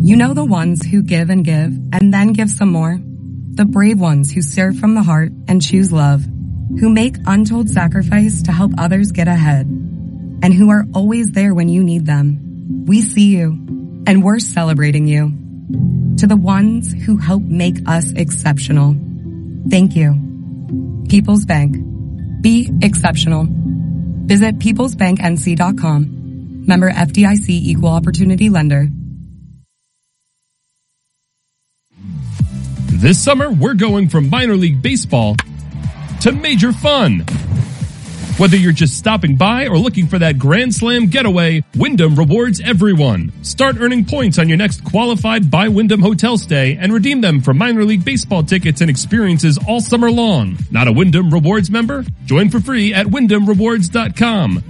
You know the ones who give and then give some more. The brave ones who serve from the heart and choose love, who make untold sacrifice to help others get ahead, and who are always there when you need them. We see you, and we're celebrating you. To the ones who help make us exceptional, thank you. People's Bank. Be exceptional. Visit peoplesbanknc.com. Member FDIC Equal Opportunity Lender. This summer, we're going from minor league baseball to major fun. Whether you're just stopping by or looking for that Grand Slam getaway, Wyndham rewards everyone. Start earning points on your next qualified by Wyndham hotel stay and redeem them for minor league baseball tickets and experiences all summer long. Not a Wyndham Rewards member? Join for free at WyndhamRewards.com.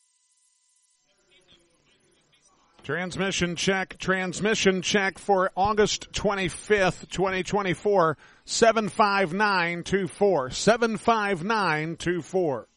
Transmission check for August 25th, 2024, 75924, 75924.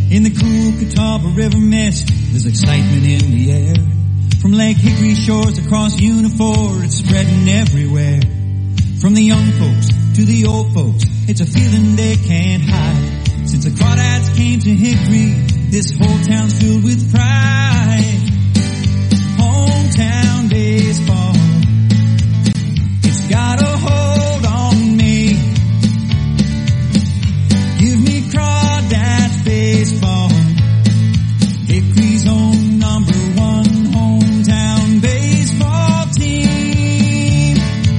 In the cool Catawba River mist, there's excitement in the air. From Lake Hickory shores across Unifor, it's spreading everywhere. From the young folks to the old folks, it's a feeling they can't hide. Since the Crawdads came to Hickory, this whole town's filled with pride. Hometown baseball, it's got a hold on me. Give me Crawdads baseball, Hickory's own number one hometown baseball team.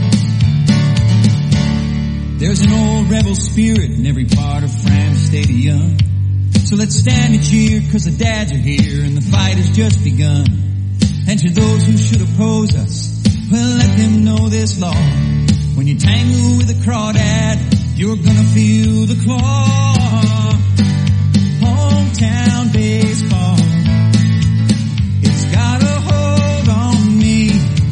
There's an old rebel spirit in every part of Fram Stadium. So let's stand and cheer, 'cause the dads are here and the fight has just begun. And to those who should oppose us, well, let them know this law. When you tangle with a crawdad, you're gonna feel the claw. Hometown baseball, it's got a hold on me.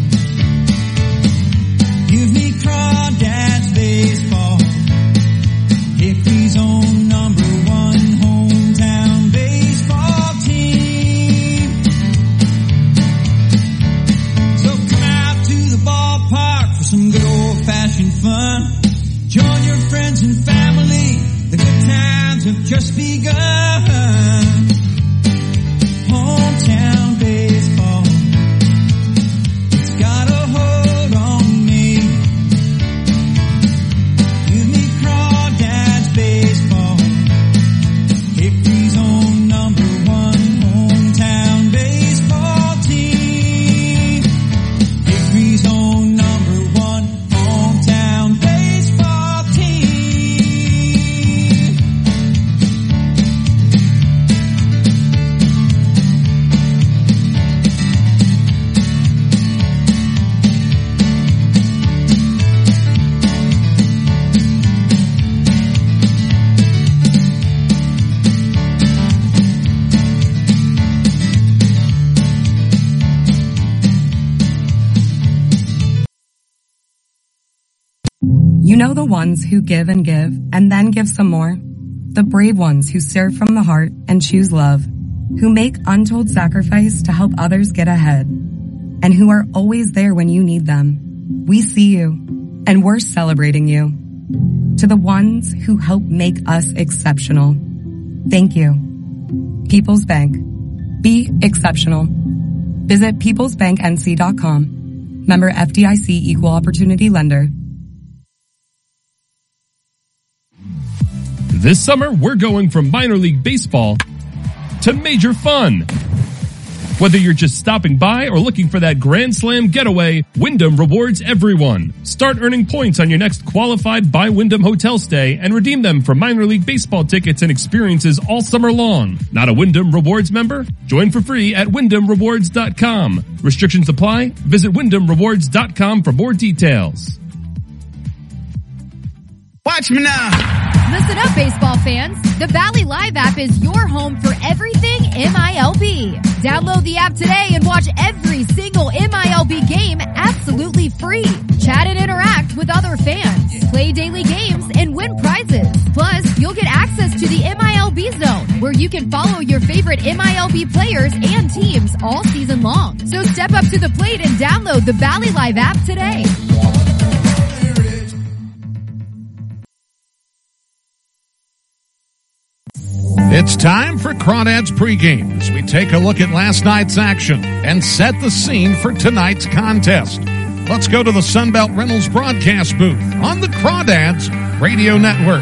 Give me Crawdads baseball, Hickory's own number one hometown baseball team. So come out to the ballpark for some good old-fashioned fun. Join your friends and family, the good times have just begun. Hometown baseball, it's got a hold on me. Give me Crawdads baseball, Hickory's own number one hometown baseball team. Hickory's own number one hometown baseball team. You know the ones who give and then give some more? The brave ones who serve from the heart and choose love, who make untold sacrifice to help others get ahead, and who are always there when you need them. We see you, and we're celebrating you. To the ones who help make us exceptional, thank you. People's Bank. Be exceptional. Visit peoplesbanknc.com. Member FDIC Equal Opportunity Lender. This summer, we're going from minor league baseball to major fun. Whether you're just stopping by or looking for that Grand Slam getaway, Wyndham rewards everyone. Start earning points on your next qualified by Wyndham hotel stay and redeem them for minor league baseball tickets and experiences all summer long. Not a Wyndham Rewards member? Join for free at WyndhamRewards.com. Restrictions apply. Visit WyndhamRewards.com for more details. Watch me now. Listen up, baseball fans. The Valley Live app is your home for everything MILB. Download the app today and watch every single MILB game absolutely free. Chat and interact with other fans, play daily games, and win prizes. Plus, you'll get access to the MILB Zone, where you can follow your favorite MILB players and teams all season long. So step up to the plate and download the Valley Live app today. It's time for Crawdads pregame as we take a look at last night's action and set the scene for tonight's contest. Let's go to the Sunbelt Rentals broadcast booth on the Crawdads Radio Network.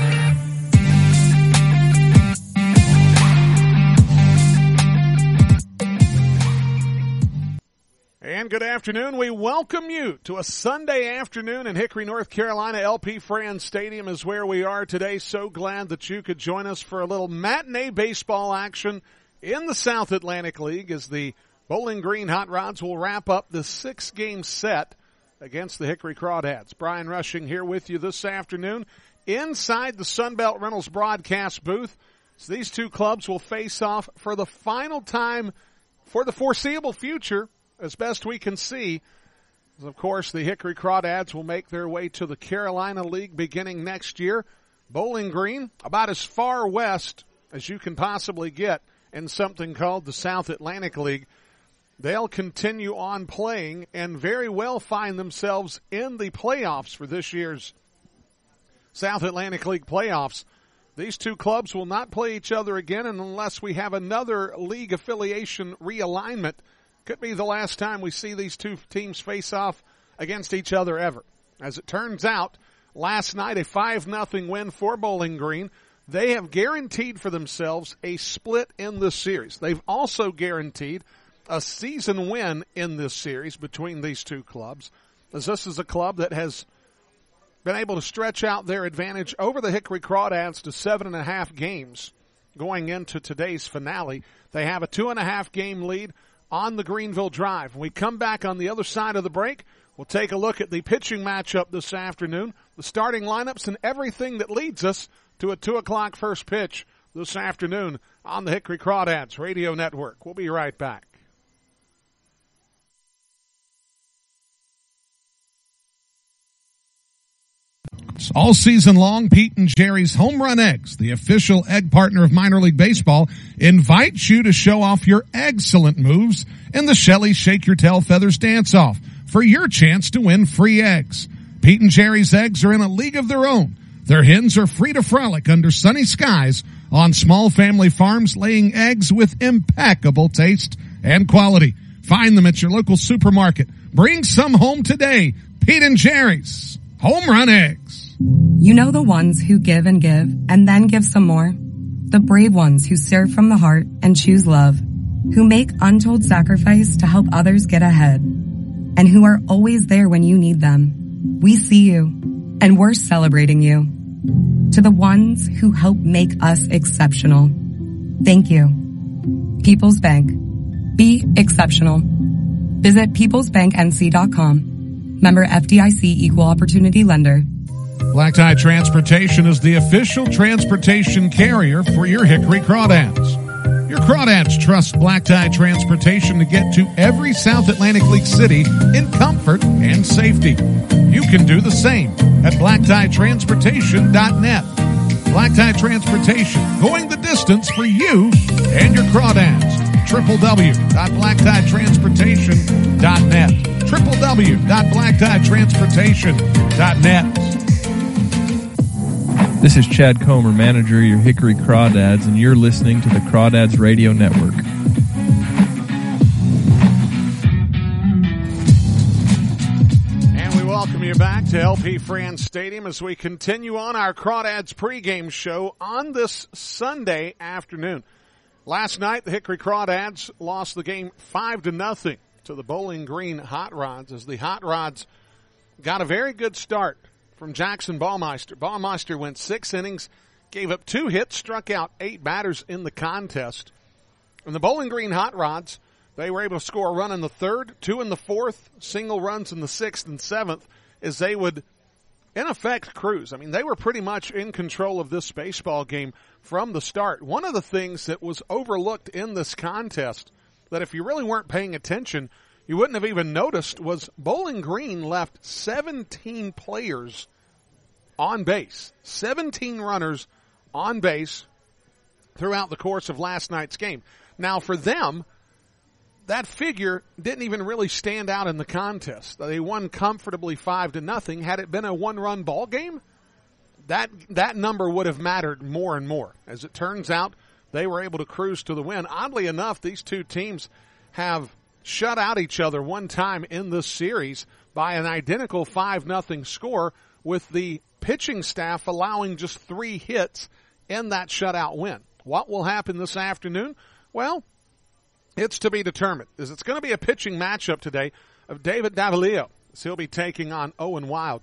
And good afternoon. We welcome you to a Sunday afternoon in Hickory, North Carolina. LP Fran Stadium is where we are today. So glad that you could join us for a little matinee baseball action in the South Atlantic League as the Bowling Green Hot Rods will wrap up the 6-game set against the Hickory Crawdads. Brian Rushing here with you this afternoon inside the Sunbelt Rentals broadcast booth. So these two clubs will face off for the final time for the foreseeable future, as best we can see. Of course, the Hickory Crawdads will make their way to the Carolina League beginning next year. Bowling Green, about as far west as you can possibly get in something called the South Atlantic League. They'll continue on playing and very well find themselves in the playoffs for this year's South Atlantic League playoffs. These two clubs will not play each other again unless we have another league affiliation realignment. Could be the last time we see these two teams face off against each other ever. As it turns out, last night a 5-0 win for Bowling Green. They have guaranteed for themselves a split in this series. They've also guaranteed a season win in this series between these two clubs, as this is a club that has been able to stretch out their advantage over the Hickory Crawdads to 7.5 games going into today's finale. They have a 2.5 game lead on the Greenville Drive. When we come back on the other side of the break, we'll take a look at the pitching matchup this afternoon, the starting lineups, and everything that leads us to a 2 o'clock first pitch this afternoon on the Hickory Crawdads Radio Network. We'll be right back. All season long, Pete and Jerry's Home Run Eggs, the official egg partner of minor league baseball, invites you to show off your excellent moves in the Shelly Shake Your Tail Feathers Dance-Off for your chance to win free eggs. Pete and Jerry's eggs are in a league of their own. Their hens are free to frolic under sunny skies on small family farms, laying eggs with impeccable taste and quality. Find them at your local supermarket. Bring some home today. Pete and Jerry's Home Run Eggs. You know the ones who give and then give some more? The brave ones who serve from the heart and choose love, who make untold sacrifice to help others get ahead, and who are always there when you need them. We see you, and we're celebrating you. To the ones who help make us exceptional, thank you. People's Bank. Be exceptional. Visit peoplesbanknc.com. Member FDIC Equal Opportunity Lender. Black Tie Transportation is the official transportation carrier for your Hickory Crawdads. Your Crawdads trust Black Tie Transportation to get to every South Atlantic League city in comfort and safety. You can do the same at blacktieTransportation.net. Black Tie Transportation, going the distance for you and your Crawdads. www.blacktieTransportation.net. www.blacktieTransportation.net. This is Chad Comer, manager of your Hickory Crawdads, and you're listening to the Crawdads Radio Network. And we welcome you back to LP Franz Stadium as we continue on our Crawdads pregame show on this Sunday afternoon. Last night, the Hickory Crawdads lost the game 5-0 to the Bowling Green Hot Rods, as the Hot Rods got a very good start from Jackson Baumeister. Baumeister went 6 innings, gave up 2 hits, struck out 8 batters in the contest. And the Bowling Green Hot Rods, they were able to score a run in the 3rd, 2 in the 4th, single runs in the 6th and 7th, as they would, in effect, cruise. I mean, they were pretty much in control of this baseball game from the start. One of the things that was overlooked in this contest, that if you really weren't paying attention, you wouldn't have even noticed, was Bowling Green left 17 players on base. 17 runners on base throughout the course of last night's game. Now, for them, that figure didn't even really stand out in the contest. They won comfortably 5-0. Had it been a one-run ball game, that number would have mattered more and more. As it turns out, they were able to cruise to the win. Oddly enough, these two teams have shut out each other one time in this series by an identical 5-0 score, with the pitching staff allowing just 3 hits in that shutout win. What will happen this afternoon? Well, it's to be determined. It's going to be a pitching matchup today of David Davalillo. He'll be taking on Owen Wild.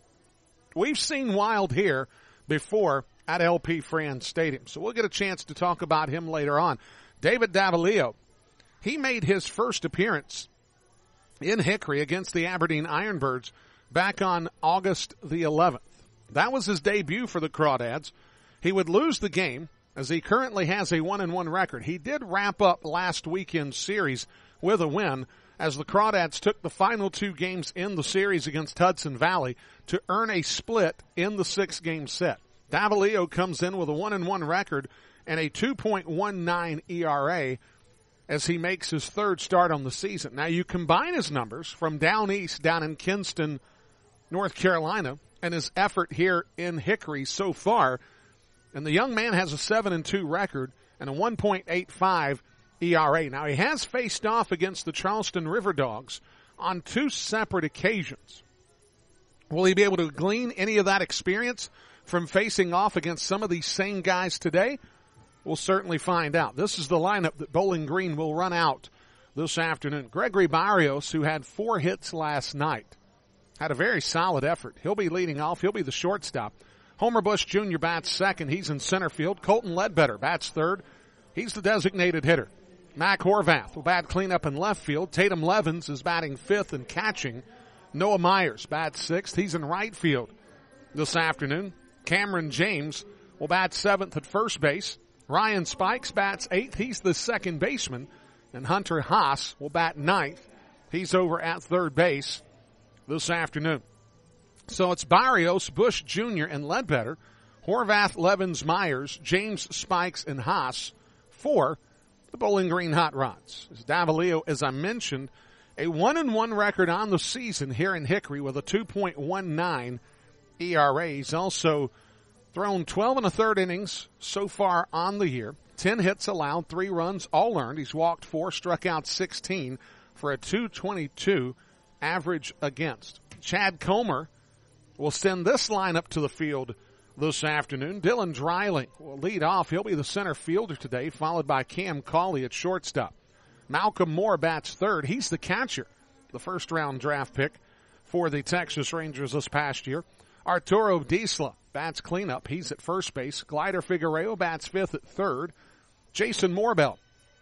We've seen Wild here before at LP Franz Stadium, so we'll get a chance to talk about him later on. David Davalillo, he made his first appearance in Hickory against the Aberdeen Ironbirds back on August the 11th. That was his debut for the Crawdads. He would lose the game, as he currently has a 1-1 record. He did wrap up last weekend's series with a win, as the Crawdads took the final 2 games in the series against Hudson Valley to earn a split in the 6-game set. Davalillo comes in with a 1-1 record and a 2.19 ERA as he makes his third start on the season. Now, you combine his numbers from down east, down in Kinston, North Carolina, and his effort here in Hickory so far, and the young man has a 7-2 record and a 1.85 ERA. Now, he has faced off against the Charleston River Dogs on 2 separate occasions. Will he be able to glean any of that experience from facing off against some of these same guys today? We'll certainly find out. This is the lineup that Bowling Green will run out this afternoon. Gregory Barrios, who had 4 hits last night, had a very solid effort. He'll be leading off. He'll be the shortstop. Homer Bush Jr. bats second. He's in center field. Colton Ledbetter bats third. He's the designated hitter. Mac Horvath will bat cleanup in left field. Tatum Levins is batting fifth and catching. Noah Myers bats sixth. He's in right field this afternoon. Cameron James will bat seventh at first base. Ryan Spikes bats eighth. He's the second baseman. And Hunter Haas will bat ninth. He's over at third base this afternoon. So it's Barrios, Bush Jr., and Ledbetter. Horvath, Levins, Myers, James, Spikes, and Haas for the Bowling Green Hot Rods. As Davalillo, as I mentioned, a 1-1 record on the season here in Hickory with a 2.19 ERA. He's also thrown 12 1/3 innings so far on the year. 10 hits allowed, 3 runs, all earned. He's walked 4, struck out 16 for a 2.22 average against. Chad Comer will send this lineup to the field this afternoon. Dylan Dreiling will lead off. He'll be the center fielder today, followed by Cam Cauley at shortstop. Malcolm Moore bats third. He's the catcher, the first-round draft pick for the Texas Rangers this past year. Arturo Diesla bats cleanup. He's at first base. Glider Figueroa bats fifth at third. Jason Morbell,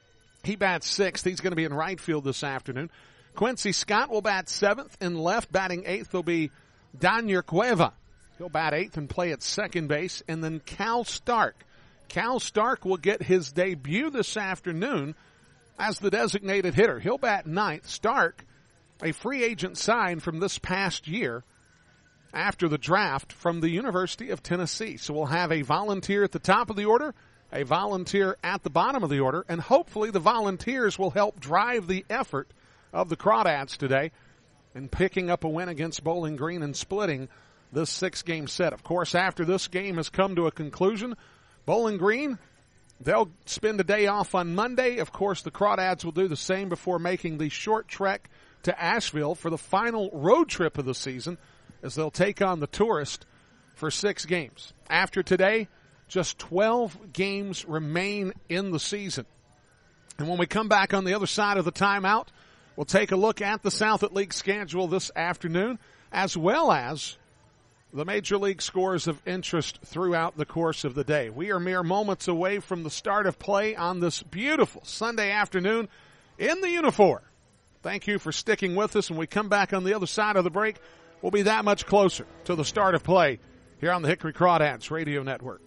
he bats sixth. He's going to be in right field this afternoon. Quincy Scott will bat seventh. In left, batting eighth, will be Daniel Cueva. He'll bat eighth and play at second base. And then Cal Stark. Cal Stark will get his debut this afternoon as the designated hitter. He'll bat ninth. Stark, a free agent signed from this past year after the draft from the University of Tennessee. So we'll have a volunteer at the top of the order, a volunteer at the bottom of the order, and hopefully the volunteers will help drive the effort of the Crawdads today in picking up a win against Bowling Green and splitting this 6-game set. Of course, after this game has come to a conclusion, Bowling Green, they'll spend a day off on Monday. Of course, the Crawdads will do the same before making the short trek to Asheville for the final road trip of the season, as they'll take on the Tourist for 6 games. After today, just 12 games remain in the season. And when we come back on the other side of the timeout, we'll take a look at the Southland League schedule this afternoon, as well as the Major League scores of interest throughout the course of the day. We are mere moments away from the start of play on this beautiful Sunday afternoon in the Unifor. Thank you for sticking with us. When we come back on the other side of the break, we'll be that much closer to the start of play here on the Hickory Crawdads Radio Network.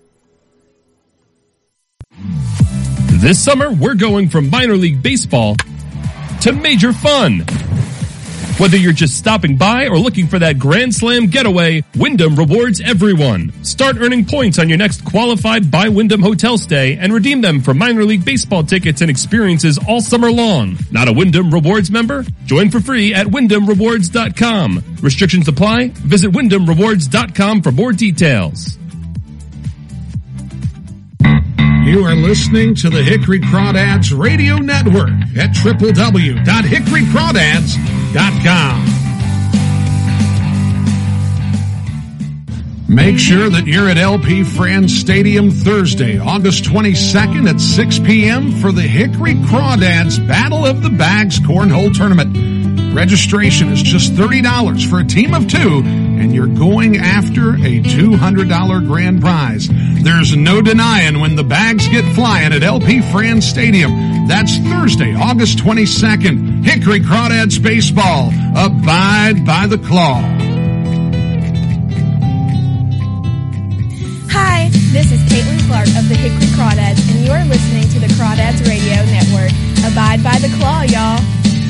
This summer, we're going from minor league baseball to major fun. Whether you're just stopping by or looking for that Grand Slam getaway, Wyndham rewards everyone. Start earning points on your next qualified by Wyndham hotel stay and redeem them for minor league baseball tickets and experiences all summer long. Not a Wyndham Rewards member? Join for free at WyndhamRewards.com. Restrictions apply. Visit WyndhamRewards.com for more details. You are listening to the Hickory Crawdads Radio Network at www.hickorycrawdads.com. Make sure that you're at LP Franz Stadium Thursday, August 22nd at 6 p.m. for the Hickory Crawdads Battle of the Bags Cornhole Tournament. Registration is just $30 for a team of 2, and you're going after a $200 grand prize. There's no denying when the bags get flying at LP Franz Stadium. That's Thursday, August 22nd. Hickory Crawdads Baseball. Abide by the claw. Hi, this is Caitlin Clark of the Hickory Crawdads, and you are listening to the Crawdads Radio Network. Abide by the claw, y'all.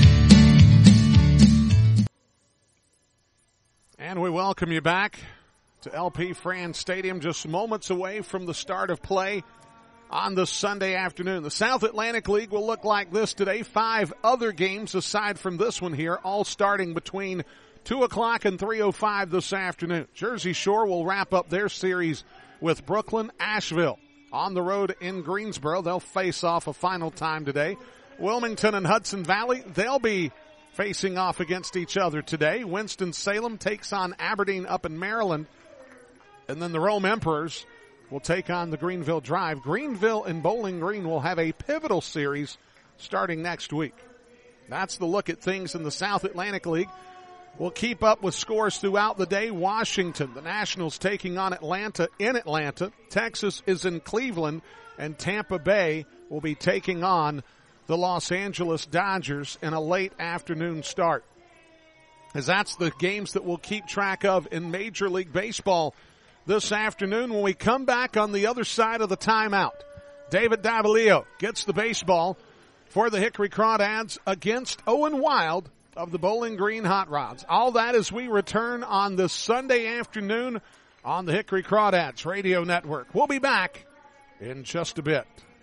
And we welcome you back to LP Franz Stadium, just moments away from the start of play on this Sunday afternoon. The South Atlantic League will look like this today. 5 other games aside from this one here, all starting between 2 o'clock and 3:05 this afternoon. Jersey Shore will wrap up their series with Brooklyn Asheville. On the road in Greensboro, they'll face off a final time today. Wilmington and Hudson Valley, they'll be facing off against each other today. Winston-Salem takes on Aberdeen up in Maryland. And then the Rome Emperors will take on the Greenville Drive. Greenville and Bowling Green will have a pivotal series starting next week. That's the look at things in the South Atlantic League. We'll keep up with scores throughout the day. Washington, the Nationals taking on Atlanta in Atlanta. Texas is in Cleveland, and Tampa Bay will be taking on the Los Angeles Dodgers in a late afternoon start. As that's the games that we'll keep track of in Major League Baseball this afternoon. When we come back on the other side of the timeout, David Davalillo gets the baseball for the Hickory Crawdads against Owen Wild of the Bowling Green Hot Rods. All that as we return on this Sunday afternoon on the Hickory Crawdads Radio Network. We'll be back in just a bit.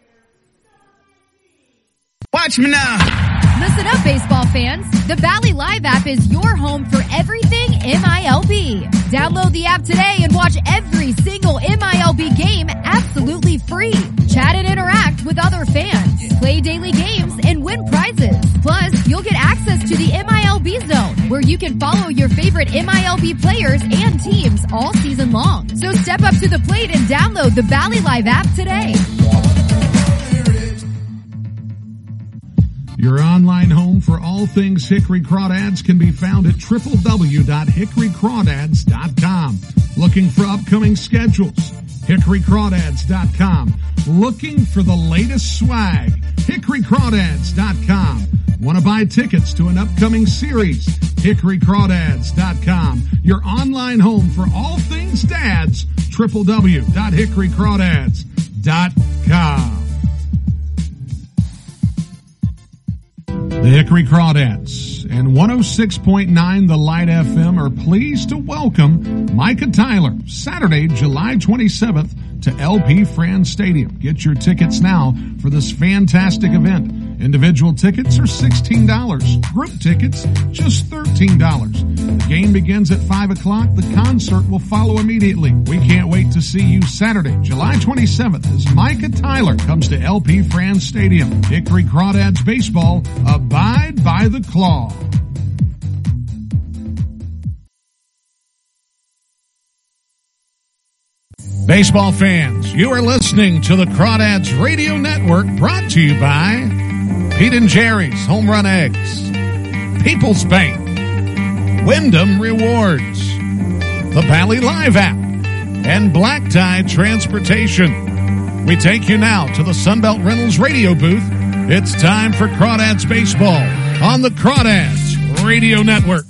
Watch me now. Listen up, baseball fans. The Valley Live app is your home for everything MILB. Download the app today and watch every single MILB game absolutely free. Chat and interact with other fans. Play daily games and win prizes. Plus, you'll get access to the MILB Zone, where you can follow your favorite MILB players and teams all season long. So step up to the plate and download the Valley Live app today. Your online home for all things Hickory Crawdads can be found at www.hickorycrawdads.com. Looking for upcoming schedules? hickorycrawdads.com. Looking for the latest swag? hickorycrawdads.com. Want to buy tickets to an upcoming series? hickorycrawdads.com. Your online home for all things dads? www.hickorycrawdads.com. The Hickory Crawdads and 106.9 The Light FM are pleased to welcome Micah Tyler Saturday, July 27th to LP Franz Stadium. Get your tickets now for this fantastic event. Individual tickets are $16. Group tickets, just $13. The game begins at 5 o'clock. The concert will follow immediately. We can't wait to see you Saturday, July 27th, as Micah Tyler comes to LP Franz Stadium. Hickory Crawdads baseball, abide by the claw. Baseball fans, you are listening to the Crawdads Radio Network, brought to you by Pete and Jerry's Home Run Eggs, People's Bank, Wyndham Rewards, the Valley Live app, and Black Tie Transportation. We take you now to the Sunbelt Rentals radio booth. It's time for Crawdads Baseball on the Crawdads Radio Network.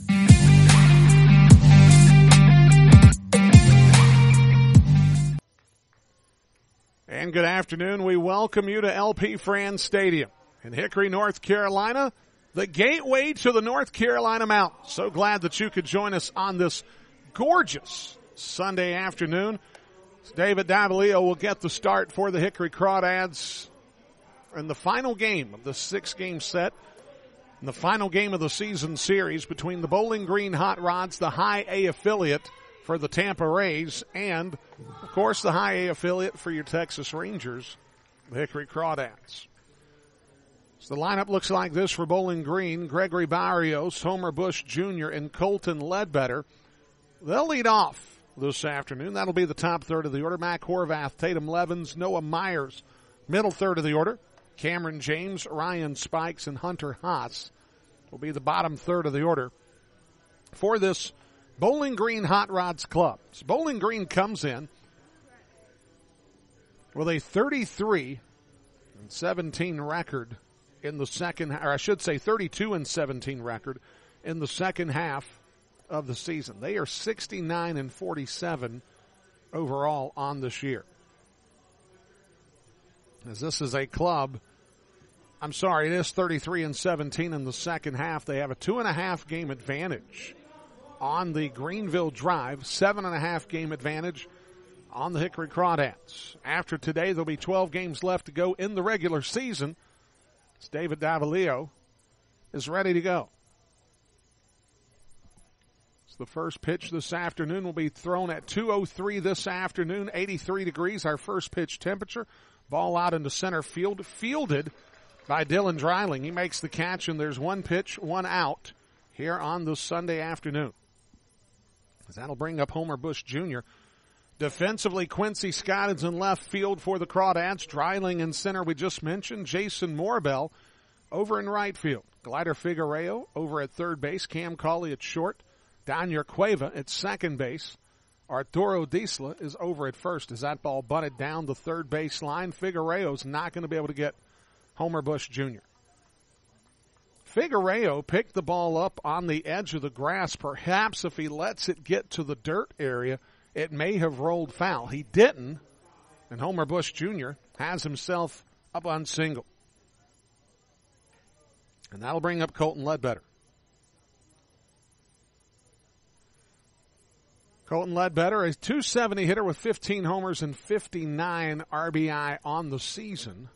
And good afternoon. We welcome you to LP Franz Stadium in Hickory, North Carolina, the gateway to the North Carolina Mountains. So glad that you could join us on this gorgeous Sunday afternoon. David Davalillo will get the start for the Hickory Crawdads in the final game of the 6-game set, and the final game of the season series between the Bowling Green Hot Rods, the High A affiliate for the Tampa Rays, and, of course, the High A affiliate for your Texas Rangers, the Hickory Crawdads. So the lineup looks like this for Bowling Green: Gregory Barrios, Homer Bush Jr., and Colton Ledbetter. They'll lead off this afternoon. That'll be the top third of the order. Mac Horvath, Tatum Levins, Noah Myers, middle third of the order. Cameron James, Ryan Spikes, and Hunter Haas will be the bottom third of the order for this Bowling Green Hot Rods club. So Bowling Green comes in with a 33-17 record in the second, or I should say 32-17 record in the second half of the season. They are 69-47 overall on this year. As this is a club, I'm sorry, it is 33-17 in the second half. They have a 2.5 game advantage on the Greenville Drive, 7.5 game advantage on the Hickory Crawdads. After today, there'll be 12 games left to go in the regular season. As David Davalillo is ready to go. So the first pitch this afternoon will be thrown at 2:03 this afternoon, 83 degrees, our first pitch temperature. Ball out into center field, fielded by Dylan Dreiling. He makes the catch, and there's one pitch, one out here on this Sunday afternoon. That'll bring up Homer Bush Jr. Defensively, Quincy Scott is in left field for the Crawdads. Dreiling in center, we just mentioned. Jason Morbell over in right field. Glider Figueroa over at third base. Cam Cauley at short. Daniel Cueva at second base. Arturo Diesla is over at first as that ball bunted down the third base line. Figueroa's not going to be able to get Homer Bush Jr. Figueroa picked the ball up on the edge of the grass. Perhaps if he lets it get to the dirt area, it may have rolled foul. He didn't, and Homer Bush Jr. has himself up on single. And that'll bring up Colton Ledbetter. Colton Ledbetter, a .270 hitter with 15 homers and 59 RBI on the season.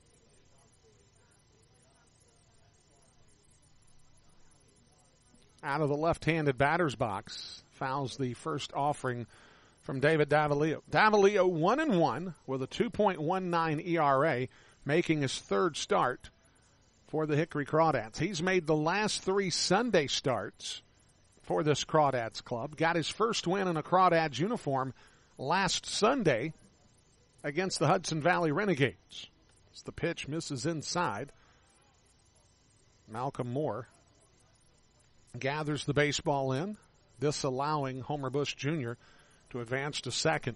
Out of the left-handed batter's box, fouls the first offering from David Davalillo. Davalillo 1-1 with a 2.19 ERA, making his third start for the Hickory Crawdads. He's made the last 3 Sunday starts for this Crawdads club. Got his first win in a Crawdads uniform last Sunday against the Hudson Valley Renegades. As the pitch misses inside, Malcolm Moore gathers the baseball in, disallowing Homer Bush Jr. to advance to second.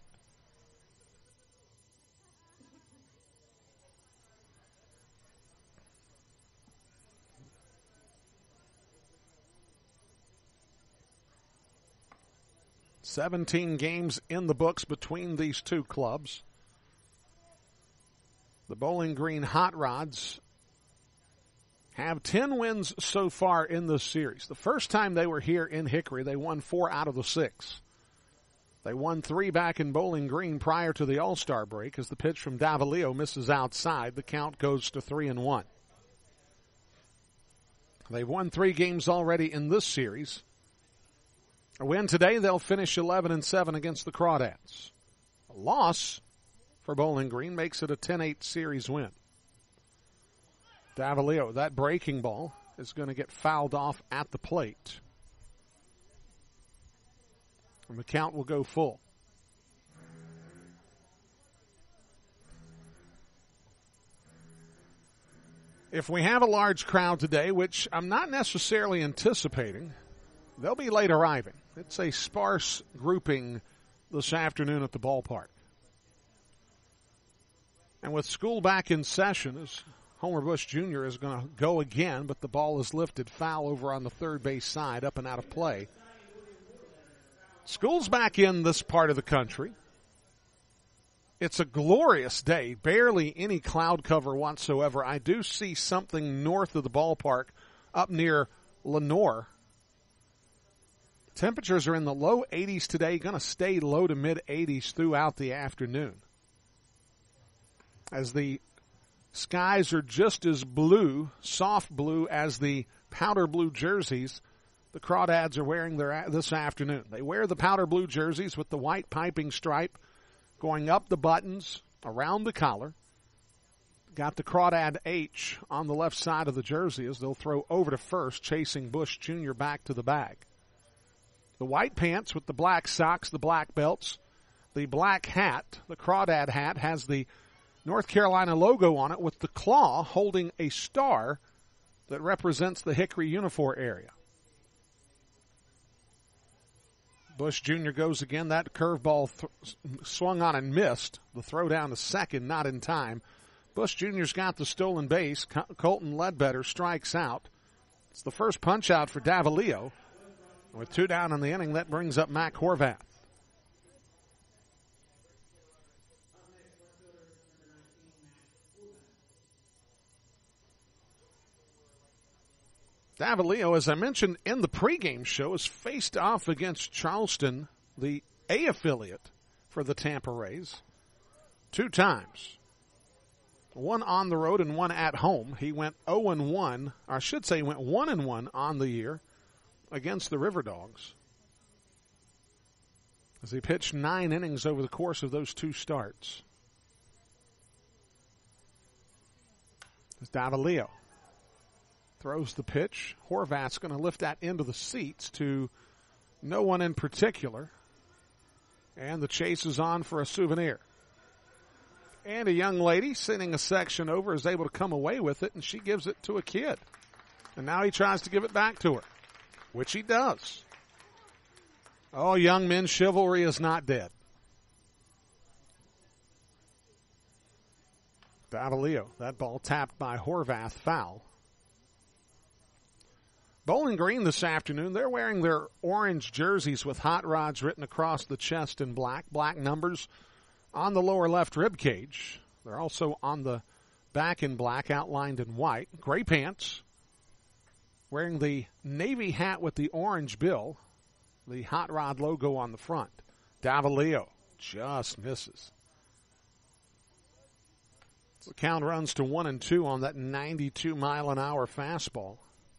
"17 games in the books between these two clubs. The Bowling Green Hot Rods have 10 wins so far in this series. The first time they were here in Hickory, they won 4 out of the 6. They won 3 back in Bowling Green prior to the All-Star break as the pitch from Davalillo misses outside. The count goes to 3-1. They've won 3 games already in this series. A win today, they'll finish 11-7 against the Crawdads. A loss for Bowling Green makes it a 10-8 series win. Davalillo, that breaking ball is going to get fouled off at the plate. And the count will go full. If we have a large crowd today, which I'm not necessarily anticipating, they'll be late arriving. It's a sparse grouping this afternoon at the ballpark. And with school back in session, as Homer Bush Jr. is going to go again, but the ball is lifted foul over on the third base side, up and out of play. School's back in this part of the country. It's a glorious day, barely any cloud cover whatsoever. I do see something north of the ballpark up near Lenoir. Temperatures are in the low 80s today, going to stay low to mid 80s throughout the afternoon. As the skies are just as blue, soft blue, as the powder blue jerseys the Crawdads are wearing this afternoon. They wear the powder blue jerseys with the white piping stripe going up the buttons, around the collar. Got the Crawdad H on the left side of the jersey as they'll throw over to first, chasing Bush Jr. back to the bag. The white pants with the black socks, the black belts, the black hat, the Crawdad hat, has the North Carolina logo on it with the claw holding a star that represents the Hickory uniform area. Bush Jr. goes again. That curveball swung on and missed. The throw down to second, not in time. Bush Jr.'s got the stolen base. Colton Ledbetter strikes out. It's the first punch out for Davalillo. With 2 down in the inning, that brings up Mac Horvath. Davalillo, as I mentioned in the pregame show, is faced off against Charleston, the A affiliate, for the Tampa Rays. 2 times. One on the road and one at home. He went 0-1, or I should say he went 1-1 on the year against the River Dogs, as he pitched 9 innings over the course of those 2 starts. As Davalillo throws the pitch. Horvath's going to lift that into the seats to no one in particular. And the chase is on for a souvenir. And a young lady sitting a section over is able to come away with it, and she gives it to a kid. And now he tries to give it back to her, which he does. Oh, young men, chivalry is not dead. Davalillo, that ball tapped by Horvath, foul. Bowling Green this afternoon, they're wearing their orange jerseys with Hot Rods written across the chest in black numbers on the lower left rib cage. They're also on the back in black, outlined in white. Gray pants, wearing the navy hat with the orange bill, the Hot Rod logo on the front. Davalillo just misses. The count runs to 1-2 on that 92-mile-an-hour fastball.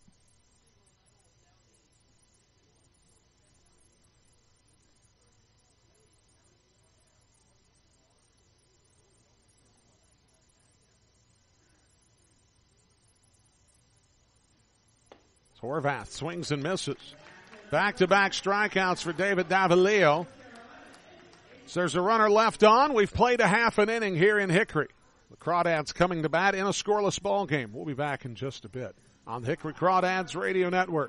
Horvath swings and misses. Back-to-back strikeouts for David Davalillo. So there's a runner left on. We've played a half an inning here in Hickory. The Crawdads coming to bat in a scoreless ball game. We'll be back in just a bit on the Hickory Crawdads Radio Network.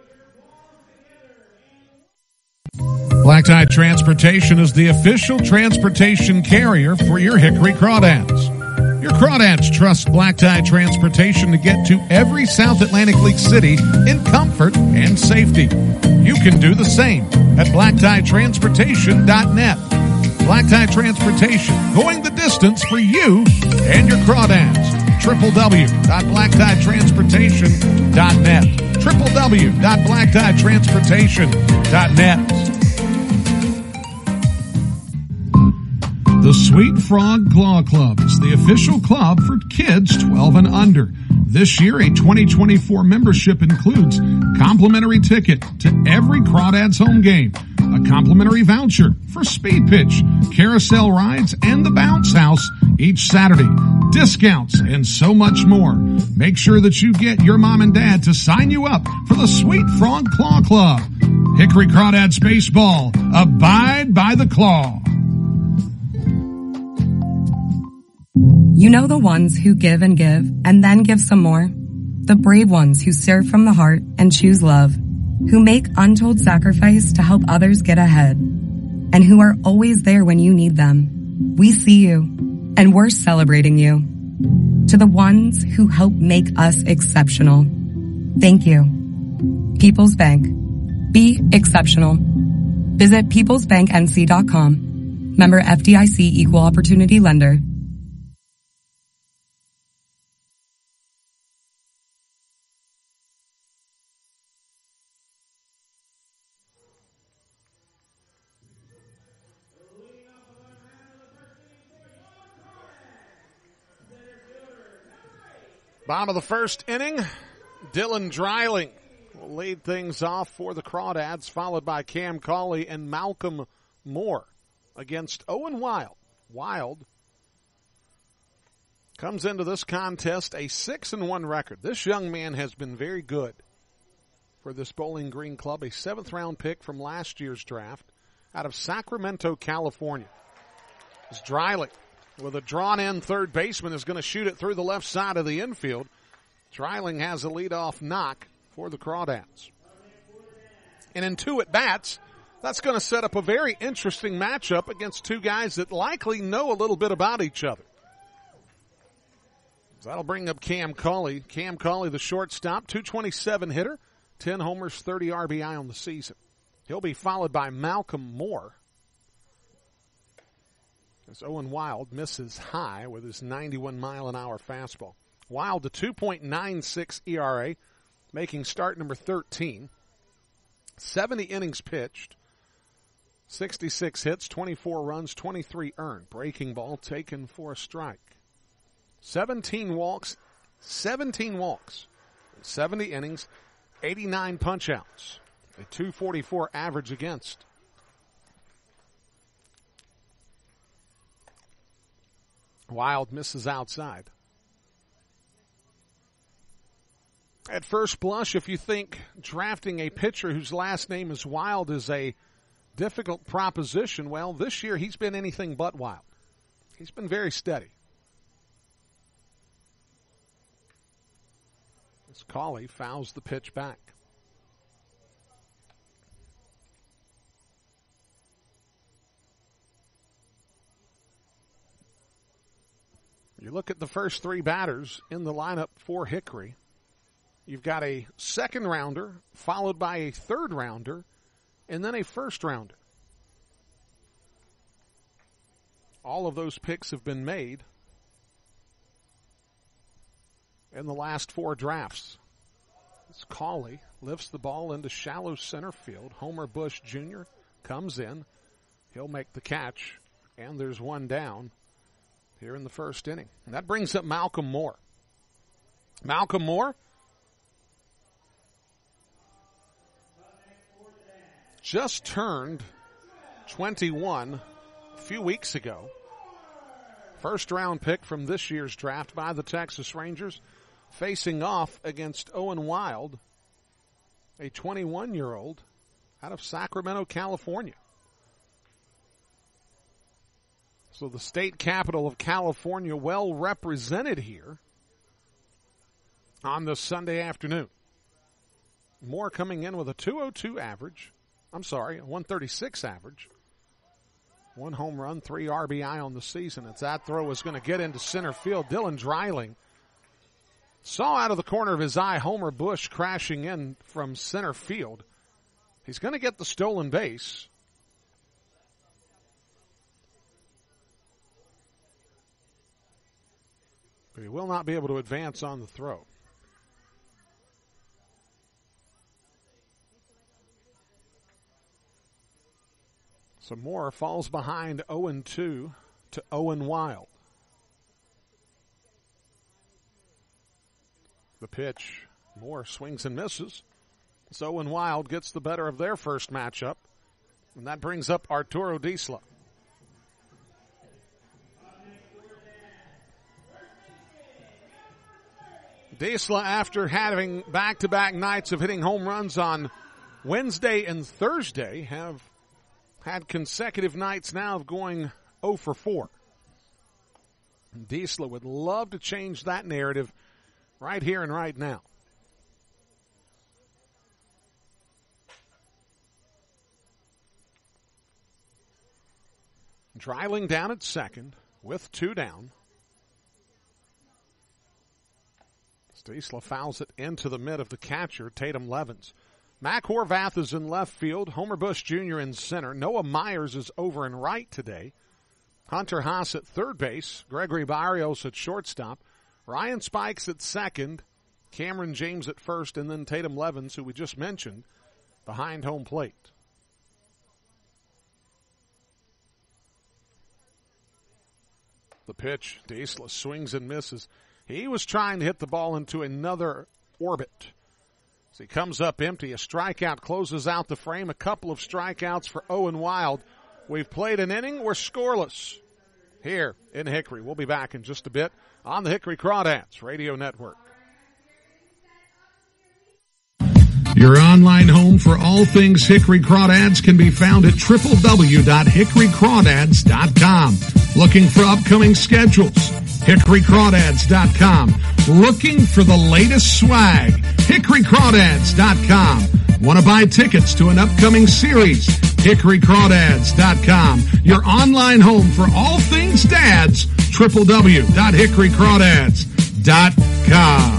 Black Tie Transportation is the official transportation carrier for your Hickory Crawdads. Your Crawdads trust Black Tie Transportation to get to every South Atlantic League city in comfort and safety. You can do the same at blacktieTransportation.net. Black Tie Transportation, going the distance for you and your Crawdads. www.blacktieTransportation.net. www.blacktieTransportation.net. The Sweet Frog Claw Club is the official club for kids 12 and under. This year, a 2024 membership includes complimentary ticket to every Crawdads home game, a complimentary voucher for speed pitch, carousel rides, and the bounce house each Saturday, discounts, and so much more. Make sure that you get your mom and dad to sign you up for the Sweet Frog Claw Club. Hickory Crawdads Baseball, abide by the claw. You know the ones who give and then give some more? The brave ones who serve from the heart and choose love, who make untold sacrifice to help others get ahead, and who are always there when you need them. We see you, and we're celebrating you. To the ones who help make us exceptional, thank you. People's Bank. Be exceptional. Visit peoplesbanknc.com. Member FDIC Equal Opportunity Lender. Bottom of the first inning, Dylan Dreiling will lead things off for the Crawdads, followed by Cam Cauley and Malcolm Moore against Owen Wild. Wild comes into this contest a 6-1 record. This young man has been very good for this Bowling Green club, a 7th-round pick from last year's draft out of Sacramento, California. It's Dreiling, with a drawn-in third baseman, is going to shoot it through the left side of the infield. Dreiling has a leadoff knock for the Crawdads. And in 2 at-bats, that's going to set up a very interesting matchup against 2 guys that likely know a little bit about each other. So that'll bring up Cam Cauley. Cam Cauley, the shortstop, 227 hitter, 10 homers, 30 RBI on the season. He'll be followed by Malcolm Moore, as Owen Wild misses high with his 91-mile-an-hour fastball. Wild, a 2.96 ERA, making start number 13. 70 innings pitched, 66 hits, 24 runs, 23 earned. Breaking ball taken for a strike. 17 walks, 70 innings, 89 punch-outs. A .244 average against. Wild misses outside. At first blush, if you think drafting a pitcher whose last name is Wild is a difficult proposition, well, this year he's been anything but wild. He's been very steady. As Cawley fouls the pitch back. You look at the first three batters in the lineup for Hickory. You've got a second rounder, followed by a third rounder, and then a first rounder. All of those picks have been made in the last four drafts. As Cawley lifts the ball into shallow center field. Homer Bush Jr. comes in. He'll make the catch, and there's one down here in the first inning. And that brings up Malcolm Moore. Malcolm Moore just turned 21 a few weeks ago. First round pick from this year's draft by the Texas Rangers, facing off against Owen Wild, a 21-year-old out of Sacramento, California. So the state capital of California well represented here on this Sunday afternoon. Moore coming in with a .202 average. a 136 average. One home run, 3 RBI on the season. As that throw is going to get into center field. Dylan Dreiling saw out of the corner of his eye Homer Bush crashing in from center field. He's going to get the stolen base. But he will not be able to advance on the throw. So Moore falls behind 0-2 to Owen Wild. The pitch, Moore swings and misses. So Owen Wild gets the better of their first matchup. And that brings up Arturo Disla. Disla, after having back-to-back nights of hitting home runs on Wednesday and Thursday, have had consecutive nights now of going 0 for 4. Disla would love to change that narrative right here and right now. Dreiling down at second with 2 down. Disla fouls it into the mid of the catcher, Tatum Levens. Mac Horvath is in left field. Homer Bush Jr. in center. Noah Myers is over in right today. Hunter Haas at third base. Gregory Barrios at shortstop. Ryan Spikes at second. Cameron James at first. And then Tatum Levens, who we just mentioned, behind home plate. The pitch, Disla swings and misses. He was trying to hit the ball into another orbit. So he comes up empty. A strikeout closes out the frame. A couple of strikeouts for Owen Wild. We've played an inning. We're scoreless here in Hickory. We'll be back in just a bit on the Hickory Crawdads Radio Network. Your online home for all things Hickory Crawdads can be found at www.hickorycrawdads.com. Looking for upcoming schedules? HickoryCrawdads.com. Looking for the latest swag? HickoryCrawdads.com. Want to buy tickets to an upcoming series? HickoryCrawdads.com. Your online home for all things dads? www.hickorycrawdads.com.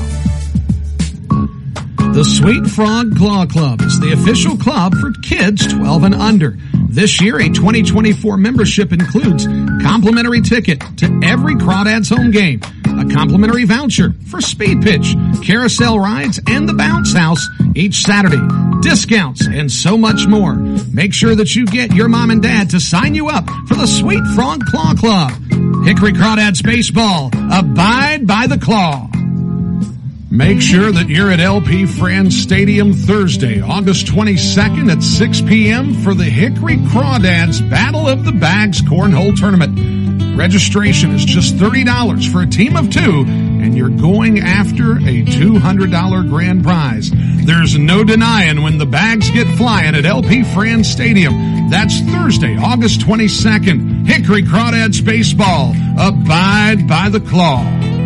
The Sweet Frog Claw Club is the official club for kids 12 and under. This year, a 2024 membership includes complimentary ticket to every Crawdads home game, a complimentary voucher for Speed Pitch, carousel rides, and the Bounce House each Saturday, discounts, and so much more. Make sure that you get your mom and dad to sign you up for the Sweet Frog Claw Club. Hickory Crawdads Baseball, abide by the claw. Make sure that you're at LP Franz Stadium Thursday, August 22nd at 6 p.m. for the Hickory Crawdads Battle of the Bags Cornhole Tournament. Registration is just $30 for a team of 2, and you're going after a $200 grand prize. There's no denying when the bags get flying at LP Franz Stadium. That's Thursday, August 22nd. Hickory Crawdads Baseball, abide by the claw.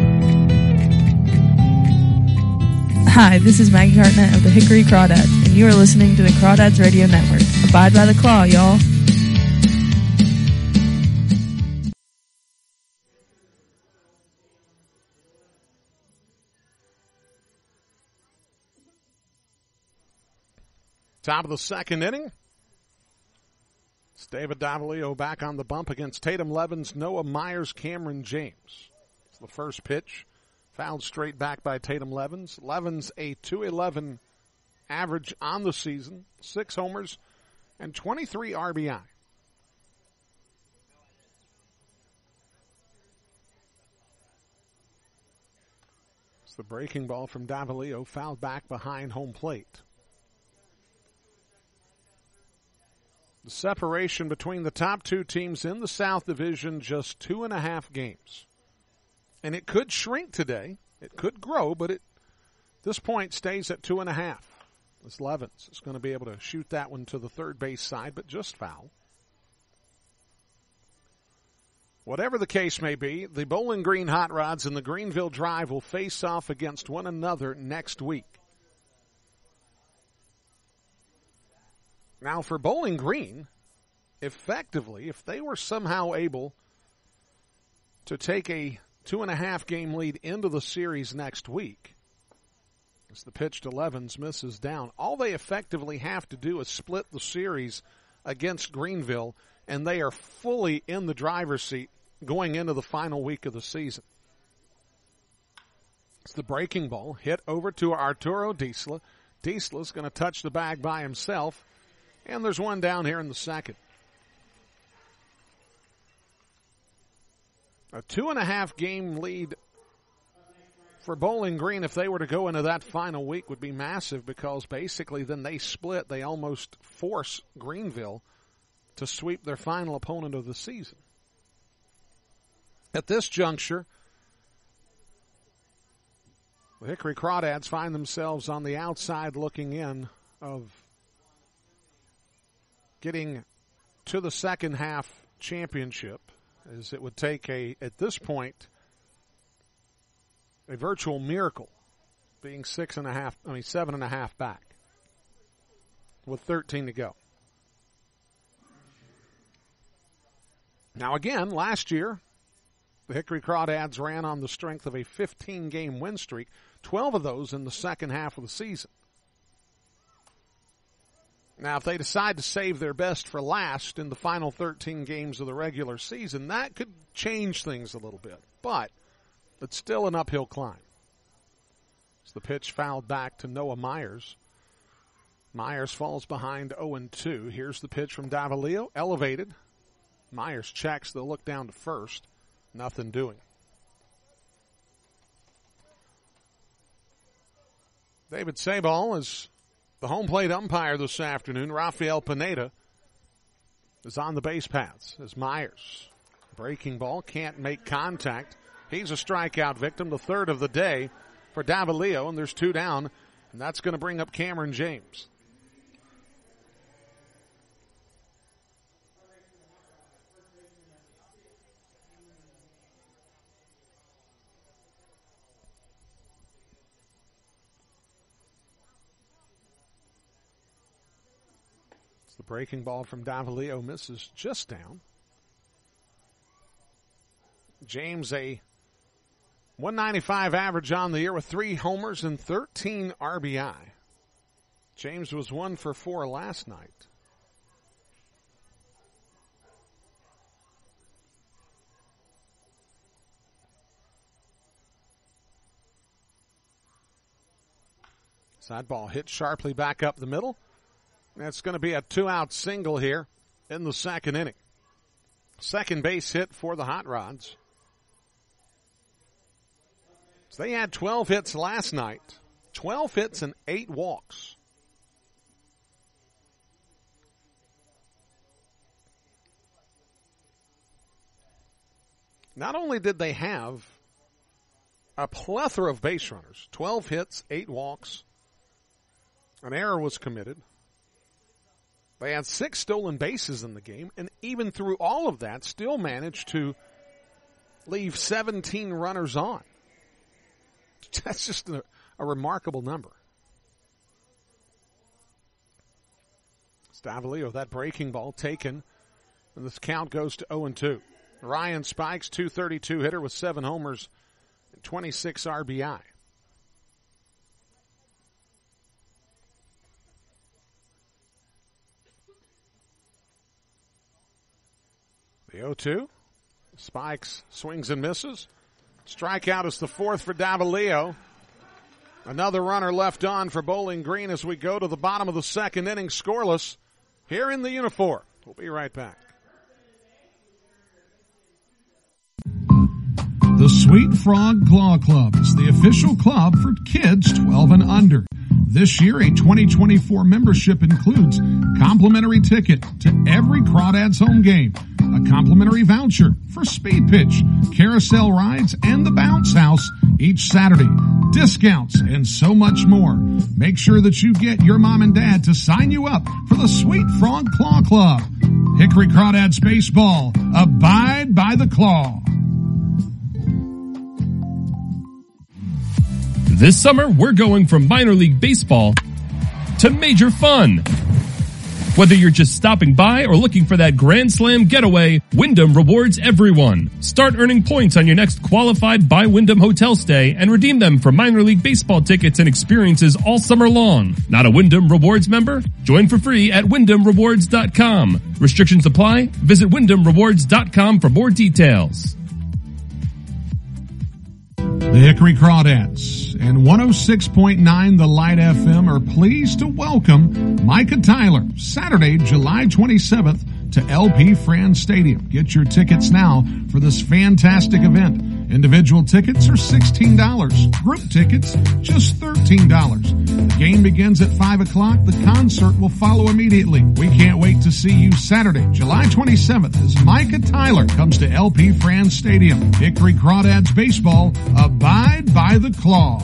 Hi, this is Maggie Hartnett of the Hickory Crawdads, and you are listening to the Crawdads Radio Network. Abide by the claw, y'all. Top of the second inning. It's David Davalillo back on the bump against Tatum Levens, Noah Myers, Cameron James. It's the first pitch. Fouled straight back by Tatum Levens. Levens a .211 average on the season, 6 homers, and 23 RBI. It's the breaking ball from Davalillo, fouled back behind home plate. The separation between the top 2 teams in the South Division, just 2.5 games. And it could shrink today. It could grow, but at this point stays at 2.5. This Levens is going to be able to shoot that one to the third base side, but just foul. Whatever the case may be, the Bowling Green Hot Rods and the Greenville Drive will face off against one another next week. Now, for Bowling Green, effectively, if they were somehow able to take a 2.5 game lead into the series next week, as the pitch to Levens misses down, all they effectively have to do is split the series against Greenville, and they are fully in the driver's seat going into the final week of the season. It's the breaking ball hit over to Arturo Diesla. Diesla's going to touch the bag by himself, and there's one down here in the second. A 2.5 game lead for Bowling Green, if they were to go into that final week, would be massive, because basically then they split. They almost force Greenville to sweep their final opponent of the season. At this juncture, the Hickory Crawdads find themselves on the outside looking in of getting to the second half championship, as it would take at this point, a virtual miracle, being 7.5 back with 13 to go. Now again, last year, the Hickory Crawdads ran on the strength of a 15-game win streak, 12 of those in the second half of the season. Now, if they decide to save their best for last in the final 13 games of the regular season, that could change things a little bit. But it's still an uphill climb. As the pitch fouled back to Noah Myers. Myers falls behind 0-2. Here's the pitch from Davalillo, elevated. Myers checks. They'll look down to first. Nothing doing. David Sabol is the home plate umpire this afternoon. Rafael Pineda is on the base paths as Myers. Breaking ball, can't make contact. He's a strikeout victim, the third of the day for Davalillo, and there's 2 down, and that's going to bring up Cameron James. The breaking ball from Davalillo misses just down. James, a 195 average on the year with 3 homers and 13 RBI. James was 1 for 4 last night. That ball hit sharply back up the middle. That's going to be a 2-out single here in the second inning. Second base hit for the Hot Rods. So they had 12 hits last night. 12 hits and 8 walks. Not only did they have a plethora of base runners, 12 hits, 8 walks, an error was committed. They had 6 stolen bases in the game, and even through all of that, still managed to leave 17 runners on. That's just a remarkable number. Stavalio, that breaking ball taken, and this count goes to 0-2. Ryan Spikes, .232 hitter with 7 homers and 26 RBI. The 0-2. Spikes swings and misses. Strikeout is the 4th for Davalillo. Another runner left on for Bowling Green as we go to the bottom of the second inning, scoreless here in the Unifor. We'll be right back. The Sweet Frog Claw Club is the official club for kids 12 and under. This year, a 2024 membership includes complimentary ticket to every Crawdads home game, a complimentary voucher for Speed Pitch, carousel rides, and the Bounce House each Saturday, discounts, and so much more. Make sure that you get your mom and dad to sign you up for the Sweet Frog Claw Club. Hickory Crawdads Baseball, abide by the claw. This summer, we're going from minor league baseball to major fun. Whether you're just stopping by or looking for that Grand Slam getaway, Wyndham rewards everyone. Start earning points on your next qualified by Wyndham hotel stay and redeem them for minor league baseball tickets and experiences all summer long. Not a Wyndham Rewards member? Join for free at WyndhamRewards.com. Restrictions apply. Visit WyndhamRewards.com for more details. The Hickory Crawdads and 106.9 The Light FM are pleased to welcome Micah Tyler Saturday, July 27th to LP Franz Stadium. Get your tickets now for this fantastic event. Individual tickets are $16. Group tickets, just $13. The game begins at 5 o'clock. The concert will follow immediately. We can't wait to see you Saturday, July 27th as Micah Tyler comes to LP Franz Stadium. Hickory Crawdads Baseball, abide by the claw.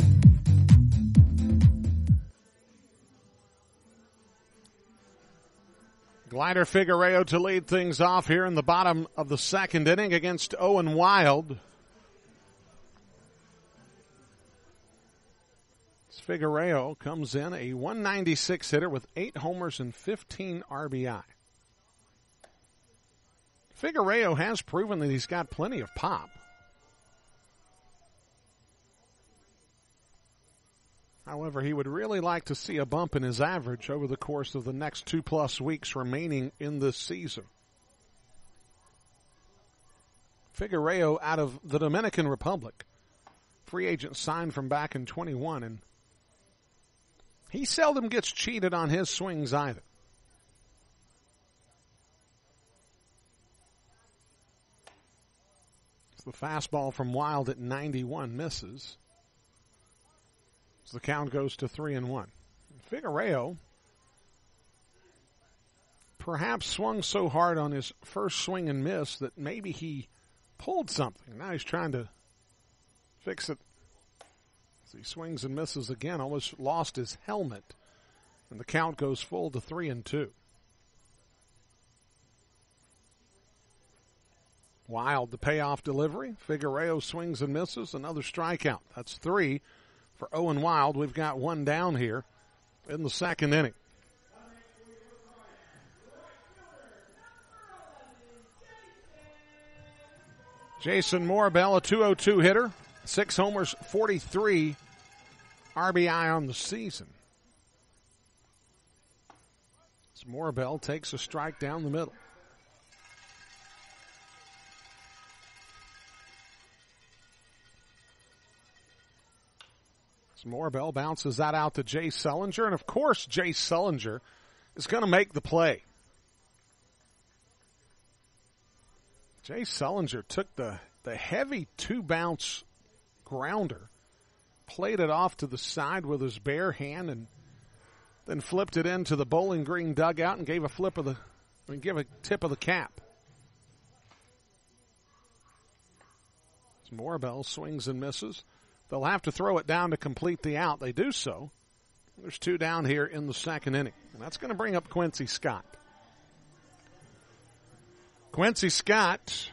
Glider Figueroa to lead things off here in the bottom of the second inning against Owen Wild. Figueroa comes in a 196 hitter with 8 homers and 15 RBI. Figueroa has proven that he's got plenty of pop. However, he would really like to see a bump in his average over the course of the next 2+ weeks remaining in this season. Figueroa out of the Dominican Republic. Free agent signed from back in 21, and he seldom gets cheated on his swings either. The fastball from Wild at 91 misses. So the count goes to 3-1. Figueroa perhaps swung so hard on his first swing and miss that maybe he pulled something. Now he's trying to fix it. As he swings and misses again, almost lost his helmet. And the count goes full to 3-2. Wild, the payoff delivery. Figueroa swings and misses. Another strikeout. That's 3 for Owen Wild. We've got 1 down here in the second inning. Jason Morabel, a .202 hitter. 6 homers, 43 RBI on the season. As Morabel takes a strike down the middle. Moorebell bounces that out to Jay Sullinger, and of course Jay Sullinger is going to make the play. Jay Sullinger took the heavy two-bounce grounder, played it off to the side with his bare hand, and then flipped it into the Bowling Green dugout and gave a tip of the cap. As Moorebell swings and misses, they'll have to throw it down to complete the out. They do so. There's 2 down here in the second inning, and that's going to bring up Quincy Scott. Quincy Scott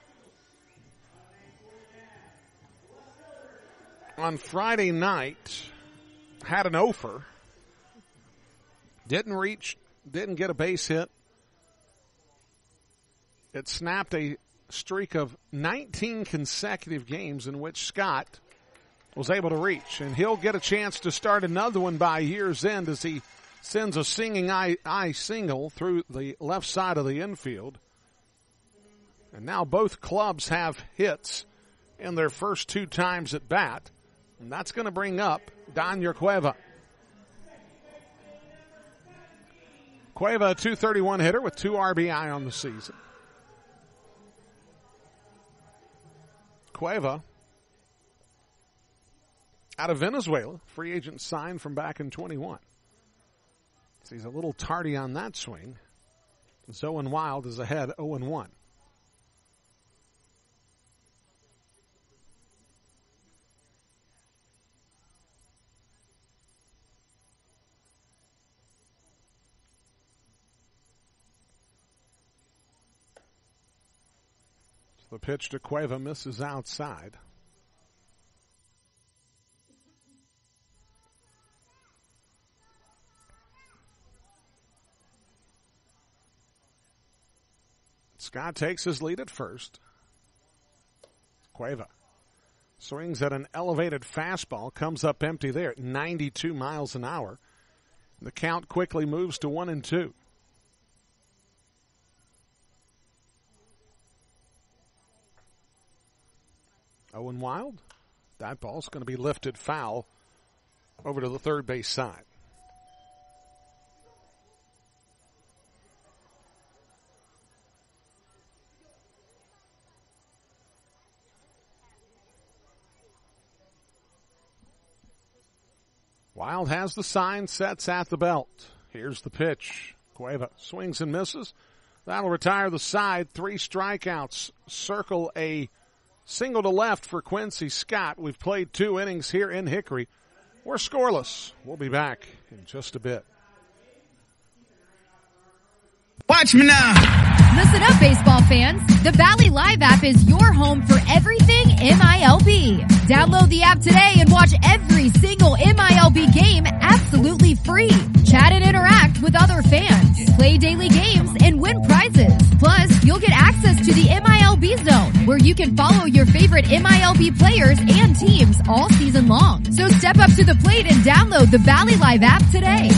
on Friday night had an offer. Didn't get a base hit. It snapped a streak of 19 consecutive games in which Scott was able to reach. And he'll get a chance to start another one by year's end as he sends a singing eye single through the left side of the infield. And now both clubs have hits in their first 2 times at bat. And that's going to bring up Daniel Cueva. Cueva, a .231 hitter with 2 RBI on the season. Cueva, out of Venezuela, free agent signed from back in 21. So he's a little tardy on that swing. Owen Wild is ahead 0-1. The pitch to Cueva misses outside. Scott takes his lead at first. Cueva swings at an elevated fastball, comes up empty there at 92 miles an hour. The count quickly moves to 1-2. Owen Wild, that ball's going to be lifted foul over to the third base side. Wild has the sign, sets at the belt. Here's the pitch. Cueva swings and misses. That'll retire the side. 3 strikeouts. Circle a single to left for Quincy Scott. We've played 2 innings here in Hickory. We're scoreless. We'll be back in just a bit. Watch me now. Listen up, baseball fans. The Valley Live app is your home for everything MILB. Download the app today and watch every single MILB game absolutely free. Chat and interact with other fans. Play daily games and win prizes. Plus, you'll get access to the MILB Zone, where you can follow your favorite MILB players and teams all season long. So step up to the plate and download the Valley Live app today.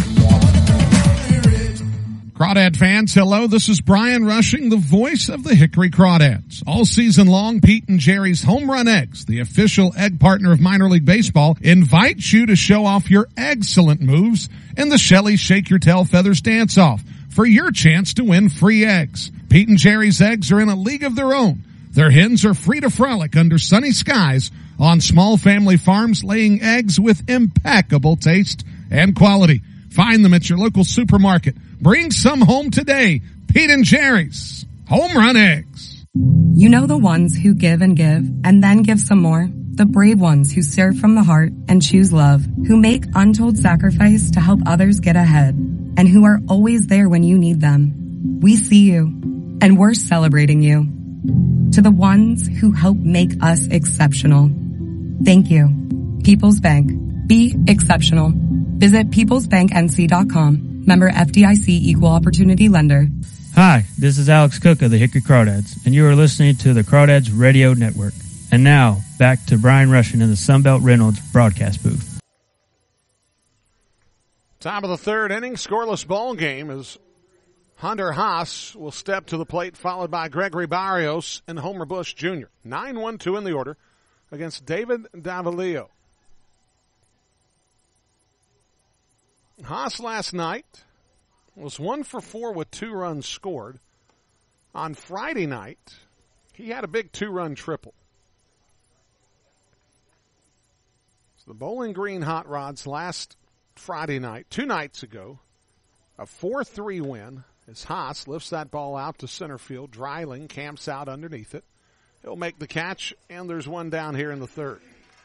Crawdad fans, hello. This is Brian Rushing, the voice of the Hickory Crawdads. All season long, Pete and Jerry's Home Run Eggs, the official egg partner of minor league baseball, invites you to show off your excellent moves in the Shelly Shake Your Tail Feathers Dance-Off for your chance to win free eggs. Pete and Jerry's eggs are in a league of their own. Their hens are free to frolic under sunny skies on small family farms, laying eggs with impeccable taste and quality. Find them at your local supermarket. Bring some home today. Pete and Jerry's Home Run Eggs. You know the ones who give and then give some more? The brave ones who serve from the heart and choose love, who make untold sacrifice to help others get ahead, and who are always there when you need them. We see you, and we're celebrating you. To the ones who help make us exceptional, thank you. People's Bank. Be exceptional. Visit peoplesbanknc.com. Member FDIC Equal Opportunity Lender. Hi, this is Alex Cook of the Hickory Crawdads, and you are listening to the Crawdads Radio Network. And now, back to Brian Rushing in the Sunbelt Reynolds broadcast booth. Top of the third inning, scoreless ball game as Hunter Haas will step to the plate, followed by Gregory Barrios and Homer Bush Jr. 9-1-2 in the order against David Davalillo. Haas last night was 1 for 4 with 2 runs scored. On Friday night, he had a big 2-run triple. So the Bowling Green Hot Rods last Friday night, 2 nights ago, a 4-3 win as Haas lifts that ball out to center field. Dreiling camps out underneath it. He'll make the catch, and there's one down here in the third.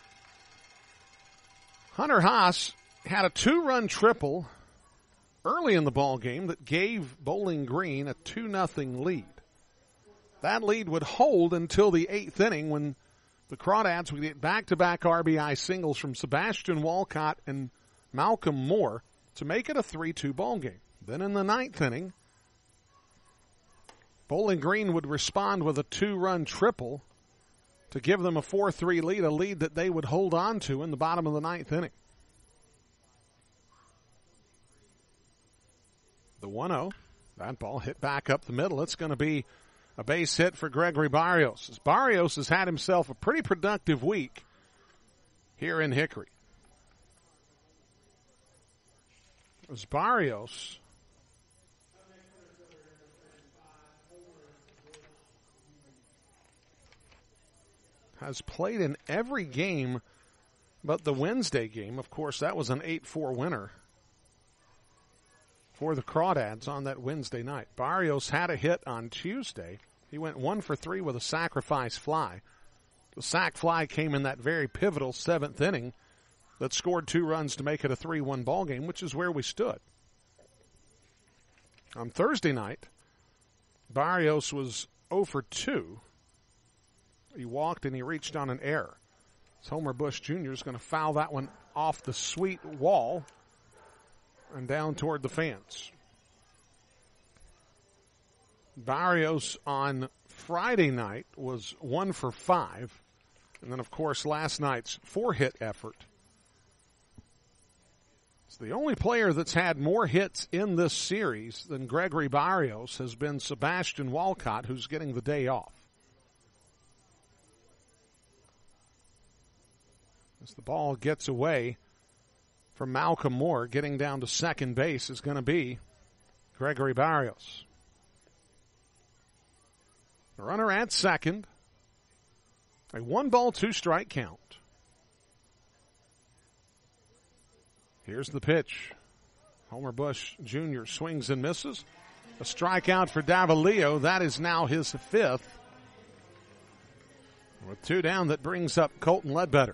Hunter Haas had a 2-run triple early in the ball game that gave Bowling Green a 2-0 lead. That lead would hold until the 8th inning when the Crawdads would get back-to-back RBI singles from Sebastian Walcott and Malcolm Moore to make it a 3-2 ball game. Then in the 9th inning, Bowling Green would respond with a 2-run triple to give them a 4-3 lead, a lead that they would hold on to in the bottom of the 9th inning. The 1-0, that ball hit back up the middle. It's going to be a base hit for Gregory Barrios. Barrios has had himself a pretty productive week here in Hickory. As Barrios has played in every game but the Wednesday game. Of course, that was an 8-4 winner for the Crawdads on that Wednesday night. Barrios had a hit on Tuesday. He went 1 for 3 with a sacrifice fly. The sac fly came in that very pivotal 7th inning that scored 2 runs to make it a 3-1 ball game, which is where we stood. On Thursday night, Barrios was 0 for 2. He walked and he reached on an error. So Homer Bush Jr. is going to foul that one off the sweet wall and down toward the fence. Barrios on Friday night was 1 for 5. And then, of course, last night's 4-hit effort. It's the only player that's had more hits in this series than Gregory Barrios has been Sebastian Walcott, who's getting the day off. As the ball gets away from Malcolm Moore, getting down to second base is going to be Gregory Barrios. The runner at second. A 1-ball, 2-strike count. Here's the pitch. Homer Bush Jr. swings and misses. A strikeout for Davalillo. That is now his 5th. With 2 down, that brings up Colton Ledbetter.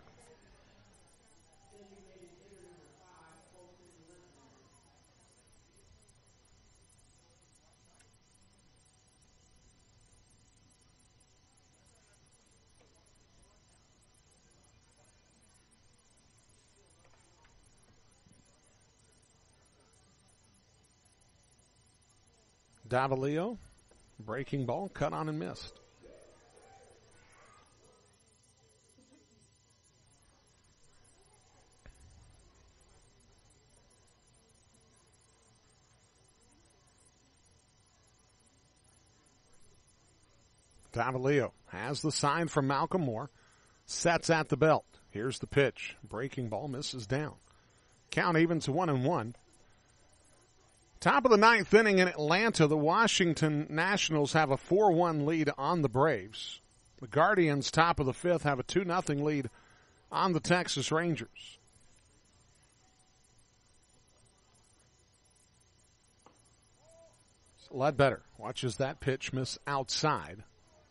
Davalillo, breaking ball, cut on and missed. Davalillo has the sign from Malcolm Moore, sets at the belt. Here's the pitch. Breaking ball misses down. Count even to 1-1. Top of the 9th inning in Atlanta, the Washington Nationals have a 4-1 lead on the Braves. The Guardians, top of the 5th, have a 2-0 lead on the Texas Rangers. So Ledbetter watches that pitch miss outside.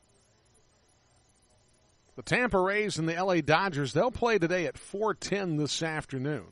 The Tampa Rays and the LA Dodgers, they'll play today at 4:10 this afternoon.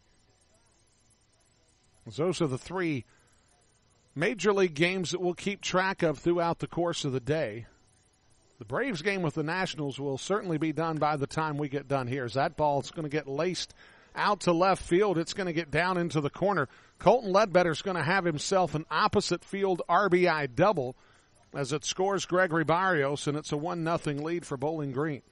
Those are the 3 major league games that we'll keep track of throughout the course of the day. The Braves game with the Nationals will certainly be done by the time we get done here. As that ball is going to get laced out to left field. It's going to get down into the corner. Colton Ledbetter is going to have himself an opposite field RBI double as it scores Gregory Barrios, and it's a 1-0 lead for Bowling Green.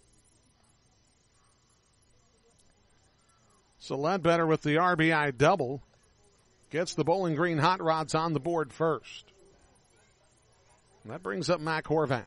So Ledbetter with the RBI double gets the Bowling Green Hot Rods on the board first. And that brings up Mac Horvat.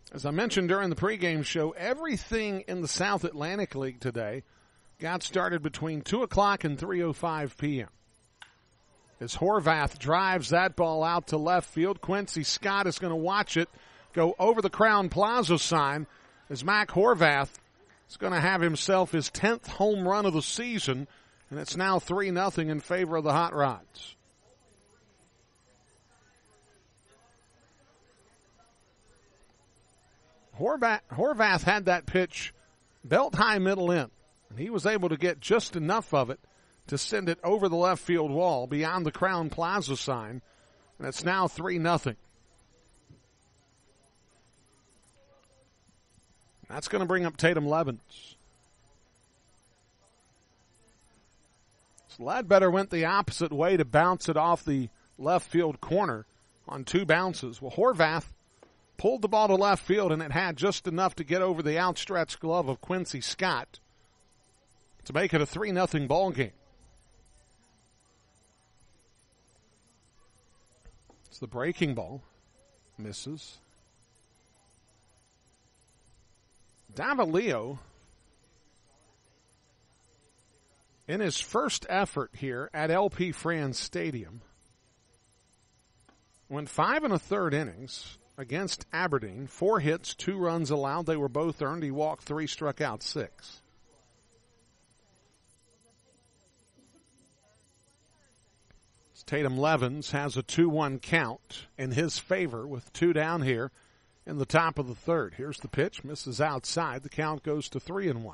As I mentioned during the pregame show, everything in the South Atlantic League today got started between 2 o'clock and 3:05 p.m. As Horvath drives that ball out to left field, Quincy Scott is going to watch it go over the Crown Plaza sign as Mac Horvath is going to have himself his 10th home run of the season, and it's now 3-0 in favor of the Hot Rods. Horvath had that pitch belt high middle in, and he was able to get just enough of it to send it over the left field wall beyond the Crown Plaza sign, and it's now 3-0. That's going to bring up Tatum Levens. So Ledbetter went the opposite way to bounce it off the left field corner on 2 bounces. Well, Horvath pulled the ball to left field, and it had just enough to get over the outstretched glove of Quincy Scott to make it a 3-0 ball game. It's the breaking ball. Misses. Davalillo, in his first effort here at LP Franz Stadium, went 5 1/3 innings against Aberdeen. 4 hits, 2 runs allowed. They were both earned. He walked 3, struck out 6. Tatum Levens has a 2-1 count in his favor with 2 down here in the top of the 3rd. Here's the pitch. Misses outside. The count goes to 3-1.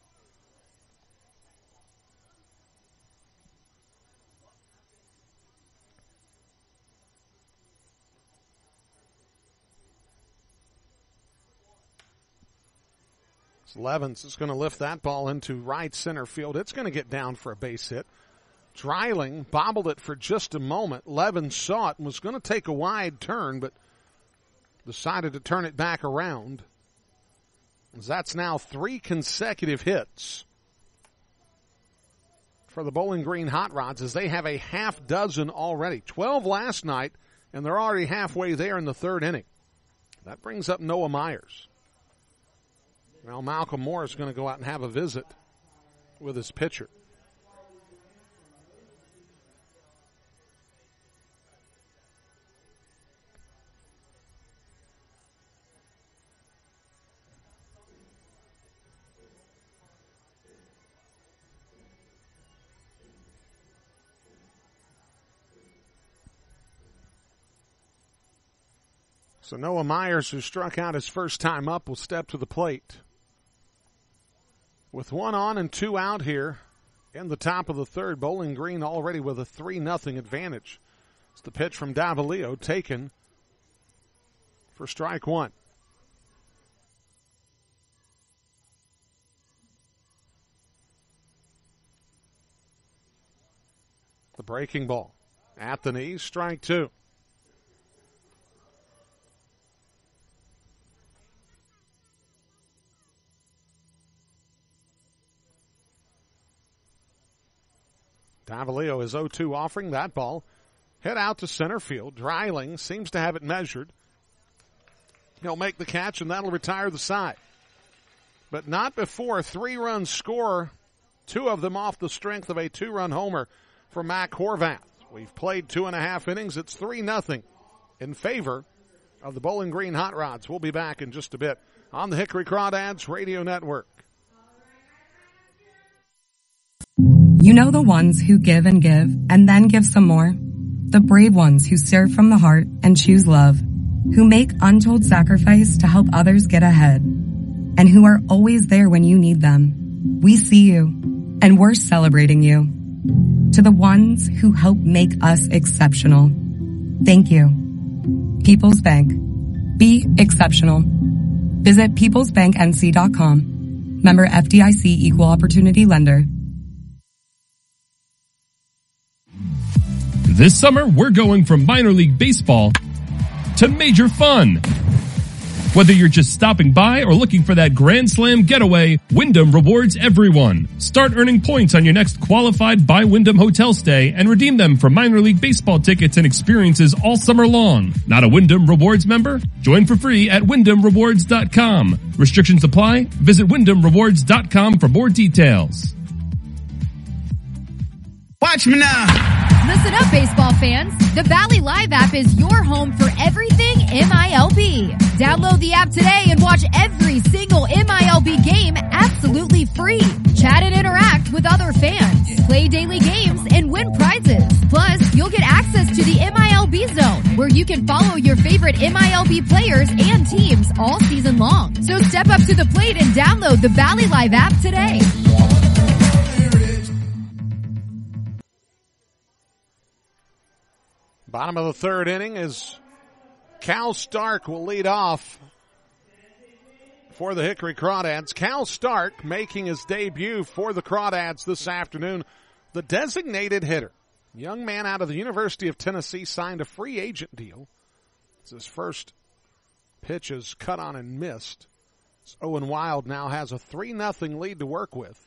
So Levens is going to lift that ball into right center field. It's going to get down for a base hit. Dreiling bobbled it for just a moment. Levens saw it and was going to take a wide turn, but decided to turn it back around. That's now 3 consecutive hits for the Bowling Green Hot Rods, as they have a half dozen already. 12 last night, and they're already halfway there in the 3rd inning. That brings up Noah Myers. Now Malcolm Moore is going to go out and have a visit with his pitcher. So Noah Myers, who struck out his first time up, will step to the plate. With 1 on and 2 out here in the top of the 3rd, Bowling Green already with a 3-0 advantage. It's the pitch from Davalillo taken for strike 1. The breaking ball at the knees, strike 2. Davalillo is 0-2 offering that ball. Head out to center field. Dreiling seems to have it measured. He'll make the catch, and that'll retire the side. But not before a 3-run score, 2 of them off the strength of a 2-run homer for Mac Horvath. We've played 2.5 innings. It's 3-0 in favor of the Bowling Green Hot Rods. We'll be back in just a bit on the Hickory Crawdads Radio Network. You know the ones who give and give and then give some more? The brave ones who serve from the heart and choose love, who make untold sacrifice to help others get ahead, and who are always there when you need them. We see you, and we're celebrating you. To the ones who help make us exceptional, thank you. People's Bank. Be exceptional. Visit peoplesbanknc.com. Member FDIC Equal Opportunity Lender. This summer, we're going from minor league baseball to major fun. Whether you're just stopping by or looking for that Grand Slam getaway, Wyndham rewards everyone. Start earning points on your next qualified by Wyndham hotel stay and redeem them for minor league baseball tickets and experiences all summer long. Not a Wyndham Rewards member? Join for free at WyndhamRewards.com. Restrictions apply. Visit WyndhamRewards.com for more details. Watch me now. Listen up, baseball fans. The Valley Live app is your home for everything MILB. Download the app today and watch every single MILB game absolutely free. Chat and interact with other fans. Play daily games and win prizes. Plus, you'll get access to the MILB Zone, where you can follow your favorite MILB players and teams all season long. So step up to the plate and download the Valley Live app today. Bottom of the third inning is Cal Stark will lead off for the Hickory Crawdads. Cal Stark making his debut for the Crawdads this afternoon. The designated hitter. Young man out of the University of Tennessee signed a free agent deal. It's his first pitch is cut on and missed. Owen Wild now has a 3-0 lead to work with.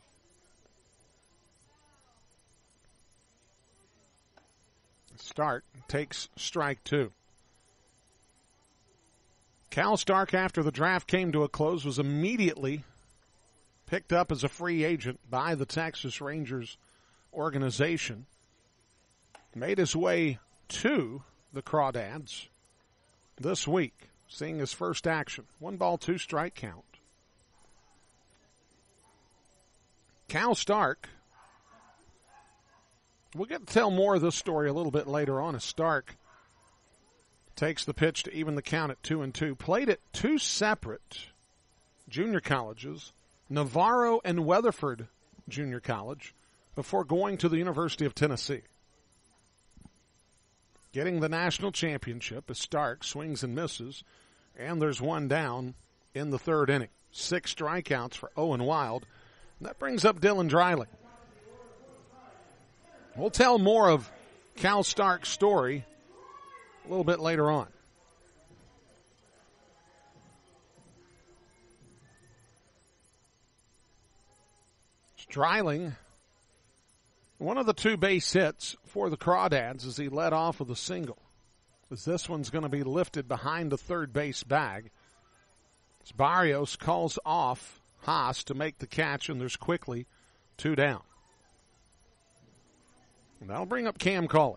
Stark takes strike two. Cal Stark, after the draft came to a close, was immediately picked up as a free agent by the Texas Rangers organization. Made his way to the Crawdads this week, seeing his first action. 1-ball, 2-strike count. Cal Stark, we'll get to tell more of this story a little bit later on as Stark takes the pitch to even the count at 2-2. Played at two separate junior colleges, Navarro and Weatherford Junior College, before going to the University of Tennessee. Getting the national championship as Stark swings and misses, and there's one down in the third inning. 6 strikeouts for Owen Wild. And that brings up Dylan Dreiling. We'll tell more of Cal Stark's story a little bit later on. Dreiling, one of the 2 base hits for the Crawdads as he led off with a single. As this one's going to be lifted behind the third base bag. As Barrios calls off Haas to make the catch, and there's quickly 2 down. And that'll bring up Cam Cauley.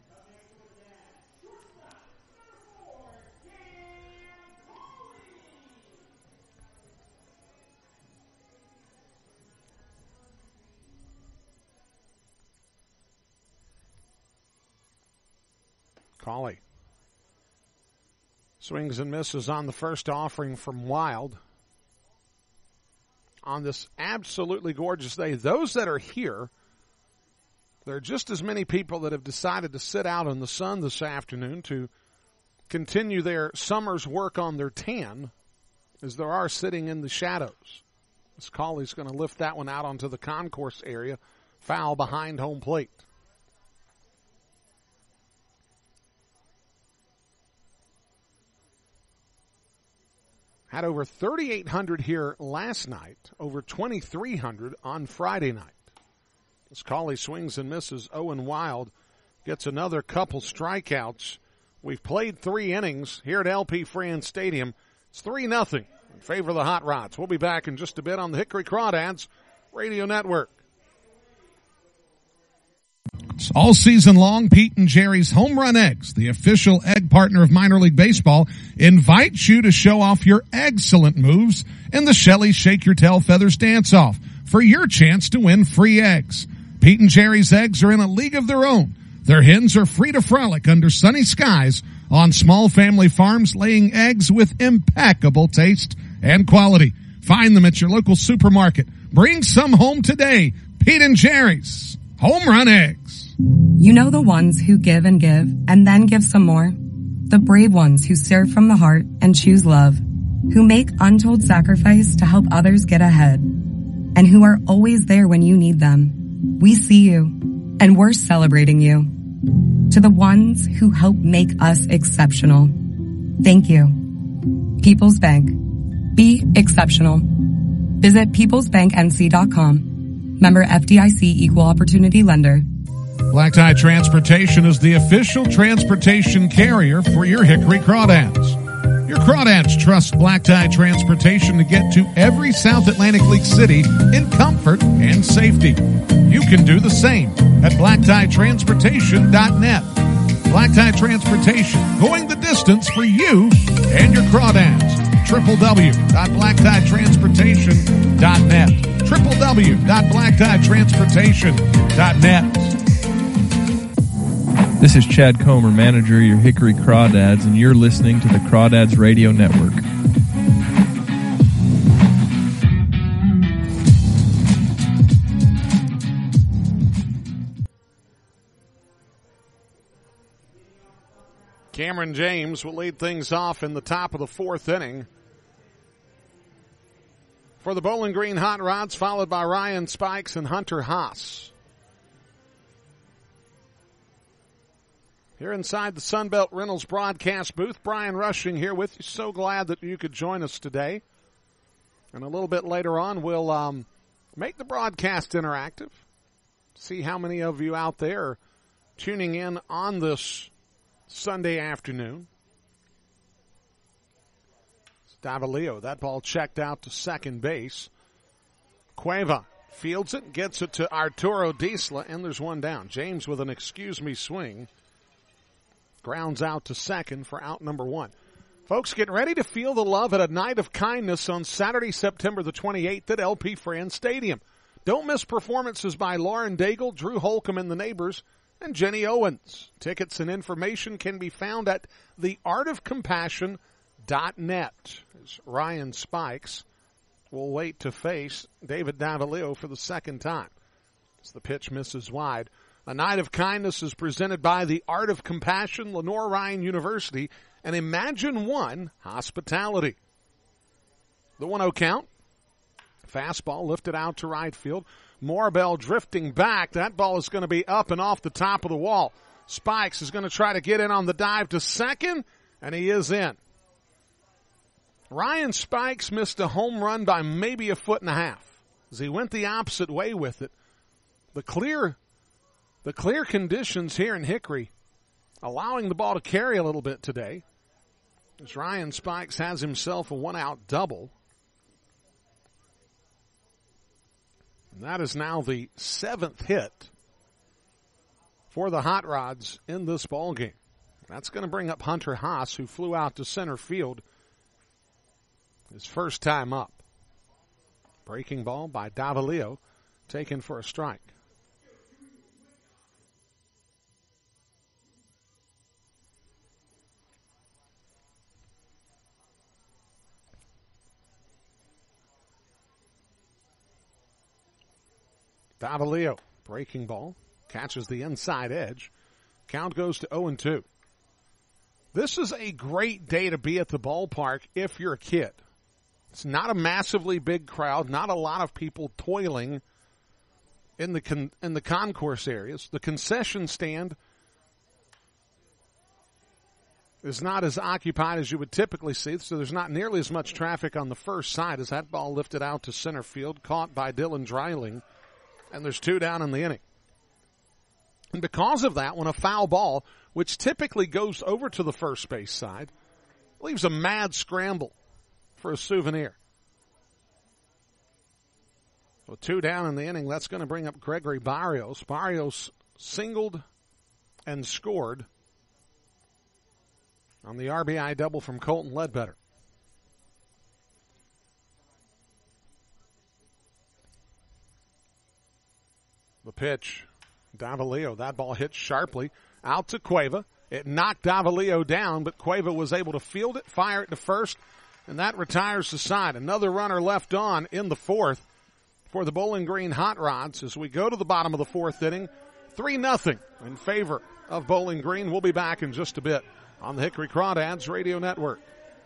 Cauley swings and misses on the first offering from Wild. On this absolutely gorgeous day, those that are here, there are just as many people that have decided to sit out in the sun this afternoon to continue their summer's work on their tan as there are sitting in the shadows. As Cauley's going to lift that one out onto the concourse area, foul behind home plate. Had over 3,800 here last night, over 2,300 on Friday night. As Cauley swings and misses, Owen Wild gets another couple strikeouts. We've played 3 innings here at LP Friends Stadium. It's 3-0 in favor of the Hot Rods. We'll be back in just a bit on the Hickory Crawdads Radio Network. All season long, Pete and Jerry's Home Run Eggs, the official egg partner of minor league baseball, invites you to show off your excellent moves in the Shelly Shake Your Tail Feathers Dance-Off for your chance to win free eggs. Pete and Jerry's eggs are in a league of their own. Their hens are free to frolic under sunny skies on small family farms, laying eggs with impeccable taste and quality. Find them at your local supermarket. Bring some home today. Pete and Jerry's Home Run Eggs. You know the ones who give and then give some more? The brave ones who serve from the heart and choose love, who make untold sacrifice to help others get ahead, and who are always there when you need them. We see you, and we're celebrating you. To the ones who help make us exceptional, thank you. People's Bank. Be exceptional. Visit peoplesbanknc.com. Member FDIC Equal Opportunity Lender. Black Tie Transportation is the official transportation carrier for your Hickory Crawdads. Your Crawdads trust Black Tie Transportation to get to every South Atlantic League city in comfort and safety. You can do the same at blacktieTransportation.net. Black Tie Transportation, going the distance for you and your Crawdads. www.blacktieTransportation.net. www.blacktieTransportation.net. This is Chad Comer, manager of your Hickory Crawdads, and you're listening to the Crawdads Radio Network. Cameron James will lead things off in the top of the fourth inning for the Bowling Green Hot Rods, followed by Ryan Spikes and Hunter Haas. Here inside the Sunbelt Rentals broadcast booth, Brian Rushing here with you. So glad that you could join us today. And a little bit later on, we'll make the broadcast interactive. See how many of you out there are tuning in on this Sunday afternoon. It's Davalillo. That ball checked out to second base. Cueva fields it, gets it to Arturo Diesla, and there's one down. James with an excuse me swing. Grounds out to second for out number one. Folks, get ready to feel the love at a night of kindness on Saturday, September the 28th at LP Friends Stadium. Don't miss performances by Lauren Daigle, Drew Holcomb and the Neighbors, and Jenny Owens. Tickets and information can be found at theartofcompassion.net. As Ryan Spikes will wait to face David Davalillo for the second time. As the pitch misses wide. A Night of Kindness is presented by the Art of Compassion, Lenore Ryan University, and Imagine One Hospitality. The 1-0 count. Fastball lifted out to right field. Morbell drifting back. That ball is going to be up and off the top of the wall. Spikes is going to try to get in on the dive to second, and he is in. Ryan Spikes missed a home run by maybe a foot and a half as he went the opposite way with it. The clear conditions here in Hickory allowing the ball to carry a little bit today as Ryan Spikes has himself a one-out double. And that is now the seventh hit for the Hot Rods in this ball game. That's going to bring up Hunter Haas, who flew out to center field his first time up. Breaking ball by Davalillo, taken for a strike. Davalillo, breaking ball, catches the inside edge. Count goes to 0-2. This is a great day to be at the ballpark if you're a kid. It's not a massively big crowd, not a lot of people toiling in the concourse areas. The concession stand is not as occupied as you would typically see, so there's not nearly as much traffic on the first side as that ball lifted out to center field, caught by Dylan Dreiling. And there's two down in the inning. And because of that, when a foul ball, which typically goes over to the first base side, leaves a mad scramble for a souvenir. With two down in the inning, that's going to bring up Gregory Barrios. Barrios singled and scored on the RBI double from Colton Ledbetter. The pitch, Davalillo. That ball hit sharply out to Cueva. It knocked Davalillo down, but Cueva was able to field it, fire it to first, and that retires the side. Another runner left on in the fourth for the Bowling Green Hot Rods as we go to the bottom of the fourth inning. 3-0 in favor of Bowling Green. We'll be back in just a bit on the Hickory Crawdads Radio Network.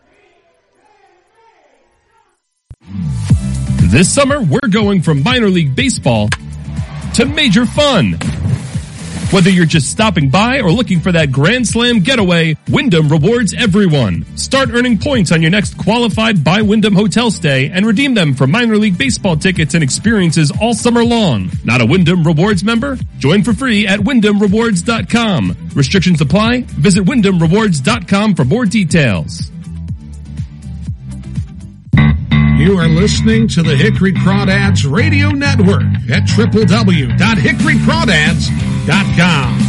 This summer, we're going from minor league baseball to major fun. Whether you're just stopping by or looking for that Grand Slam getaway, Wyndham rewards everyone. Start earning points on your next qualified by Wyndham hotel stay and redeem them for minor league baseball tickets and experiences all summer long. Not a Wyndham Rewards member? Join for free at WyndhamRewards.com. Restrictions apply. Visit WyndhamRewards.com for more details. You are listening to the Hickory Crawdads Radio Network at www.hickorycrawdads.com.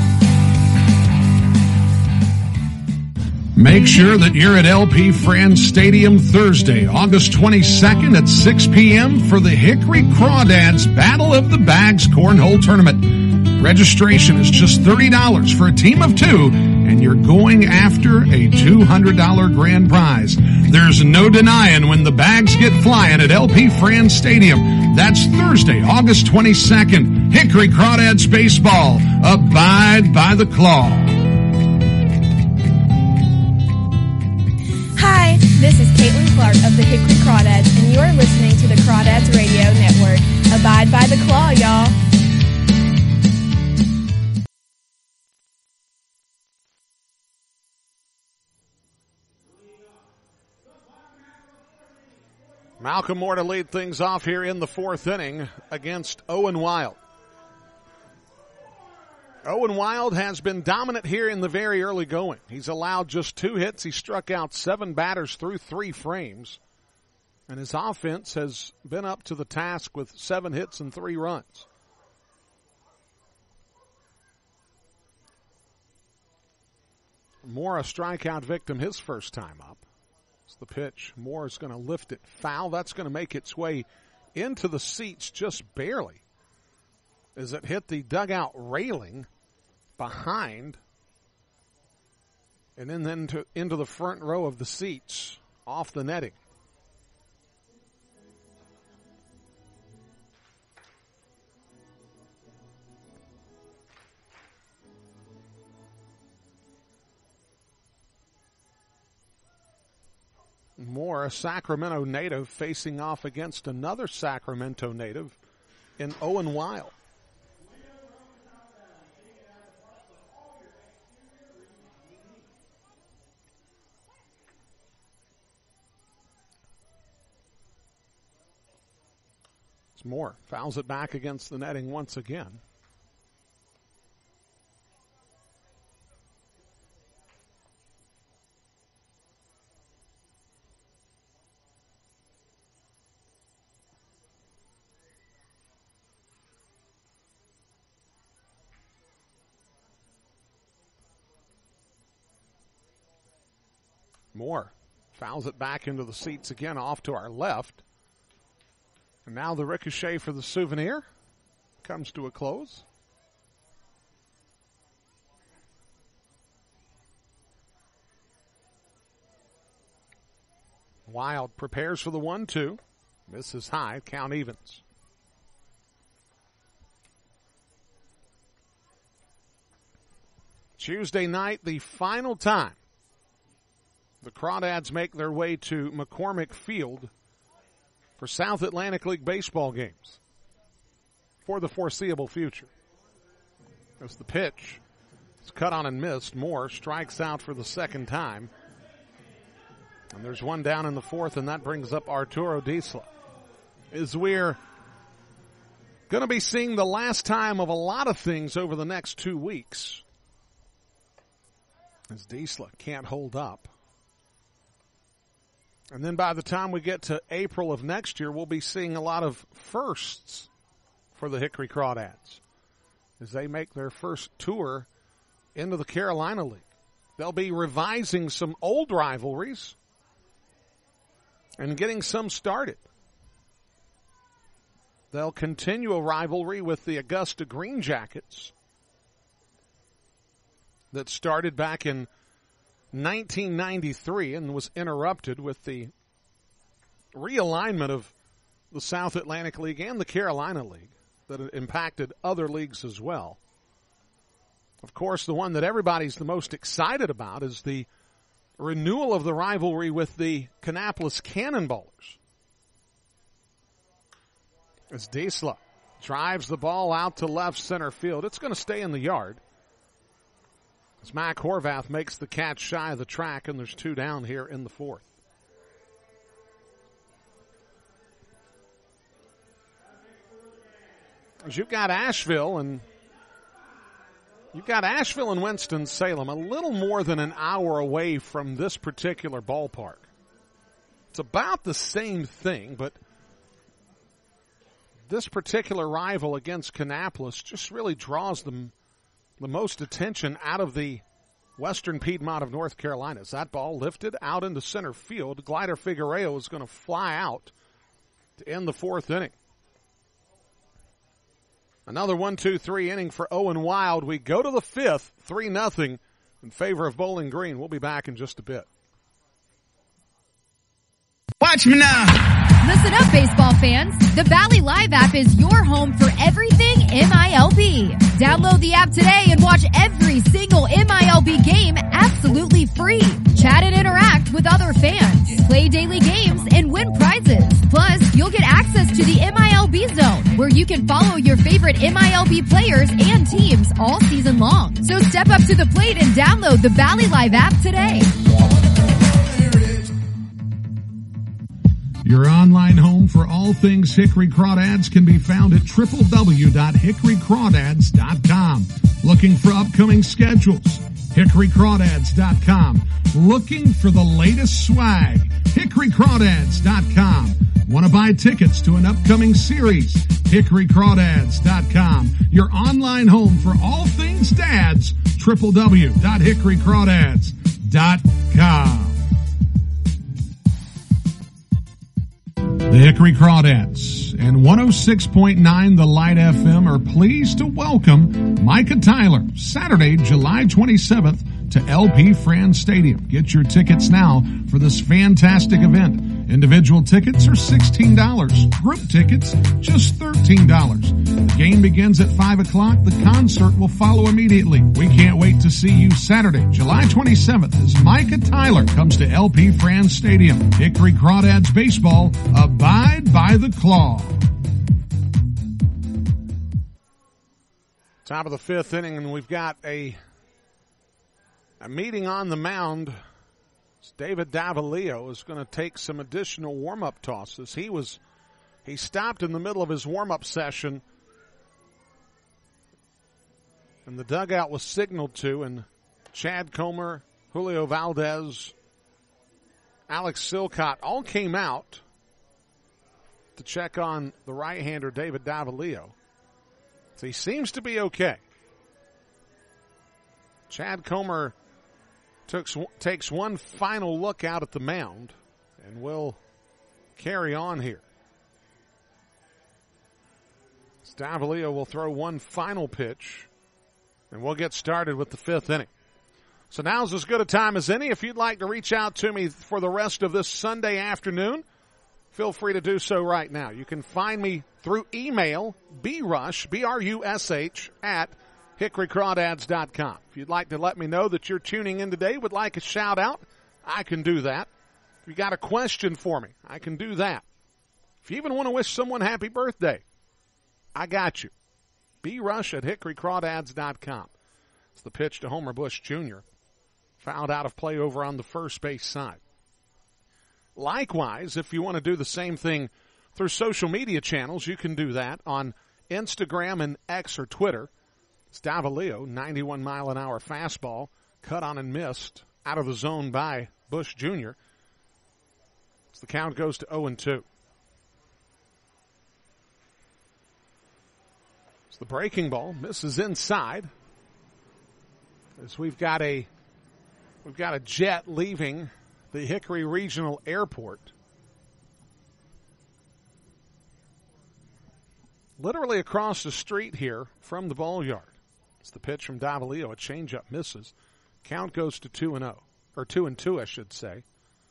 Make sure that you're at LP Franz Stadium Thursday, August 22nd at 6 p.m. for the Hickory Crawdads Battle of the Bags Cornhole Tournament. Registration is just $30 for a team of two, and you're going after a $200 grand prize. There's no denying when the bags get flying at LP Franz Stadium. That's Thursday, August 22nd. Hickory Crawdads Baseball. Abide by the claw. Hi, this is Caitlin Clark of the Hickory Crawdads, and you're listening to the Crawdads Radio Network. Abide by the claw, y'all. Malcolm Moore to lead things off here in the fourth inning against Owen Wild. Owen Wild has been dominant here in the very early going. He's allowed just 2 hits. He struck out 7 batters through 3 frames. And his offense has been up to the task with 7 hits and 3 runs. Moore a strikeout victim his first time up. The pitch. Moore is going to lift it foul. That's going to make its way into the seats just barely as it hit the dugout railing behind and then into the front row of the seats off the netting. Moore, a Sacramento native, facing off against another Sacramento native in Owen Wild. It's Moore. Fouls it back against the netting once again. Moore fouls it back into the seats again off to our left. And now the ricochet for the Souvenir comes to a close. Wild prepares for the 1-2. Misses high. Count evens. Tuesday night, the final time the Crawdads make their way to McCormick Field for South Atlantic League baseball games for the foreseeable future. As the pitch is cut on and missed, Moore strikes out for the second time. And there's one down in the fourth, and that brings up Arturo Diesla. As we're going to be seeing the last time of a lot of things over the next 2 weeks, as Diesla can't hold up. And then by the time we get to April of next year, we'll be seeing a lot of firsts for the Hickory Crawdads as they make their first tour into the Carolina League. They'll be revising some old rivalries and getting some started. They'll continue a rivalry with the Augusta Green Jackets that started back in 1993 and was interrupted with the realignment of the South Atlantic League and the Carolina League that impacted other leagues as well. Of course, the one that everybody's the most excited about is the renewal of the rivalry with the Kannapolis Cannonballers. As Diesla Drives the ball out to left center field. It's going to stay in the yard. As Mac Horvath makes the catch shy of the track, and there's 2 down here in the 4th. As you've got Asheville and Winston-Salem a little more than an hour away from this particular ballpark. It's about the same thing, but this particular rival against Kannapolis just really draws the most attention out of the Western Piedmont of North Carolina. As that ball lifted out into center field, Glider Figueroa is going to fly out to end the 4th inning. Another 1-2-3 inning for Owen Wild. We go to the 5th, 3-0 in favor of Bowling Green. We'll be back in just a bit. Watch me now. Listen up, baseball fans. The Valley Live app is your home for everything MILB. Download the app today and watch every single MILB game absolutely free. Chat and interact with other fans. Play daily games and win prizes. Plus, you'll get access to the MILB Zone, where you can follow your favorite MILB players and teams all season long. So step up to the plate and download the Valley Live app today. Your online home for all things Hickory Crawdads can be found at www.hickorycrawdads.com. Looking for upcoming schedules? hickorycrawdads.com. Looking for the latest swag? hickorycrawdads.com. Want to buy tickets to an upcoming series? hickorycrawdads.com. Your online home for all things dads? www.hickorycrawdads.com. The Hickory Crawdads and 106.9 The Light FM are pleased to welcome Micah Tyler Saturday, July 27th to LP Franz Stadium. Get your tickets now for this fantastic event. Individual tickets are $16. Group tickets, just $13. The game begins at 5 o'clock. The concert will follow immediately. We can't wait to see you Saturday, July 27th, as Micah Tyler comes to LP Franz Stadium. Hickory Crawdads baseball, abide by the claw. Top of the 5th inning, and we've got a meeting on the mound. David Davalillo is going to take some additional warm-up tosses. He stopped in the middle of his warm-up session, and the dugout was signaled to, and Chad Comer, Julio Valdez, Alex Silcott all came out to check on the right-hander David Davalillo. So he seems to be okay. Chad Comer takes one final look out at the mound and will carry on here. Davalillo will throw one final pitch, and we'll get started with the 5th inning. So now's as good a time as any. If you'd like to reach out to me for the rest of this Sunday afternoon, feel free to do so right now. You can find me through email, brush, B-R-U-S-H, at hickorycrawdads.com. If you'd like to let me know that you're tuning in today, would like a shout out, I can do that. If you got a question for me, I can do that. If you even want to wish someone happy birthday, I got you. brush at hickorycrawdads.com. It's the pitch to Homer Bush Jr. Fouled out of play over on the first base side. Likewise, if you want to do the same thing through social media channels, you can do that on Instagram and X or Twitter. It's Davalillo, 91-mile-an-hour fastball, cut on and missed, out of the zone by Bush Jr. As the count goes to 0-2. As the breaking ball misses inside, as we've got a jet leaving the Hickory Regional Airport. Literally across the street here from the ball yard. It's the pitch from Davalillo. A changeup misses. Count goes to 2-0. Or 2-2, I should say.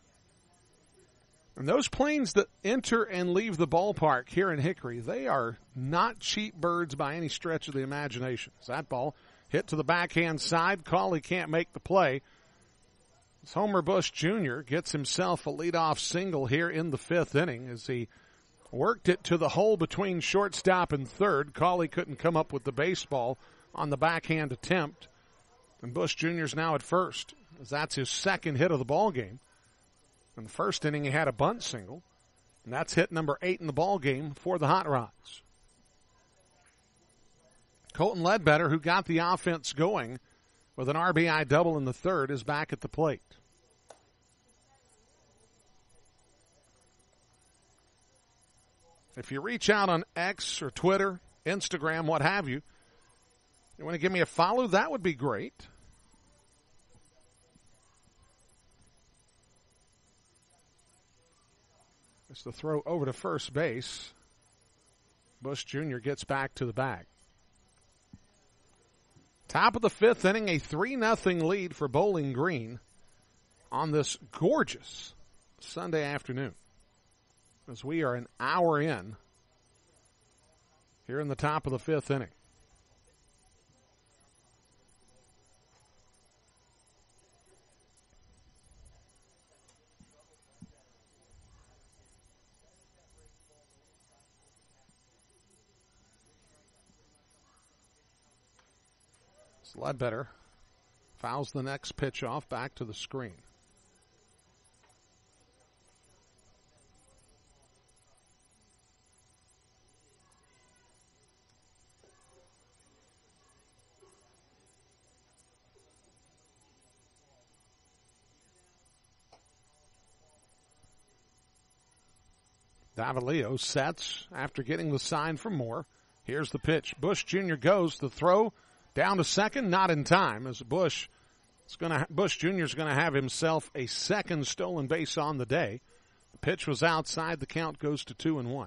And those planes that enter and leave the ballpark here in Hickory, they are not cheap birds by any stretch of the imagination. As that ball hit to the backhand side, Cawley can't make the play. As Homer Bush Jr. gets himself a leadoff single here in the 5th inning as he Worked it to the hole between shortstop and third. Cauley couldn't come up with the baseball on the backhand attempt. And Bush Jr.'s now at first, as that's his second hit of the ball game. In the first inning, he had a bunt single, and that's hit number 8 in the ball game for the Hot Rods. Colton Ledbetter, who got the offense going with an RBI double in the third, is back at the plate. If you reach out on X or Twitter, Instagram, what have you, you want to give me a follow, that would be great. It's the throw over to first base. Bush Jr. gets back to the bag. Top of the fifth inning, a 3-0 lead for Bowling Green on this gorgeous Sunday afternoon, as we are an hour in here in the top of the fifth inning. Ledbetter fouls the next pitch off back to the screen. Davalillo sets after getting the sign from Moore. Here's the pitch. Bush Jr. goes. The throw down to second, not in time, as Bush Jr. is going to have himself a second stolen base on the day. The pitch was outside. The count goes to 2-1.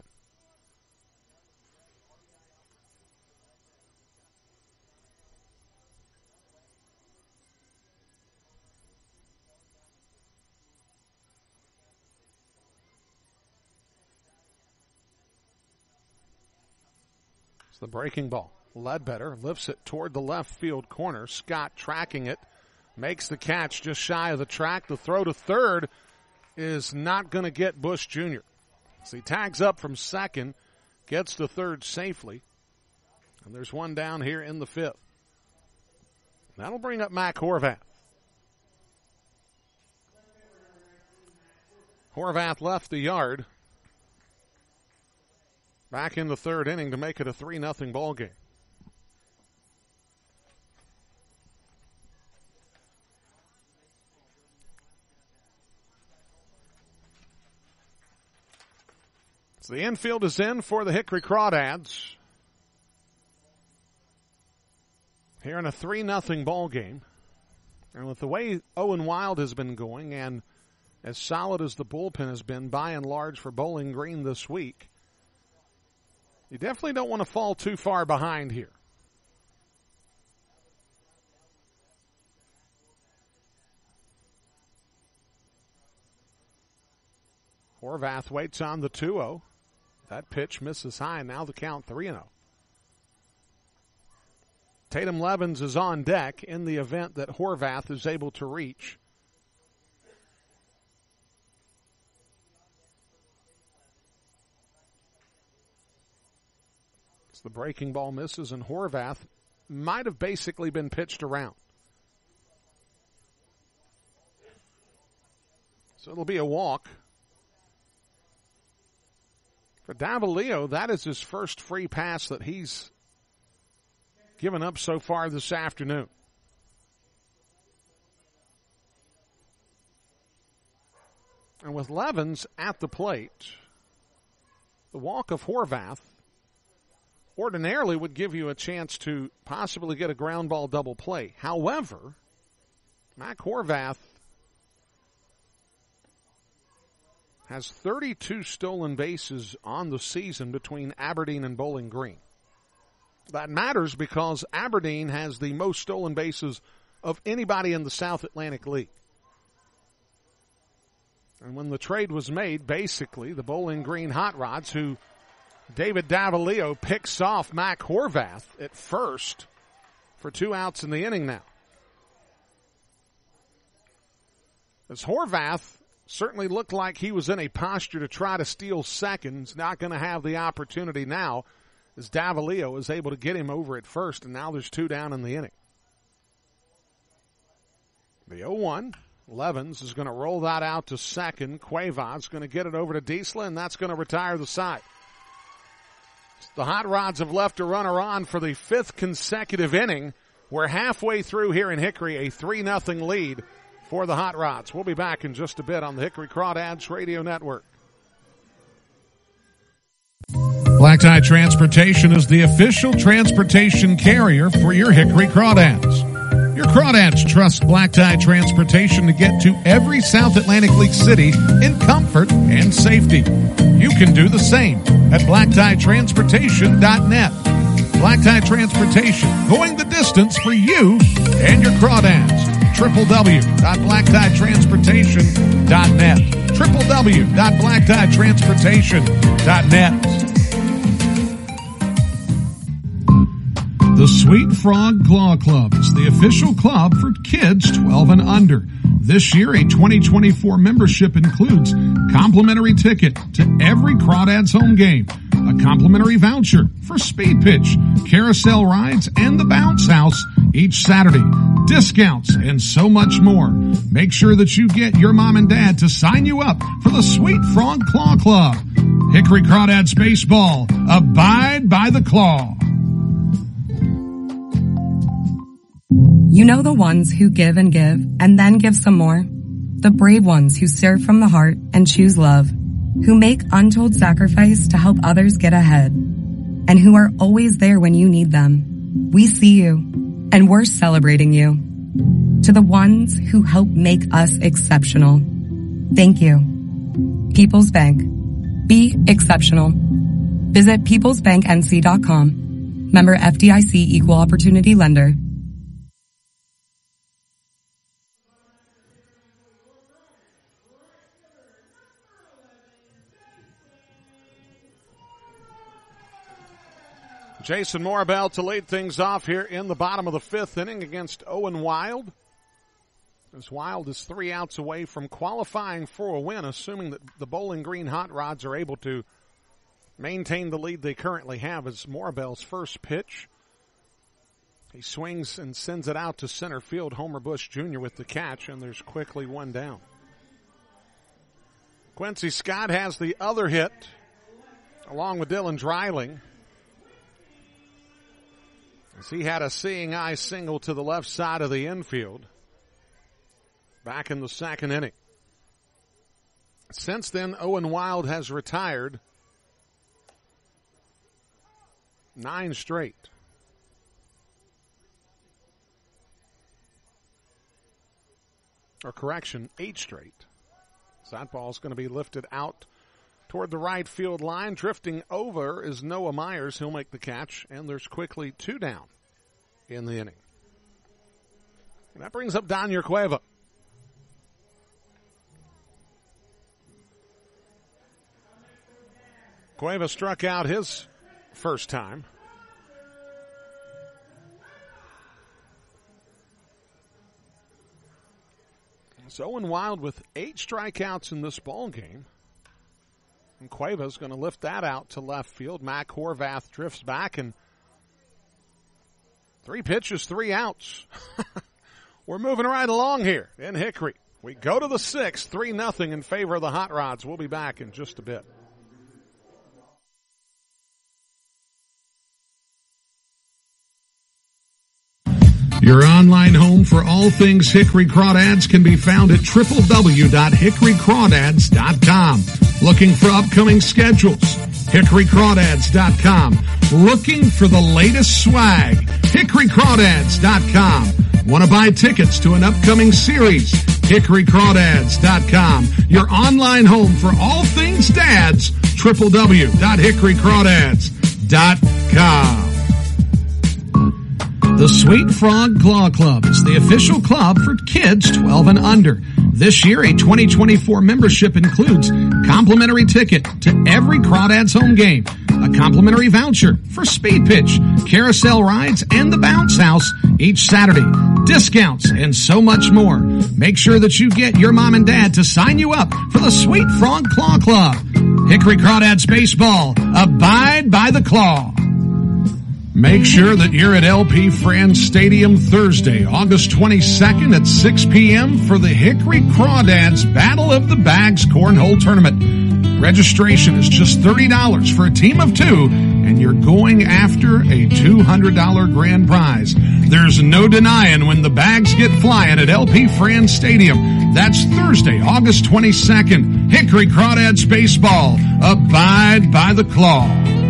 It's the breaking ball. Ledbetter lifts it toward the left field corner. Scott tracking it, makes the catch just shy of the track. The throw to third is not going to get Bush Jr. So he tags up from second, gets to third safely. And there's one down here in the fifth. That'll bring up Mac Horvath. Horvath left the yard back in the third inning to make it a 3-0 ball game. So the infield is in for the Hickory Crawdads here in a 3-0 ball game. And with the way Owen Wild has been going and as solid as the bullpen has been by and large for Bowling Green this week, you definitely don't want to fall too far behind here. Horvath waits on the 2-0. That pitch misses high. Now the count 3-0. Tatum Levens is on deck in the event that Horvath is able to reach. It's the breaking ball misses, and Horvath might have basically been pitched around. So it'll be a walk. For Davalillo, that is his first free pass that he's given up so far this afternoon. And with Levens at the plate, the walk of Horvath ordinarily would give you a chance to possibly get a ground ball double play. However, Mac Horvath has 32 stolen bases on the season between Aberdeen and Bowling Green. That matters because Aberdeen has the most stolen bases of anybody in the South Atlantic League. And when the trade was made, basically, the Bowling Green Hot Rods, who David Davalillo picks off Mac Horvath at first for 2 outs in the inning now. As Horvath certainly looked like he was in a posture to try to steal seconds. Not going to have the opportunity now as Davalillo is able to get him over at first, and now there's 2 down in the inning. The 0-1. Levens is going to roll that out to second. Cueva's going to get it over to Diesla, and that's going to retire the side. The Hot Rods have left a runner on for the 5th consecutive inning. We're halfway through here in Hickory, a 3-0 lead for the Hot Rods. We'll be back in just a bit on the Hickory Crawdads Radio Network. Black Tie Transportation is the official transportation carrier for your Hickory Crawdads. Your Crawdads trust Black Tie Transportation to get to every South Atlantic League city in comfort and safety. You can do the same at blacktieTransportation.net. Black Tie Transportation, going the distance for you and your Crawdads. www.blacktieTransportation.net. www.blacktieTransportation.net. The Sweet Frog Claw Club is the official club for kids 12 and under. This year, a 2024 membership includes complimentary ticket to every Crawdads home game, a complimentary voucher for speed pitch, carousel rides, and the bounce house each Saturday, discounts, and so much more. Make sure that you get your mom and dad to sign you up for the Sweet Frog Claw Club. Hickory Crawdads Baseball, abide by the claw. You know the ones who give and then give some more? The brave ones who serve from the heart and choose love, who make untold sacrifice to help others get ahead, and who are always there when you need them. We see you, and we're celebrating you. To the ones who help make us exceptional, thank you. People's Bank. Be exceptional. Visit peoplesbanknc.com. Member FDIC Equal Opportunity Lender. Jason Morabel to lead things off here in the bottom of the 5th inning against Owen Wild. As Wild is 3 outs away from qualifying for a win, assuming that the Bowling Green Hot Rods are able to maintain the lead they currently have. As Morabel's first pitch, he swings and sends it out to center field. Homer Bush Jr. with the catch, and there's quickly 1 down. Quincy Scott has the other hit, along with Dylan Dreiling, as he had a seeing eye single to the left side of the infield back in the 2nd inning. Since then, Owen Wild has retired 9 straight. Or correction, 8 straight. So that ball's going to be lifted out toward the right field line. Drifting over is Noah Myers. He'll make the catch, and there's quickly 2 down in the inning. And that brings up Daniel Cueva. Cueva struck out his first time. So Owen Wild with 8 strikeouts in this ball game. And Cueva's going to lift that out to left field. Mac Horvath drifts back, and 3 pitches, 3 outs. We're moving right along here in Hickory. We go to the 6th, 3-0 in favor of the Hot Rods. We'll be back in just a bit. Your online home for all things Hickory Crawdads can be found at www.hickorycrawdads.com. Looking for upcoming schedules? hickorycrawdads.com. Looking for the latest swag? hickorycrawdads.com. Want to buy tickets to an upcoming series? hickorycrawdads.com. Your online home for all things dads? www.hickorycrawdads.com. The Sweet Frog Claw Club is the official club for kids 12 and under. This year, a 2024 membership includes complimentary ticket to every Crawdads home game, a complimentary voucher for Speed Pitch, carousel rides, and the Bounce House each Saturday, discounts, and so much more. Make sure that you get your mom and dad to sign you up for the Sweet Frog Claw Club. Hickory Crawdads Baseball, abide by the claw. Make sure that you're at LP Franz Stadium Thursday, August 22nd at 6 p.m. for the Hickory Crawdads Battle of the Bags Cornhole Tournament. Registration is just $30 for a team of 2, and you're going after a $200 grand prize. There's no denying when the bags get flying at LP Franz Stadium. That's Thursday, August 22nd. Hickory Crawdads Baseball, abide by the claw.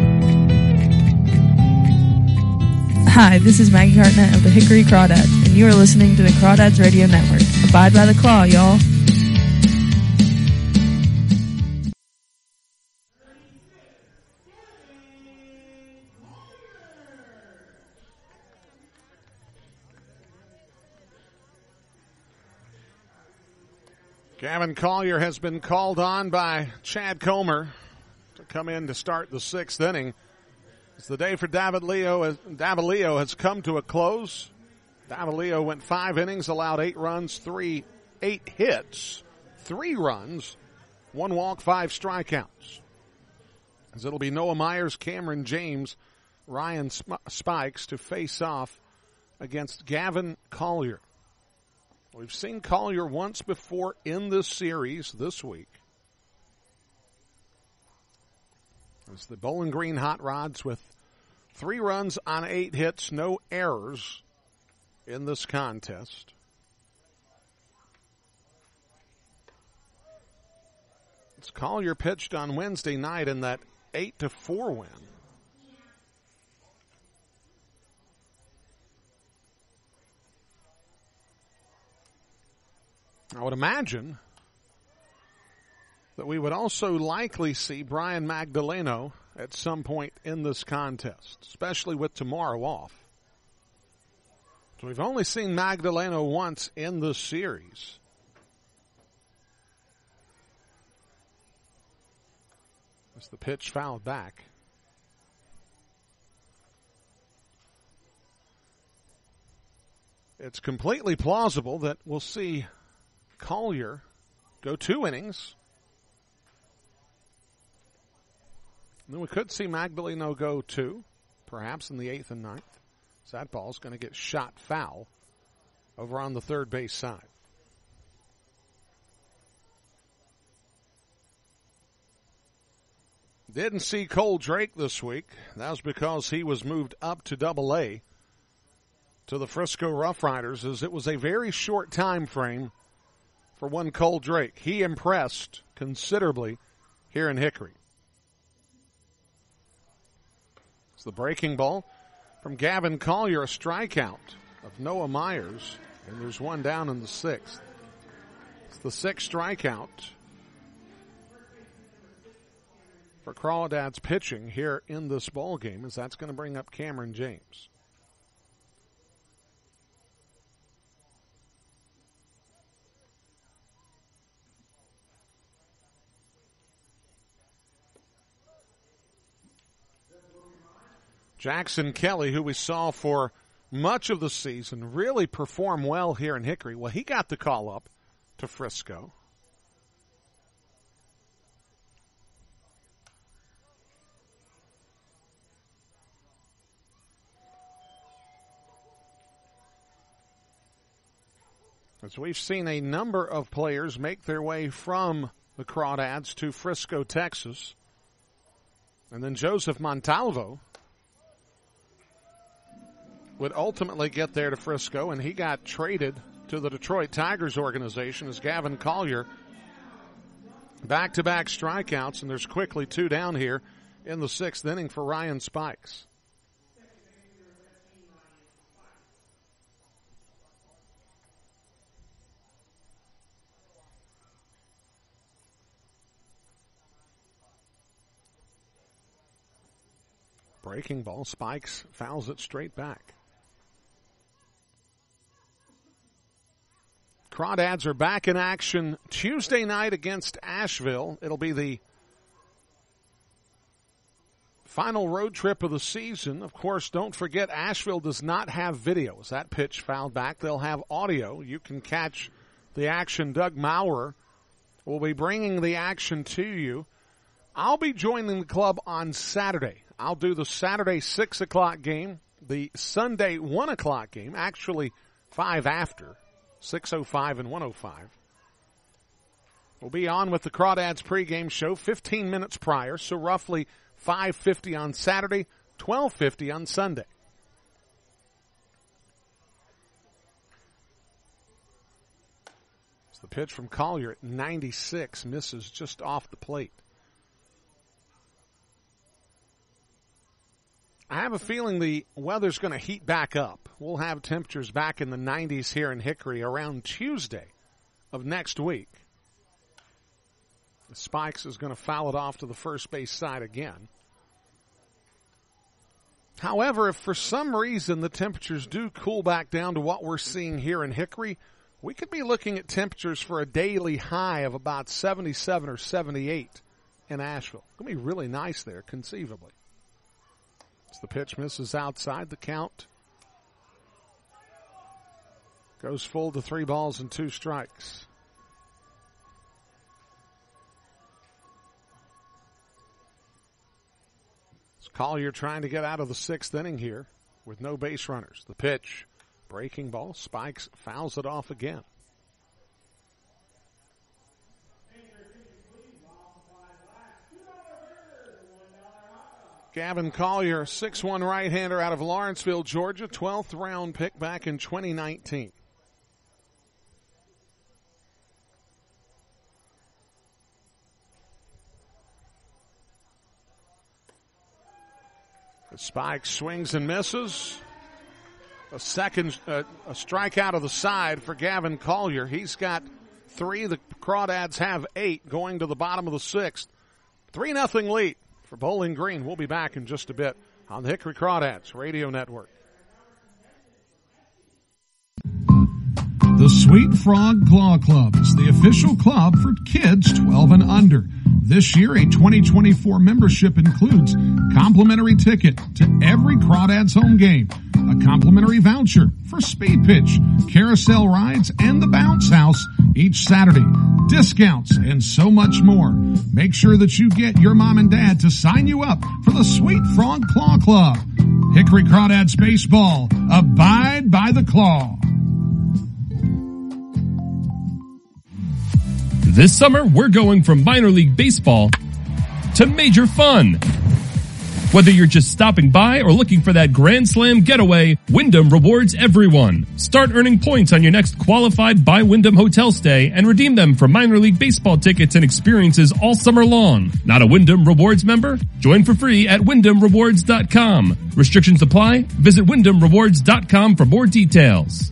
Hi, this is Maggie Hartnett of the Hickory Crawdads, and you are listening to the Crawdads Radio Network. Abide by the claw, y'all. Gavin Collier has been called on by Chad Comer to come in to start the 6th inning. It's the day for Davalillo has come to a close. Davalillo went 5 innings, allowed 8 runs, 8 hits, 3 runs, 1 walk, 5 strikeouts. As it'll be Noah Myers, Cameron James, Ryan Spikes to face off against Gavin Collier. We've seen Collier once before in this series this week. It's the Bowling Green Hot Rods with 3 runs on 8 hits, no errors in this contest. It's Collier pitched on Wednesday night in that 8-4 win. I would imagine that we would also likely see Brian Magdaleno at some point in this contest, especially with tomorrow off. So we've only seen Magdaleno once in this series. As the pitch fouled back. It's completely plausible that we'll see Collier go 2 innings. And then we could see Magdaleno go 2, perhaps in the 8th and 9th. So that ball's going to get shot foul over on the third base side. Didn't see Cole Drake this week. That was because he was moved up to Double-A to the Frisco Rough Riders, as it was a very short time frame for one Cole Drake. He impressed considerably here in Hickory. It's the breaking ball from Gavin Collier, a strikeout of Noah Myers, and there's one down in the 6th. It's the 6th strikeout for Crawdads pitching here in this ball game, as that's going to bring up Cameron James. Jackson Kelly, who we saw for much of the season, really perform well here in Hickory. Well, he got the call up to Frisco. As we've seen a number of players make their way from the Crawdads to Frisco, Texas. And then Joseph Montalvo would ultimately get there to Frisco, and he got traded to the Detroit Tigers organization as Gavin Collier. Back-to-back strikeouts, and there's quickly 2 down here in the 6th inning for Ryan Spikes. Breaking ball, Spikes fouls it straight back. Crawdads are back in action Tuesday night against Asheville. It'll be the Final road trip of the season. Of course, don't forget Asheville does not have video. As that pitch fouled back, they'll have audio. You can catch the action. Doug Maurer will be bringing the action to you. I'll be joining the club on Saturday. I'll do the Saturday 6 o'clock game, the Sunday 1 o'clock game, actually 5 after, 6:05 and 1:05. We'll be on with the Crawdads pregame show 15 minutes prior, so roughly 5:50 on Saturday, 12:50 on Sunday. It's the pitch from Collier at 96, misses just off the plate. I have a feeling the weather's going to heat back up. We'll have temperatures back in the 90s here in Hickory around Tuesday of next week. Spikes is going to foul it off to the first base side again. However, if for some reason the temperatures do cool back down to what we're seeing here in Hickory, we could be looking at temperatures for a daily high of about 77 or 78 in Asheville. It's going to be really nice there, conceivably. As the pitch misses outside, the count goes full to 3 balls and 2 strikes. Collier trying to get out of the 6th inning here with no base runners. The pitch, breaking ball. Spikes fouls it off again. Gavin Collier, 6'1" right-hander out of Lawrenceville, Georgia, 12th round pick back in 2019. Spike swings and misses. A strikeout of the side for Gavin Collier. He's got 3. The Crawdads have 8 going to the bottom of the 6th. 3-0 lead for Bowling Green. We'll be back in just a bit on the Hickory Crawdads Radio Network. The Sweet Frog Claw Club is the official club for kids 12 and under. This year, a 2024 membership includes complimentary ticket to every Crawdads home game, a complimentary voucher for Speed Pitch, carousel rides, and the Bounce House each Saturday, discounts, and so much more. Make sure that you get your mom and dad to sign you up for the Sweet Frog Claw Club. Hickory Crawdads Baseball, abide by the claw. This summer, we're going from minor league baseball to major fun. Whether you're just stopping by or looking for that Grand Slam getaway, Wyndham rewards everyone. Start earning points on your next qualified by Wyndham hotel stay and redeem them for minor league baseball tickets and experiences all summer long. Not a Wyndham Rewards member? Join for free at WyndhamRewards.com. Restrictions apply. Visit WyndhamRewards.com for more details.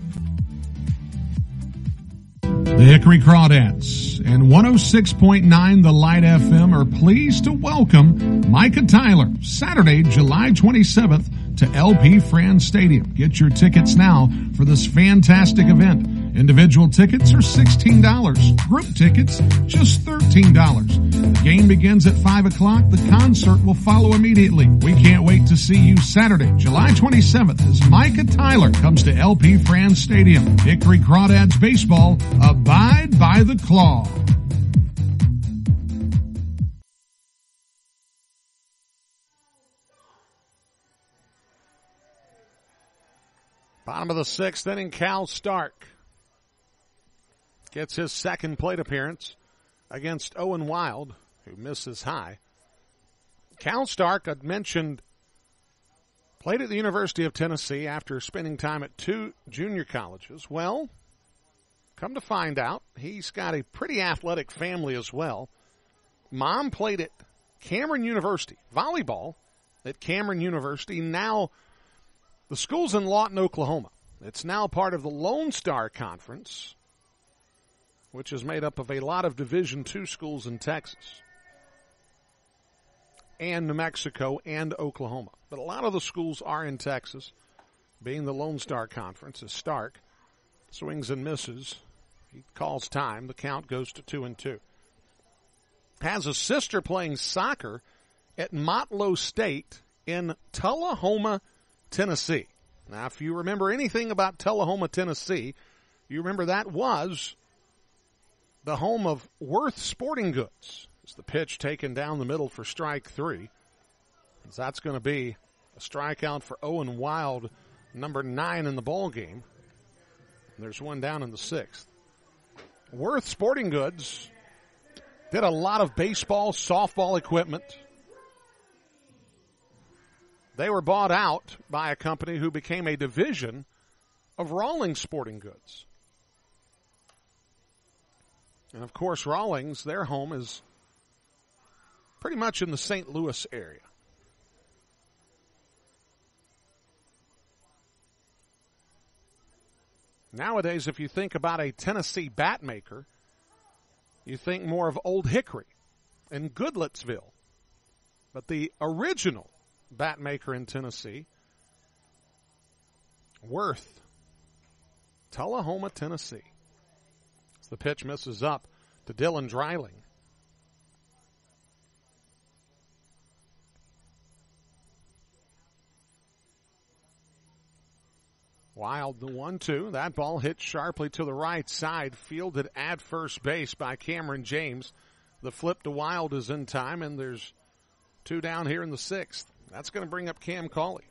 The Hickory Crawdads and 106.9 The Light FM are pleased to welcome Micah Tyler Saturday, July 27th to LP Franz Stadium. Get your tickets now for this fantastic event. Individual tickets are $16. Group tickets, just $13. The game begins at 5 o'clock. The concert will follow immediately. We can't wait to see you Saturday, July 27th as Micah Tyler comes to LP Franz Stadium. Hickory Crawdads Baseball, abide by the claw. Bottom of the 6th inning, Cal Stark gets his second plate appearance against Owen Wild, who misses high. Cal Stark, I'd mentioned, played at the University of Tennessee after spending time at 2 junior colleges. Well, come to find out, he's got a pretty athletic family as well. Mom played at Cameron University, volleyball at Cameron University. Now, the school's in Lawton, Oklahoma. It's now part of the Lone Star Conference, which is made up of a lot of Division II schools in Texas and New Mexico and Oklahoma. But a lot of the schools are in Texas, being the Lone Star Conference. As Stark swings and misses, he calls time. The count goes to 2-2. Has a sister playing soccer at Motlow State in Tullahoma, Tennessee. Now, if you remember anything about Tullahoma, Tennessee, you remember that was the home of Worth Sporting Goods. It's the pitch taken down the middle for strike 3. That's going to be a strikeout for Owen Wild, number 9 in the ball game. There's one down in the 6th. Worth Sporting Goods did a lot of baseball, softball equipment. They were bought out by a company who became a division of Rawlings Sporting Goods. And of course, Rawlings, their home is pretty much in the St. Louis area. Nowadays, if you think about a Tennessee bat maker, you think more of Old Hickory and Goodlettsville. But the original bat maker in Tennessee, Worth, Tullahoma, Tennessee. As the pitch misses up to Dylan Dreiling. Wild, the 1-2. That ball hit sharply to the right side, fielded at first base by Cameron James. The flip to Wild is in time, and there's 2 down here in the 6th. That's going to bring up Cam Cauley.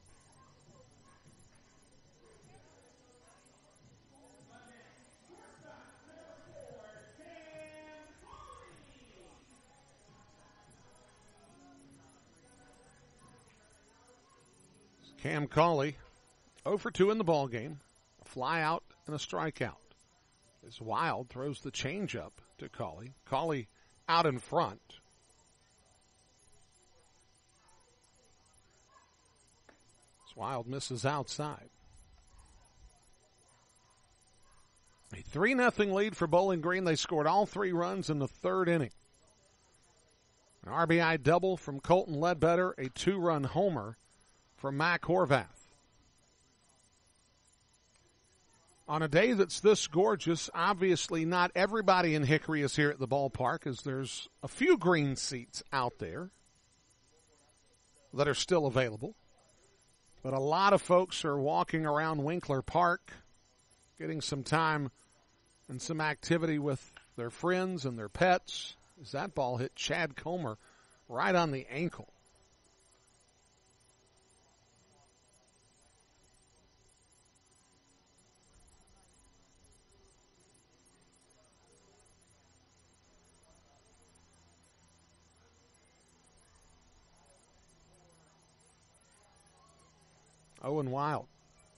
Cam Cauley, 0 for 2 in the ball game. A fly out and a strikeout. As Wild throws the changeup to Cauley. Cauley out in front. As Wild misses outside. A 3-0 lead for Bowling Green. They scored all 3 runs in the 3rd inning. An RBI double from Colton Ledbetter. A 2-run homer from Mac Horvath. On a day that's this gorgeous, obviously not everybody in Hickory is here at the ballpark, as there's a few green seats out there that are still available. But a lot of folks are walking around Winkler Park, getting some time and some activity with their friends and their pets, as that ball hit Chad Comer right on the ankle. Owen Wild.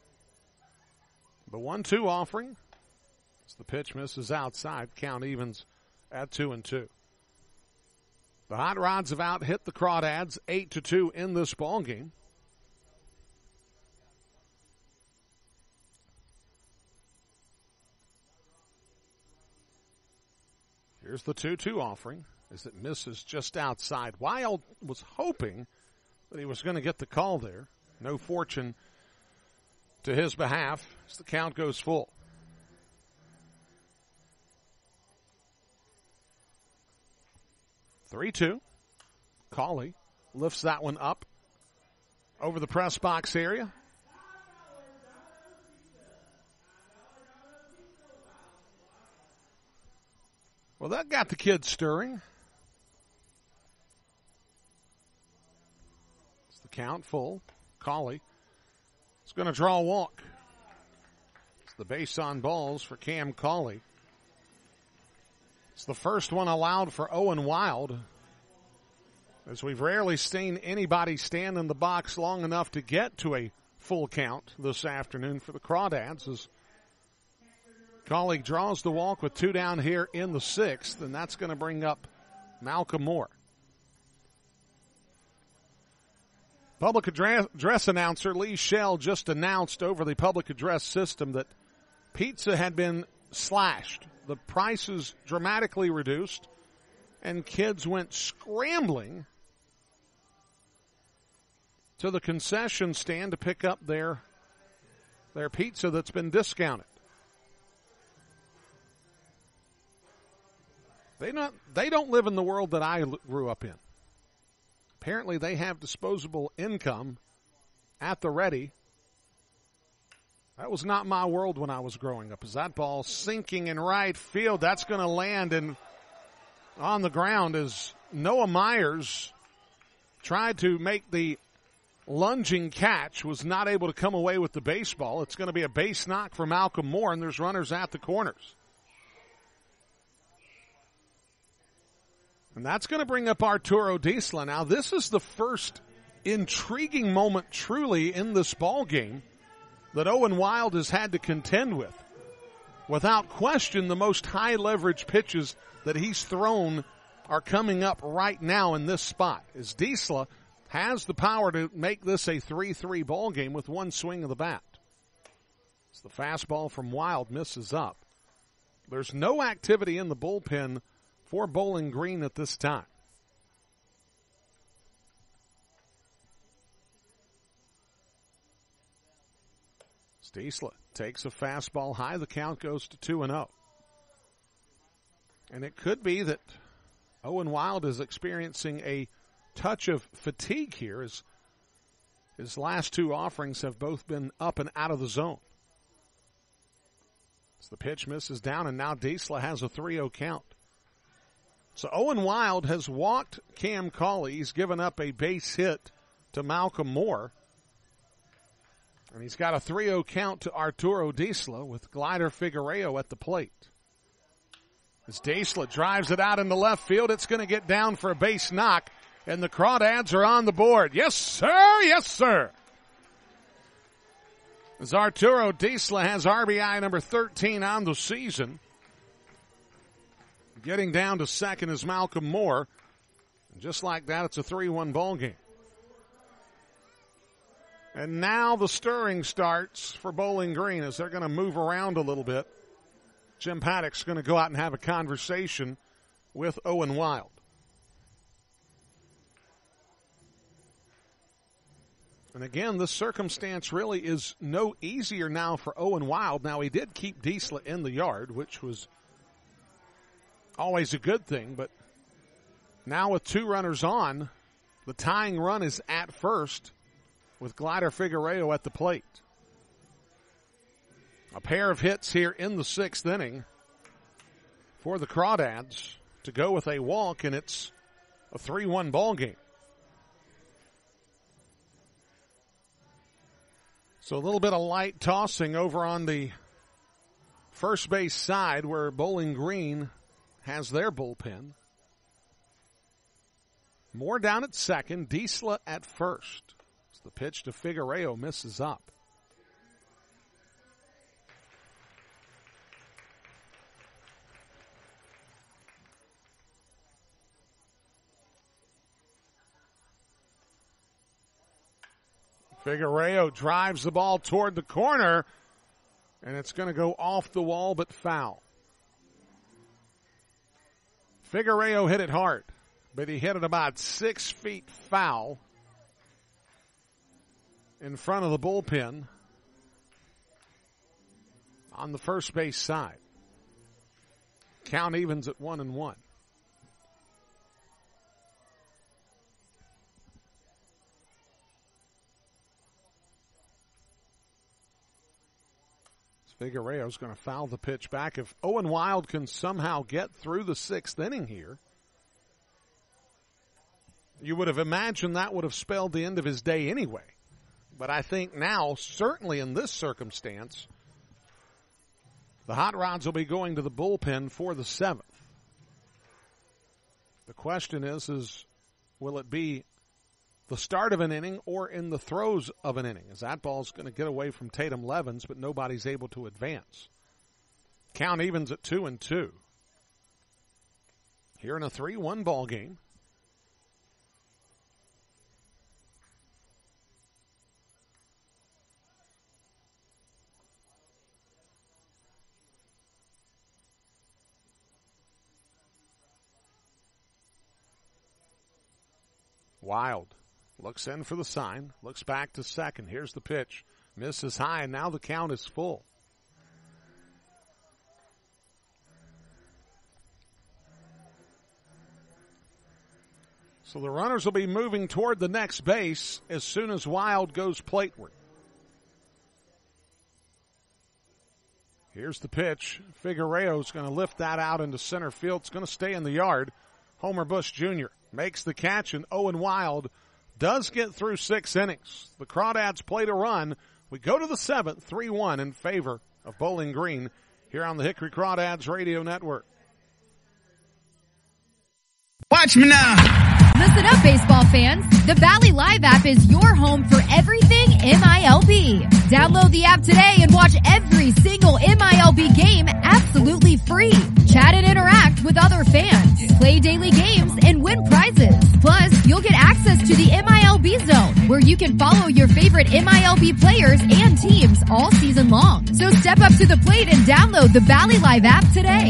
The 1-2 offering. As the pitch misses outside, count evens at 2-2. The Hot Rods have out hit the Crawdads 8-2 in this ball game. Here's the 2-2 offering as it misses just outside. Wild was hoping that he was going to get the call there. No fortune to his behalf as the count goes full. Three-2. Cauley lifts that one up over the press box area. Well, that got the kids stirring. It's the count full. Cauley is going to draw a walk. It's the base on balls for Cam Cauley. It's the first one allowed for Owen Wild, as we've rarely seen anybody stand in the box long enough to get to a full count this afternoon for the Crawdads, as Cauley draws the walk with 2 down here in the 6th, and that's going to bring up Malcolm Moore. Public address announcer Lee Shell just announced over the public address system that pizza had been slashed. The prices dramatically reduced, and kids went scrambling to the concession stand to pick up their pizza that's been discounted. They don't live in the world that I grew up in. Apparently they have disposable income at the ready. That was not my world when I was growing up. Is that ball sinking in right field? That's going to land on the ground as Noah Myers tried to make the lunging catch, was not able to come away with the baseball. It's going to be a base knock for Malcolm Moore, and there's runners at the corners. And that's going to bring up Arturo Disla. Now, this is the first intriguing moment truly in this ball game that Owen Wild has had to contend with. Without question, the most high leverage pitches that he's thrown are coming up right now in this spot, as Disla has the power to make this a 3-3 ball game with one swing of the bat. As the fastball from Wild misses up. There's no activity in the bullpen for Bowling Green at this time. Disla takes a fastball high. The count goes to 2-0. And it could be that Owen Wild is experiencing a touch of fatigue here, as his last two offerings have both been up and out of the zone. As the pitch misses down, and now Disla has a 3-0 count. So Owen Wild has walked Cam Cauley. He's given up a base hit to Malcolm Moore. And he's got a 3-0 count to Arturo Disla with Glider Figueroa at the plate. As Disla drives it out into left field, it's going to get down for a base knock, and the Crawdads are on the board. Yes, sir! Yes, sir! As Arturo Disla has RBI number 13 on the season. Getting down to second is Malcolm Moore. And just like that, it's a 3-1 ball game. And now the stirring starts for Bowling Green as they're going to move around a little bit. Jim Paddock's going to go out and have a conversation with Owen Wild. And again, this circumstance really is no easier now for Owen Wild. Now, he did keep Disla in the yard, which was always a good thing, but now with two runners on, the tying run is at first with Glider Figueroa at the plate. A pair of hits here in the sixth inning for the Crawdads to go with a walk, and it's a 3-1 ball game. So a little bit of light tossing over on the first base side where Bowling Green has their bullpen. Moore down at second, Disla at first. As the pitch to Figueroa misses up. Figueroa drives the ball toward the corner, and it's going to go off the wall but foul. Figueroa hit it hard, but he hit it about 6 feet foul in front of the bullpen on the first base side. Count evens at 1-1. Figueroa's going to foul the pitch back. If Owen Wild can somehow get through the sixth inning here, you would have imagined that would have spelled the end of his day anyway. But I think now, certainly in this circumstance, the Hot Rods will be going to the bullpen for the seventh. The question is will it be the start of an inning or in the throes of an inning, as that ball's going to get away from Tatum Levens, but nobody's able to advance. Count evens at 2-2. Here in a 3-1 ball game. Wild looks in for the sign, looks back to second. Here's the pitch. Misses high, and now the count is full. So the runners will be moving toward the next base as soon as Wild goes plateward. Here's the pitch. Figueroa's going to lift that out into center field. It's going to stay in the yard. Homer Bush Jr. makes the catch, and Owen Wild does get through 6 innings. The Crawdads played a run. We go to the 7th, 3-1 in favor of Bowling Green here on the Hickory Crawdads Radio Network. Watch me now. Listen up, baseball fans. The Valley Live app is your home for everything MILB. Download the app today and watch every single MILB game absolutely free. Chat and interact with other fans. Play daily games and win prizes. Plus, you'll get access to the MILB Zone, where you can follow your favorite MILB players and teams all season long. So step up to the plate and download the Valley Live app today.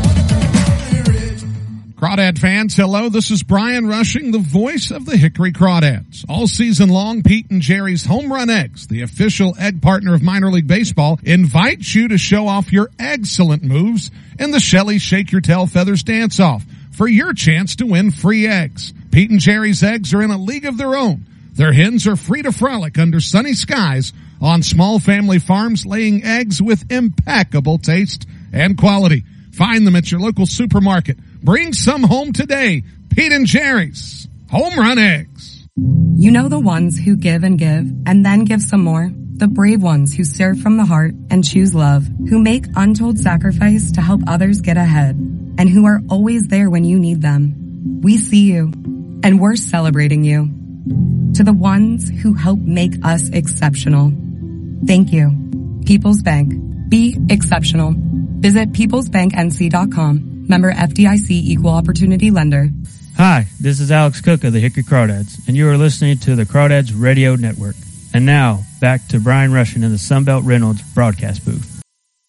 Crawdad fans, hello. This is Brian Rushing, the voice of the Hickory Crawdads. All season long, Pete and Jerry's Home Run Eggs, the official egg partner of minor league baseball, invites you to show off your excellent moves in the Shelly Shake Your Tail Feathers Dance-Off for your chance to win free eggs. Pete and Jerry's eggs are in a league of their own. Their hens are free to frolic under sunny skies on small family farms, laying eggs with impeccable taste and quality. Find them at your local supermarket. Bring some home today. Pete and Jerry's Home Run Eggs. You know the ones who give and then give some more? The brave ones who serve from the heart and choose love, who make untold sacrifice to help others get ahead, and who are always there when you need them. We see you, and we're celebrating you. To the ones who help make us exceptional, thank you. People's Bank. Be exceptional. Visit peoplesbanknc.com. Member FDIC Equal Opportunity Lender. Hi, this is Alex Cook of the Hickory Crawdads, and you are listening to the Crawdads Radio Network. And now, back to Brian Rushing in the Sunbelt Reynolds broadcast booth.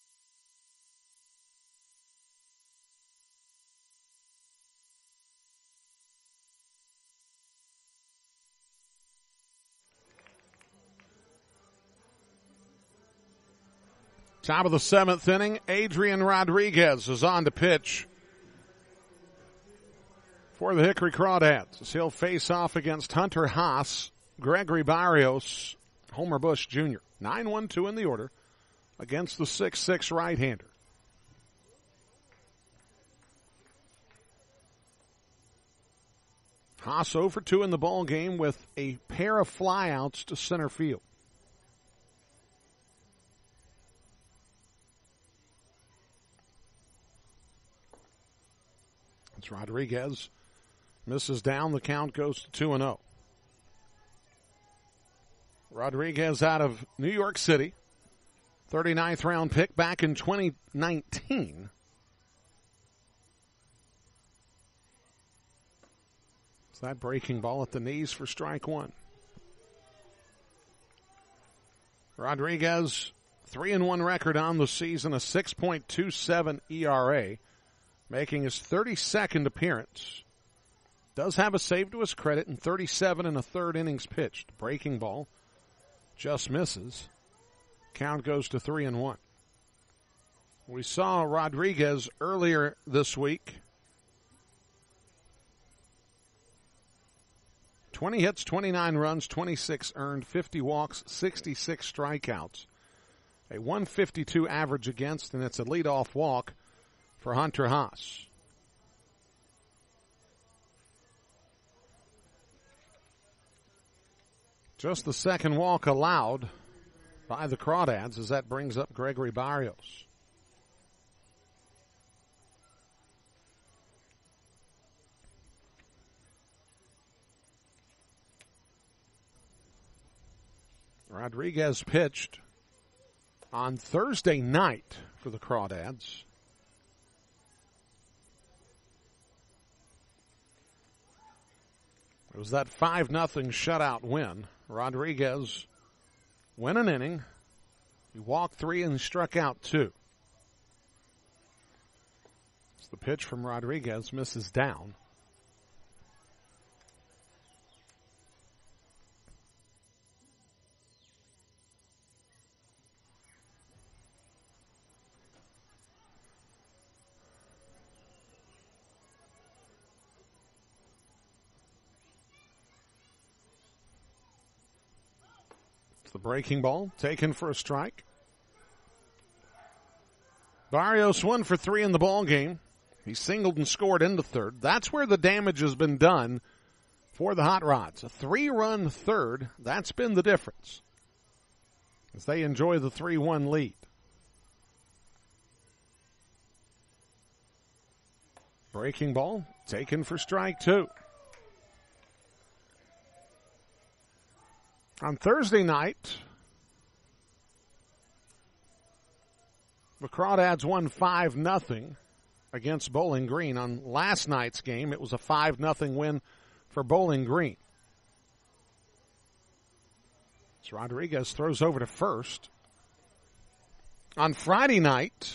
Top of the 7th inning, Adrian Rodriguez is on to pitch for the Hickory Crawdads, as he'll face off against Hunter Haas, Gregory Barrios, Homer Bush Jr. 9-1-2 in the order against the 6'6" right-hander. Haas 0 for 2 in the ball game with a pair of flyouts to center field. As Rodriguez misses down, the count goes to 2-0. Rodriguez out of New York City, 39th round pick back in 2019. It's that breaking ball at the knees for strike one. Rodriguez, 3-1 record on the season, a 6.27 ERA. Making his 32nd appearance. Does have a save to his credit in 37 1/3 innings pitched. Breaking ball just misses. Count goes to 3-1. We saw Rodriguez earlier this week. 20 hits, 29 runs, 26 earned, 50 walks, 66 strikeouts. A 152 average against, and it's a leadoff walk for Hunter Haas. Just the second walk allowed by the Crawdads as that brings up Gregory Barrios. Rodriguez pitched on Thursday night for the Crawdads. It was that 5-0 shutout win. Rodriguez went an inning. He walked 3 and struck out 2. It's the pitch from Rodriguez, misses down. It's the breaking ball, taken for a strike. Barrios 1 for 3 in the ball game. He singled and scored into third. That's where the damage has been done for the Hot Rods. A 3-run third, that's been the difference as they enjoy the 3-1 lead. Breaking ball, taken for strike 2. On Thursday night, the Crawdads won 5-0 against Bowling Green. On last night's game, it was a 5-0 win for Bowling Green. As Rodriguez throws over to first. On Friday night,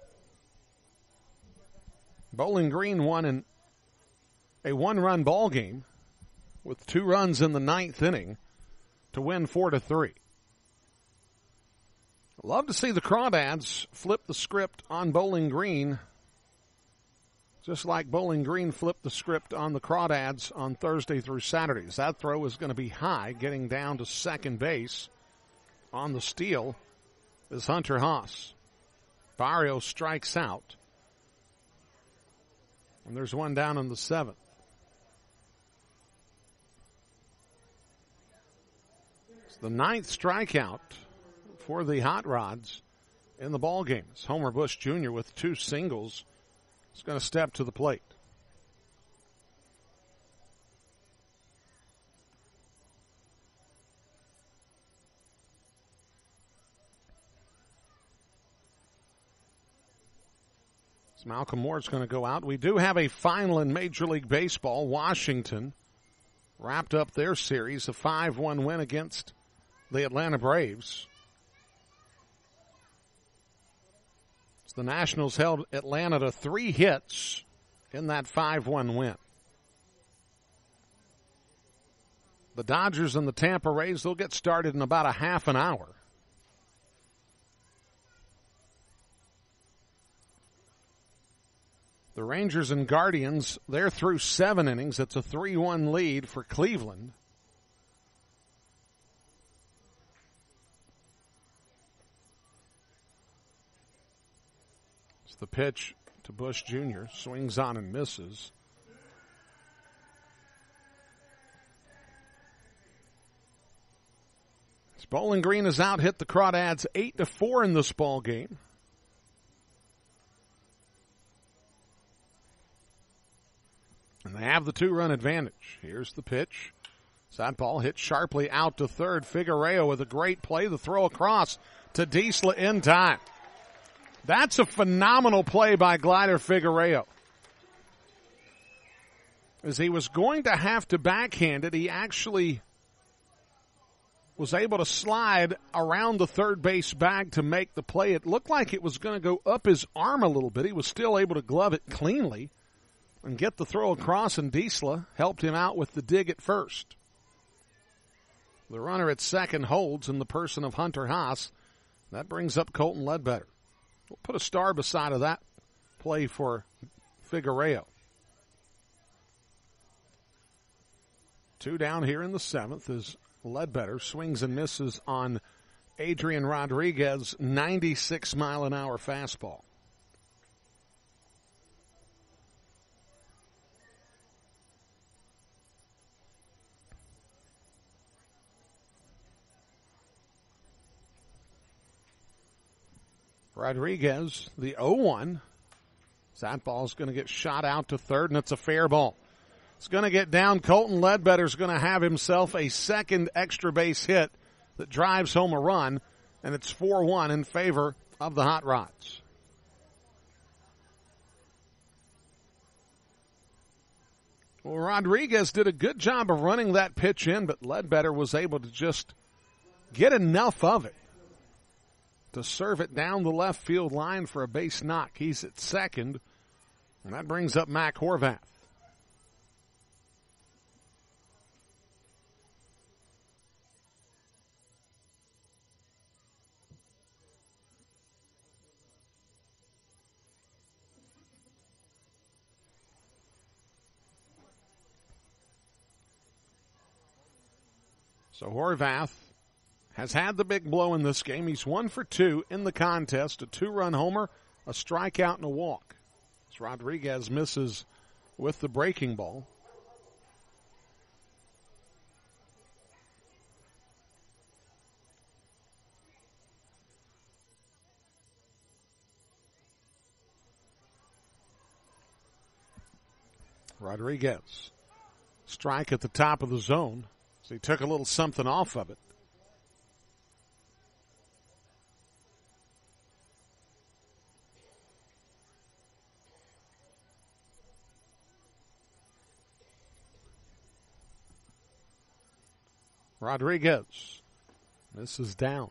Bowling Green won in a 1-run ball game with 2 runs in the 9th inning to win 4-3. Love to see the Crawdads flip the script on Bowling Green, just like Bowling Green flipped the script on the Crawdads on Thursday through Saturdays. That throw is going to be high, getting down to second base. On the steal is Hunter Haas. Barrios strikes out. And there's one down in the 7th. It's the 9th strikeout for the Hot Rods in the ball game. It's Homer Bush Jr. with 2 singles. He's going to step to the plate. Malcolm Moore's going to go out. We do have a final in Major League Baseball. Washington wrapped up their series, a 5-1 win against the Atlanta Braves. So the Nationals held Atlanta to 3 hits in that 5-1 win. The Dodgers and the Tampa Rays, they'll get started in about a half an hour. The Rangers and Guardians, they're through 7 innings. It's a 3-1 lead for Cleveland. It's the pitch to Bush Jr. Swings on and misses. Bowling Green has out-hit the Crawdads 8-4 in this ball game. And they have the 2-run advantage. Here's the pitch. That ball hit sharply out to third. Figueroa with a great play. The throw across to Diesla in time. That's a phenomenal play by Glider Figueroa. As he was going to have to backhand it, he actually was able to slide around the third base bag to make the play. It looked like it was going to go up his arm a little bit. He was still able to glove it cleanly and get the throw across, and Diesla helped him out with the dig at first. The runner at second holds in the person of Hunter Haas. That brings up Colton Ledbetter. We'll put a star beside of that play for Figueroa. 2 down here in the 7th as Ledbetter swings and misses on Adrian Rodriguez, 96-mile-an-hour fastball. Rodriguez, the 0-1. That ball's going to get shot out to third, and it's a fair ball. It's going to get down. Colton Ledbetter's going to have himself a second extra base hit that drives home a run, and it's 4-1 in favor of the Hot Rods. Well, Rodriguez did a good job of running that pitch in, but Ledbetter was able to just get enough of it to serve it down the left field line for a base knock. He's at second, and that brings up Mac Horvath. So Horvath has had the big blow in this game. He's 1 for 2 in the contest, a 2-run homer, a strikeout, and a walk. As Rodriguez misses with the breaking ball. Rodriguez, strike at the top of the zone. So he took a little something off of it. Rodriguez, this is down.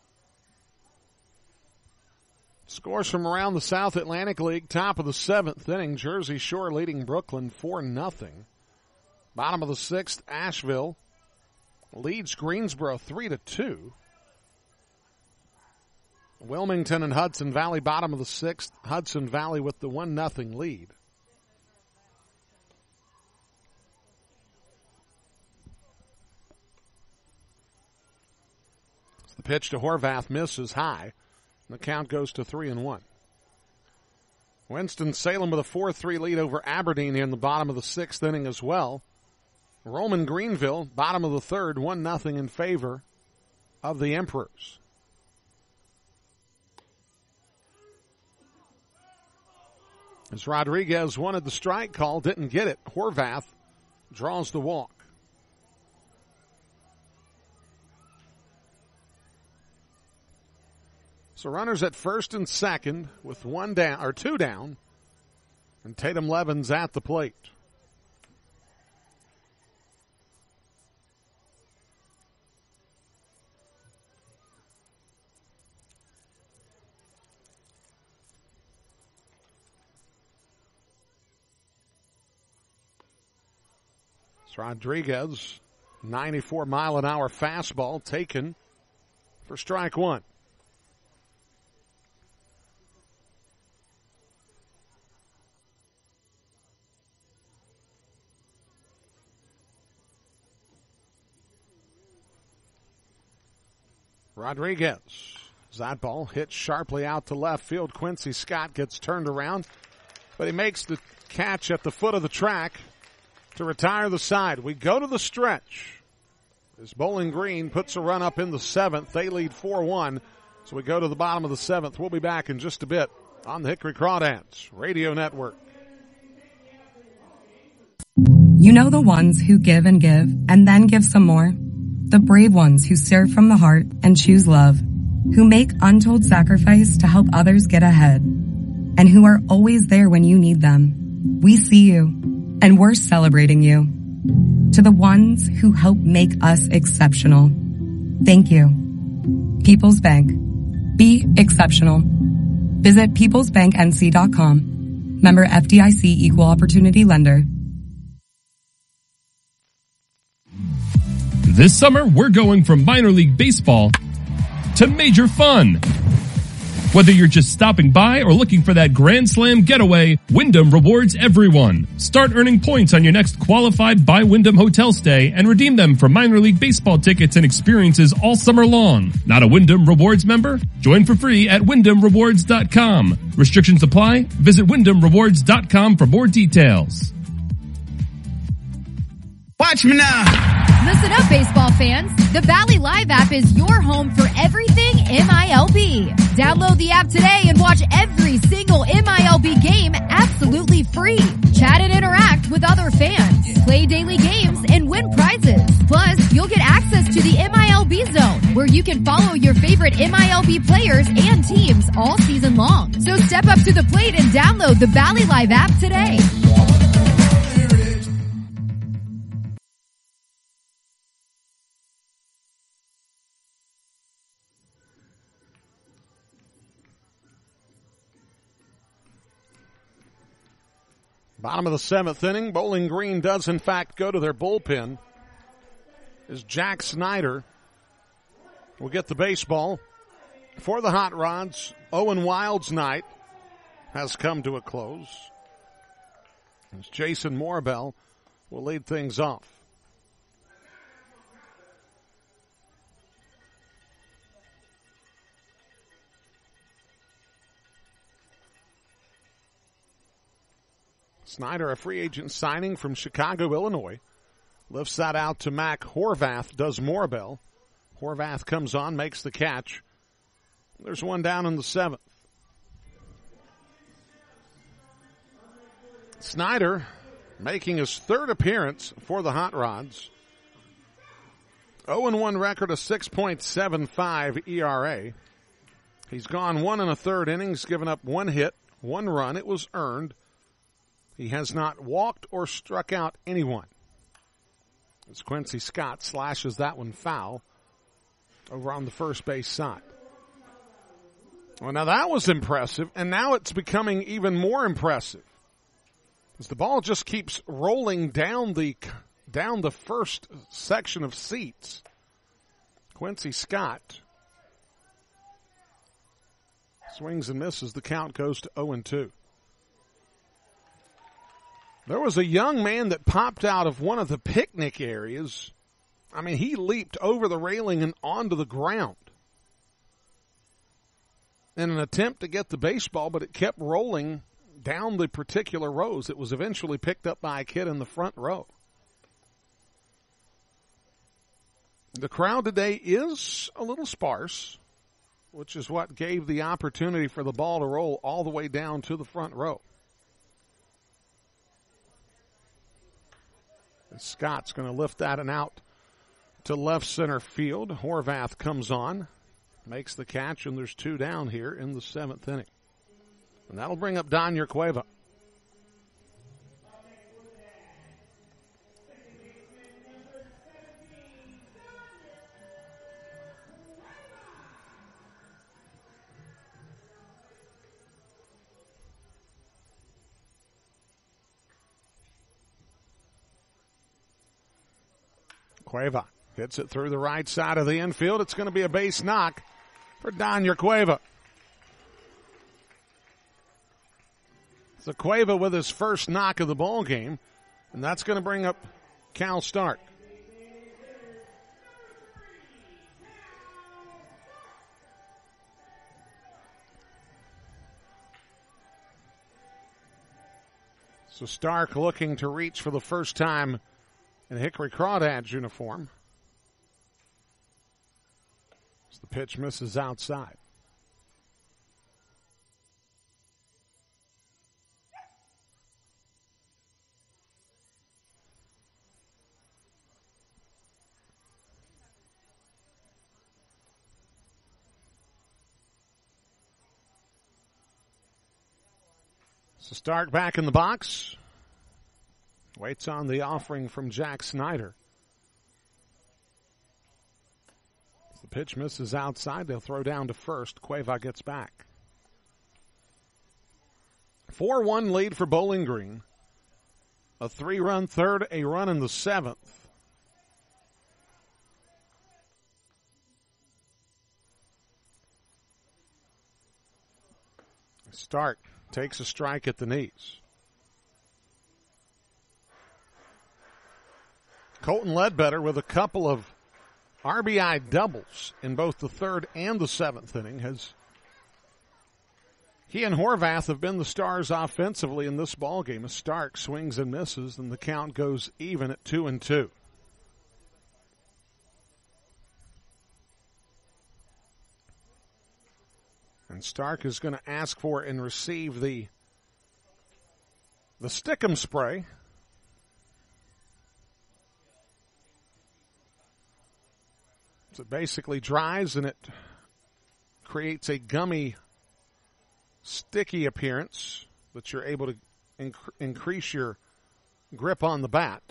Scores from around the South Atlantic League, top of the 7th inning. Jersey Shore leading Brooklyn 4-0. Bottom of the 6th, Asheville leads Greensboro 3-2. Wilmington and Hudson Valley, bottom of the 6th. Hudson Valley with the 1-0 lead. The pitch to Horvath misses high. The count goes to 3-1. Winston-Salem with a 4-3 lead over Aberdeen in the bottom of the 6th inning as well. Roman Greenville, bottom of the 3rd, 1-0 in favor of the Emperors. As Rodriguez wanted the strike call, didn't get it. Horvath draws the walk. So runners at first and second with 2 down, and Tatum Levin's at the plate. It's Rodriguez, 94-mile-an-hour fastball taken for strike 1. Rodriguez. That ball hit sharply out to left field. Quincy Scott gets turned around, but he makes the catch at the foot of the track to retire the side. We go to the stretch as Bowling Green puts a run up in the 7th. They lead 4-1, so we go to the bottom of the 7th. We'll be back in just a bit on the Hickory Crawdads Radio Network. You know the ones who give and then give some more? The brave ones who serve from the heart and choose love, who make untold sacrifice to help others get ahead, and who are always there when you need them. We see you, and we're celebrating you. To the ones who help make us exceptional, thank you. People's Bank. Be exceptional. Visit peoplesbanknc.com. Member FDIC Equal Opportunity Lender. This summer, we're going from minor league baseball to major fun. Whether you're just stopping by or looking for that Grand Slam getaway, Wyndham rewards everyone. Start earning points on your next qualified by Wyndham hotel stay and redeem them for minor league baseball tickets and experiences all summer long. Not a Wyndham Rewards member? Join for free at WyndhamRewards.com. Restrictions apply. Visit WyndhamRewards.com for more details. Watch me now. Listen up, baseball fans. The Valley Live app is your home for everything MILB. Download the app today and watch every single MILB game absolutely free. Chat and interact with other fans. Play daily games and win prizes. Plus, you'll get access to the MILB Zone, where you can follow your favorite MILB players and teams all season long. So step up to the plate and download the Valley Live app today. Bottom of the 7th inning, Bowling Green does in fact go to their bullpen as Jack Snyder will get the baseball for the Hot Rods. Owen Wild's night has come to a close as Jason Morbell will lead things off. Snyder, a free agent signing from Chicago, Illinois. Lifts that out to Mac Horvath, does Morabel. Horvath comes on, makes the catch. There's one down in the 7th. Snyder making his 3rd appearance for the Hot Rods. 0-1 record, a 6.75 ERA. He's gone 1 1/3 innings, given up 1 hit, 1 run. It was earned. He has not walked or struck out anyone. As Quincy Scott slashes that one foul over on the first base side. Well, now that was impressive, and now it's becoming even more impressive. As the ball just keeps rolling down the first section of seats. Quincy Scott swings and misses. The count goes to 0-2. There was a young man that popped out of one of the picnic areas. I mean, he leaped over the railing and onto the ground in an attempt to get the baseball, but it kept rolling down the particular rows. It was eventually picked up by a kid in the front row. The crowd today is a little sparse, which is what gave the opportunity for the ball to roll all the way down to the front row. And Scott's going to lift that and out to left center field. Horvath comes on, makes the catch, and there's 2 down here in the 7th inning. And that'll bring up Daniel Cueva. Cueva hits it through the right side of the infield. It's going to be a base knock for Daniel Cueva. So Cueva with his first knock of the ball game, and that's going to bring up Cal Stark. So Stark looking to reach for the first time in a Hickory Crawdads uniform. As the pitch misses outside. So Stark back in the box. Waits on the offering from Jack Snyder. As the pitch misses outside, they'll throw down to first. Cueva gets back. 4-1 lead for Bowling Green. A 3-run third, a run in the 7th. Stark takes a strike at the knees. Colton Ledbetter with a couple of RBI doubles in both the 3rd and the 7th inning. He and Horvath have been the stars offensively in this ballgame. As Stark swings and misses, and the count goes even at 2-2. And Stark is going to ask for and receive the Stickum spray. So it basically dries and it creates a gummy, sticky appearance that you're able to increase your grip on the bat.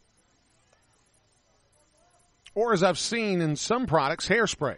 Or, as I've seen in some products, hairspray.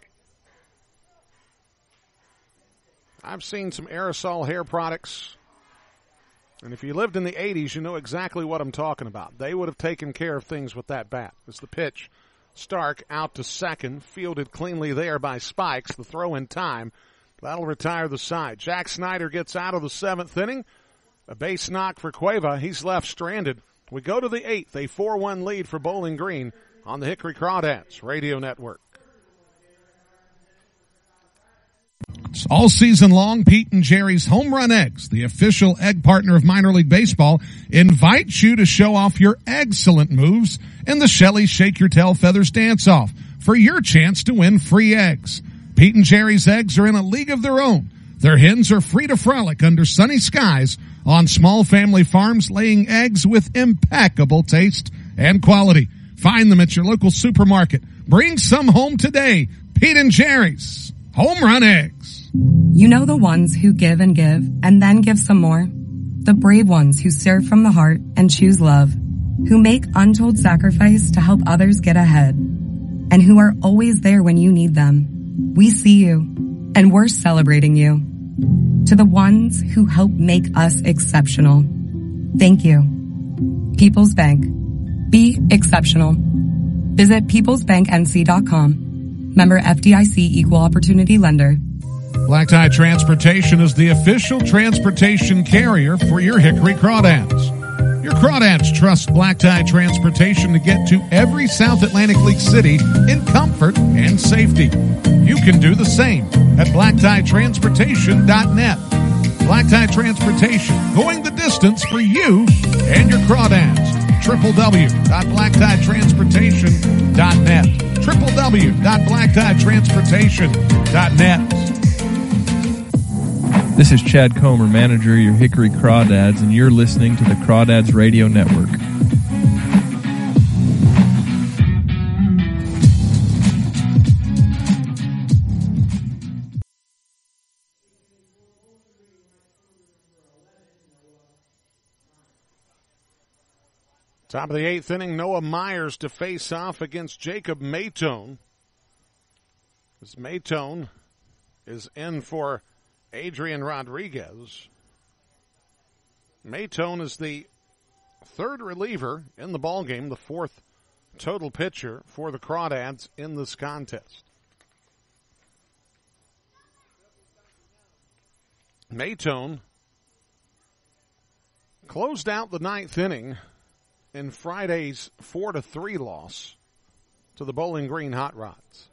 I've seen some aerosol hair products, and if you lived in the 80s, you know exactly what I'm talking about. They would have taken care of things with that bat. It's the pitch. Stark out to second, fielded cleanly there by Spikes. The throw in time. That'll retire the side. Jack Snyder gets out of the 7th inning. A base knock for Cueva. He's left stranded. We go to the 8th, a 4-1 lead for Bowling Green on the Hickory Crawdads Radio Network. crawdad's. All season long, Pete and Jerry's Home Run Eggs, the official egg partner of minor league baseball, invites you to show off your excellent moves in the Shelly Shake Your Tail Feathers Dance-Off for your chance to win free eggs. Pete and Jerry's eggs are in a league of their own. Their hens are free to frolic under sunny skies on small family farms, laying eggs with impeccable taste and quality. Find them at your local supermarket. Bring some home today. Pete and Jerry's Home Run Eggs. You know the ones who give and then give some more? The brave ones who serve from the heart and choose love, who make untold sacrifice to help others get ahead, and who are always there when you need them. We see you, and we're celebrating you. To the ones who help make us exceptional, thank you. People's Bank. Be exceptional. Visit peoplesbanknc.com. Member FDIC Equal Opportunity Lender. Black Tie Transportation is the official transportation carrier for your Hickory Crawdads. Your Crawdads trust Black Tie Transportation to get to every South Atlantic League city in comfort and safety. You can do the same at blacktieTransportation.net. Black Tie Transportation, going the distance for you and your Crawdads. www.blacktieTransportation.net. www.blacktieTransportation.net. This is Chad Comer, manager of your Hickory Crawdads, and you're listening to the Crawdads Radio Network. Top of the eighth inning, Noah Myers to face off against Jacob Maytone. As Maytone is in for Adrian Rodriguez. Maytone is the third reliever in the ballgame, the fourth total pitcher for the Crawdads in this contest. Maytone closed out the ninth inning in Friday's 4-3 loss to the Bowling Green Hot Rods.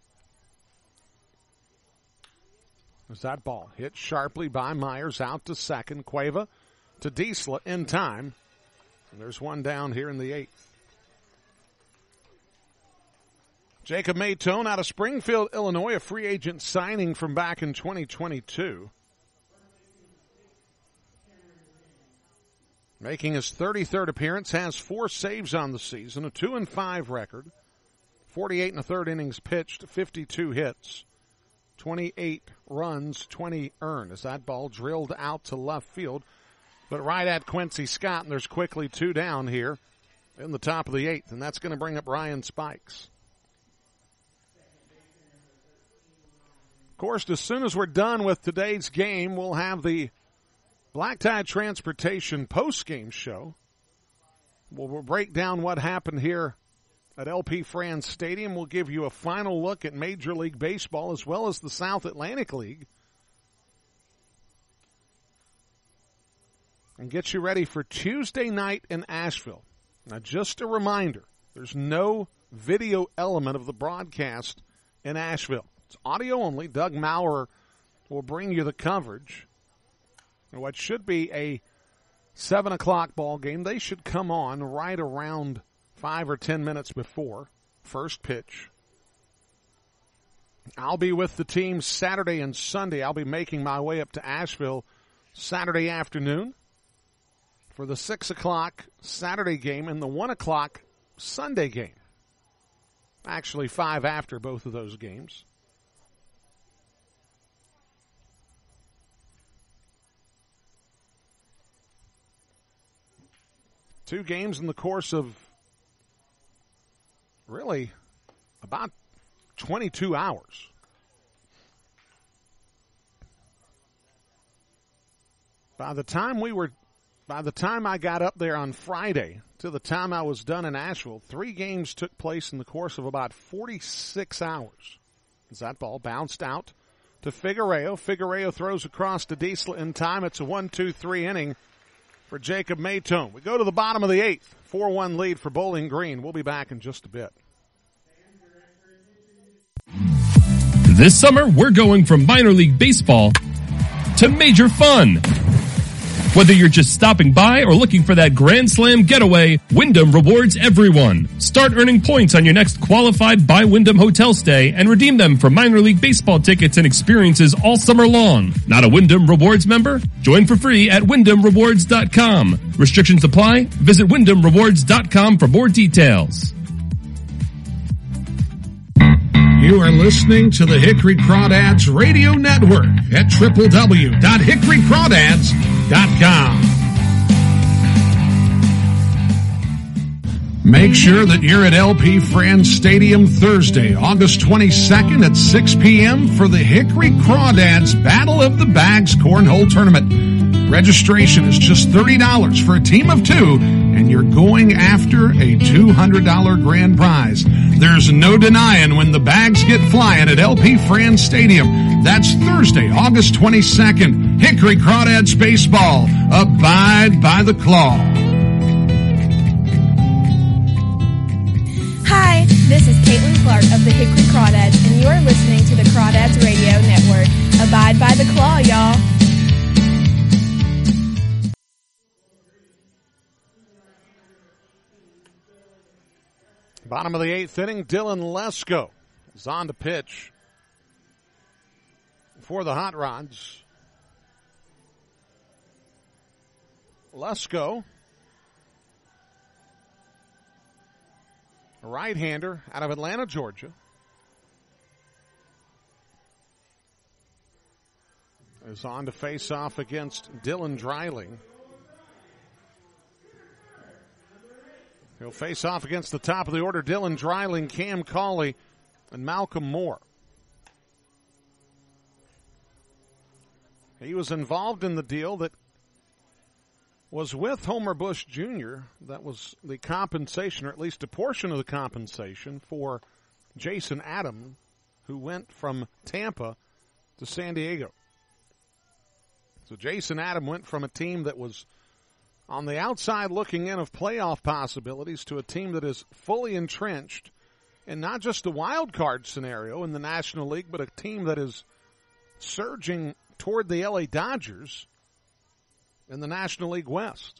As that ball hit sharply by Myers out to second, Cueva to Diesla in time. And there's one down here in the eighth. Jacob Maytone out of Springfield, Illinois, a free agent signing from back in 2022. Making his 33rd appearance, has 4 saves on the season, a 2-5 record, 48 1/3 innings pitched, 52 hits, 28 runs, 20 earned. As that ball drilled out to left field, but right at Quincy Scott, and there's quickly 2 down here in the top of the eighth, and that's going to bring up Ryan Spikes. Of course, as soon as we're done with today's game, we'll have the Black Tie Transportation post-game show. We'll break down what happened here at LP Franz Stadium. We'll give you a final look at Major League Baseball as well as the South Atlantic League. And get you ready for Tuesday night in Asheville. Now, just a reminder, there's no video element of the broadcast in Asheville. It's audio only. Doug Maurer will bring you the coverage. What should be a 7 o'clock ball game, they should come on right around 5 or 10 minutes before first pitch. I'll be with the team Saturday and Sunday. I'll be making my way up to Asheville Saturday afternoon for the 6 o'clock Saturday game and the 1 o'clock Sunday game. Actually, 5 after both of those games. Two games in the course of really about 22 hours. By the time I got up there on Friday to the time I was done in Asheville, 3 games took place in the course of about 46 hours. As that ball bounced out to Figueroa. Figueroa throws across to Diesla in time. It's a 1-2-3 inning for Jacob Maytone. We go to the bottom of the eighth. 4-1 lead for Bowling Green. We'll be back in just a bit. This summer, we're going from minor league baseball to major fun. Whether you're just stopping by or looking for that Grand Slam getaway, Wyndham rewards everyone. Start earning points on your next qualified by Wyndham hotel stay and redeem them for minor league baseball tickets and experiences all summer long. Not a Wyndham Rewards member? Join for free at WyndhamRewards.com. Restrictions apply. Visit WyndhamRewards.com for more details. You are listening to the Hickory Crawdads Radio Network at www.hickorycrawdads.com. Make sure that you're at LP Franz Stadium Thursday, August 22nd at 6 p.m. for the Hickory Crawdads Battle of the Bags Cornhole Tournament. Registration is just $30 for a team of two, and you're going after a $200 grand prize. There's no denying when the bags get flying at LP Franz Stadium. That's Thursday, August 22nd. Hickory Crawdads Baseball. Abide by the claw. Hi, this is Caitlin Clark of the Hickory Crawdads, and you are listening to the Crawdads Radio Network. Abide by the claw, y'all. Bottom of the eighth inning, Dylan Lesko is on to pitch for the Hot Rods. Lesko, a right-hander out of Atlanta, Georgia, is on to face off against Dylan Dreiling. He'll face off against the top of the order, Dylan Dreiling, Cam Cauley, and Malcolm Moore. He was involved in the deal that was with Homer Bush Jr. That was the compensation, or at least a portion of the compensation, for Jason Adam, who went from Tampa to San Diego. So Jason Adam went from a team that was on the outside looking in of playoff possibilities to a team that is fully entrenched in not just a wild card scenario in the National League, but a team that is surging toward the LA Dodgers in the National League West.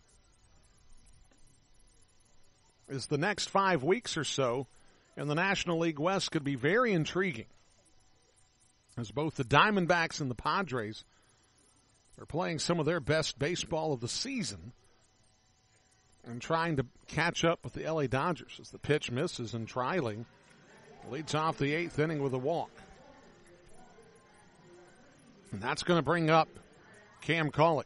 As the next 5 weeks or so in the National League West could be very intriguing, as both the Diamondbacks and the Padres are playing some of their best baseball of the season and trying to catch up with the LA Dodgers as the pitch misses and Dreiling leads off the eighth inning with a walk. And that's going to bring up Cam Cauley.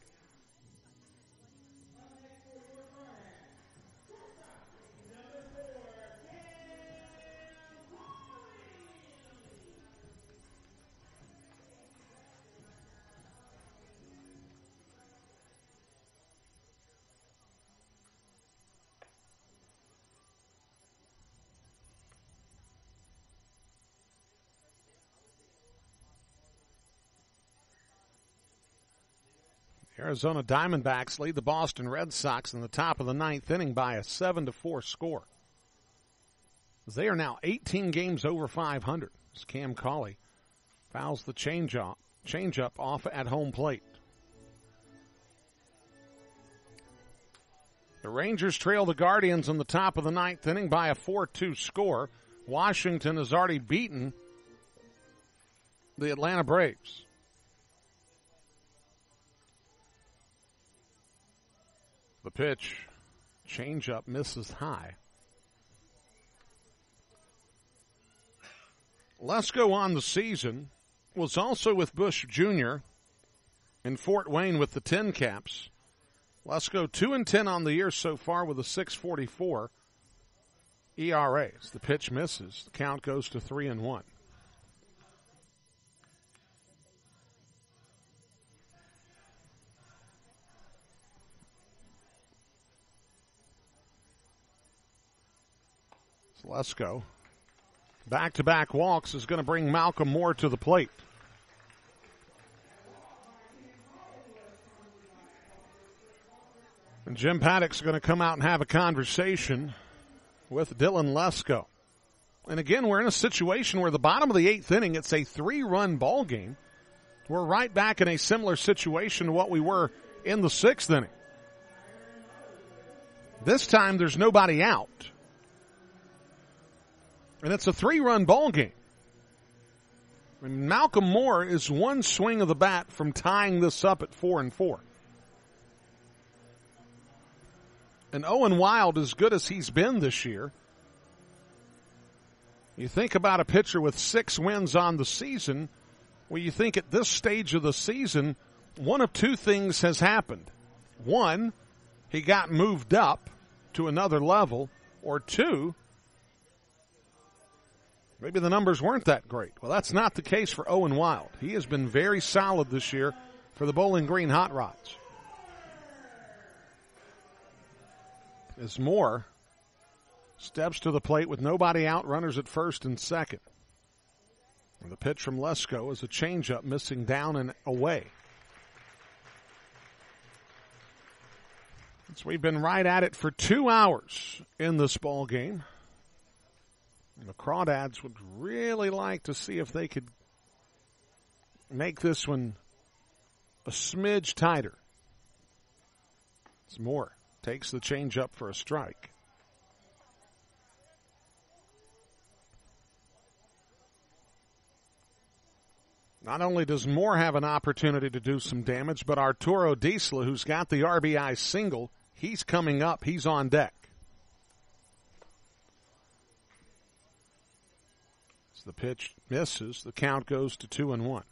Arizona Diamondbacks lead the Boston Red Sox in the top of the ninth inning by a 7-4 score. They are now 18 games over 500 as Cam Cauley fouls the changeup off at home plate. The Rangers trail the Guardians in the top of the ninth inning by a 4-2 score. Washington has already beaten the Atlanta Braves. The pitch, changeup, misses high. Lesko on the season was also with Bush Jr. in Fort Wayne with the Tin Caps. Lesko 2-10 on the year so far with a 6.44 ERA. As the pitch misses, the count goes to 3-1. Lesko, back-to-back walks, is going to bring Malcolm Moore to the plate. And Jim Paddock's going to come out and have a conversation with Dylan Lesko. And again, we're in a situation where the bottom of the 8th inning, it's a 3-run ball game. We're right back in a similar situation to what we were in the 6th inning. This time there's nobody out. And it's a 3-run ball game. I mean, Malcolm Moore is one swing of the bat from tying this up at 4-4. And Owen Wild, as good as he's been this year, you think about a pitcher with 6 wins on the season, well, you think at this stage of the season, one of two things has happened. One, he got moved up to another level, or two, maybe the numbers weren't that great. Well, that's not the case for Owen Wild. He has been very solid this year for the Bowling Green Hot Rods. As Moore steps to the plate with nobody out, runners at first and second. And the pitch from Lesko is a changeup missing down and away. So we've been right at it for 2 hours in this ball game. And the Crawdads would really like to see if they could make this one a smidge tighter. It's Moore. Takes the changeup for a strike. Not only does Moore have an opportunity to do some damage, but Arturo Diesla, who's got the RBI single, he's coming up. He's on deck. As the pitch misses, the count goes to 2-1.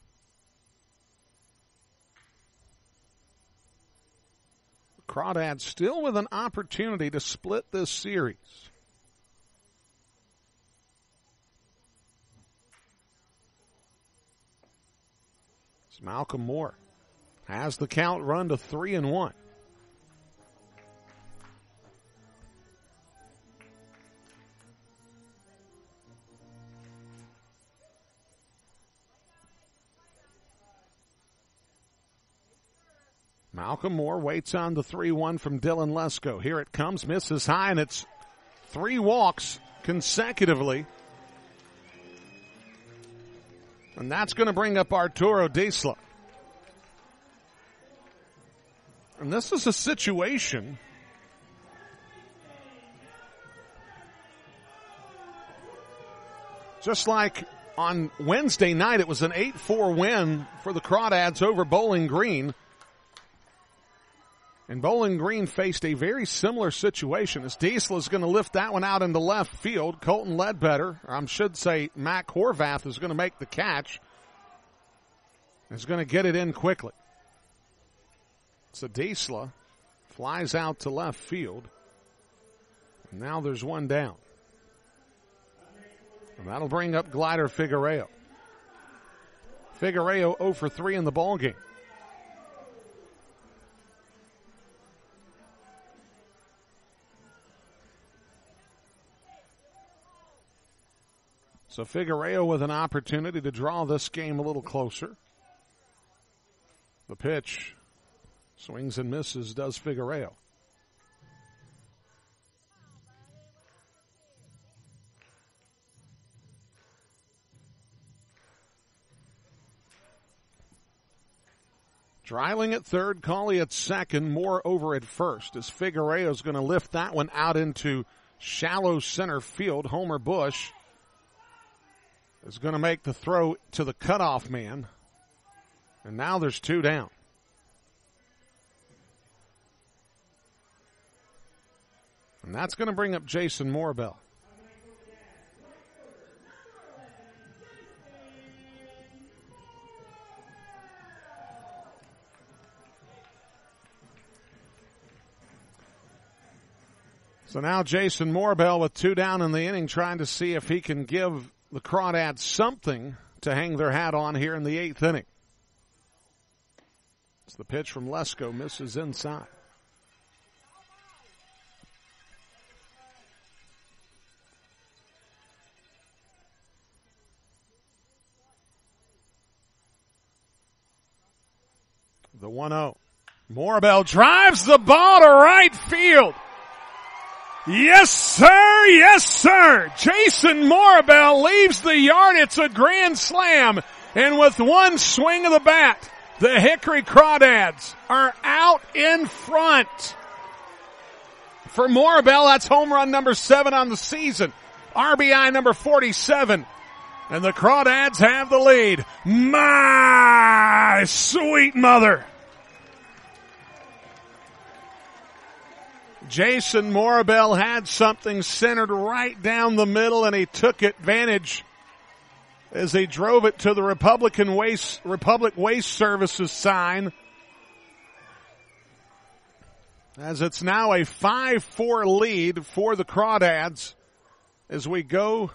Crawdads still with an opportunity to split this series. It's Malcolm Moore. Has the count run to 3-1. Malcolm Moore waits on the 3-1 from Dylan Lesko. Here it comes, misses high, and it's 3 walks consecutively. And that's going to bring up Arturo Diesla. And this is a situation just like on Wednesday night, it was an 8-4 win for the Crawdads over Bowling Green. And Bowling Green faced a very similar situation as Diesel is going to lift that one out into left field. Colton Ledbetter, or I should say Mac Horvath, is going to make the catch. Is going to get it in quickly. So Diesel flies out to left field. And now there's one down. And that'll bring up Glider Figueroa. Figueroa 0 for 3 in the ballgame. So Figueroa with an opportunity to draw this game a little closer. The pitch swings and misses, does Figueroa. Dreiling at third, Cauley at second, Moore over at first as Figueroa is going to lift that one out into shallow center field. Homer Bush is going to make the throw to the cutoff man. And now there's 2 down. And that's going to bring up Jason Morbell. So now Jason Morbell with 2 down in the inning, trying to see if he can give the Crawdads something to hang their hat on here in the 8th inning. It's the pitch from Lesko, misses inside. The 1-0. Morbell drives the ball to right field. Yes, sir! sir. Yes, sir. Jason Morabel leaves the yard. It's a grand slam. And with one swing of the bat, the Hickory Crawdads are out in front. For Morabel, that's home run number 7 on the season. RBI number 47. And the Crawdads have the lead. My sweet mother. Jason Morabel had something centered right down the middle, and he took advantage as they drove it to the Republic Waste Services sign. As it's now a 5-4 lead for the Crawdads as we go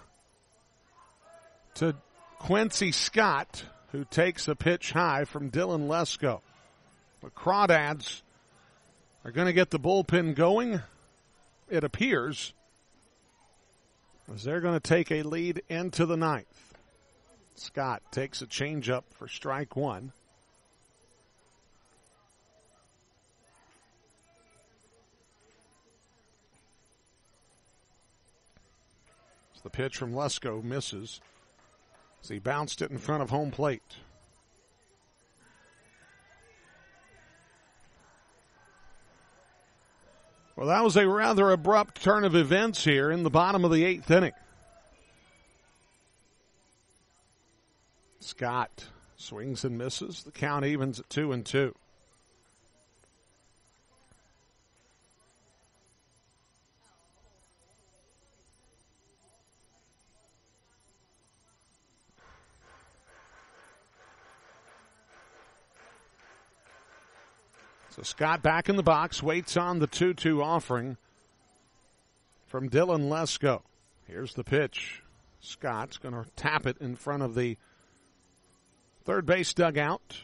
to Quincy Scott, who takes a pitch high from Dylan Lesko. The Crawdads are going to get the bullpen going, it appears, as they're going to take a lead into the 9th. Scott takes a changeup for strike 1. The pitch from Lesko misses as he bounced it in front of home plate. Well, that was a rather abrupt turn of events here in the bottom of the 8th inning. Scott swings and misses. The count evens at 2-2. So Scott back in the box, waits on the 2-2 offering from Dylan Lesko. Here's the pitch. Scott's going to tap it in front of the third base dugout.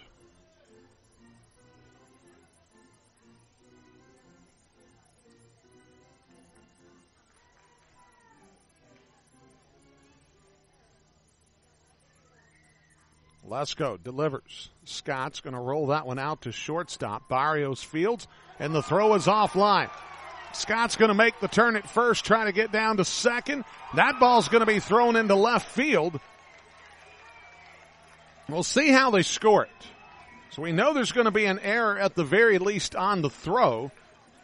Lesko delivers. Scott's going to roll that one out to shortstop. Barrios fields, and the throw is offline. Scott's going to make the turn at first, try to get down to second. That ball's going to be thrown into left field. We'll see how they score it. So we know there's going to be an error at the very least on the throw.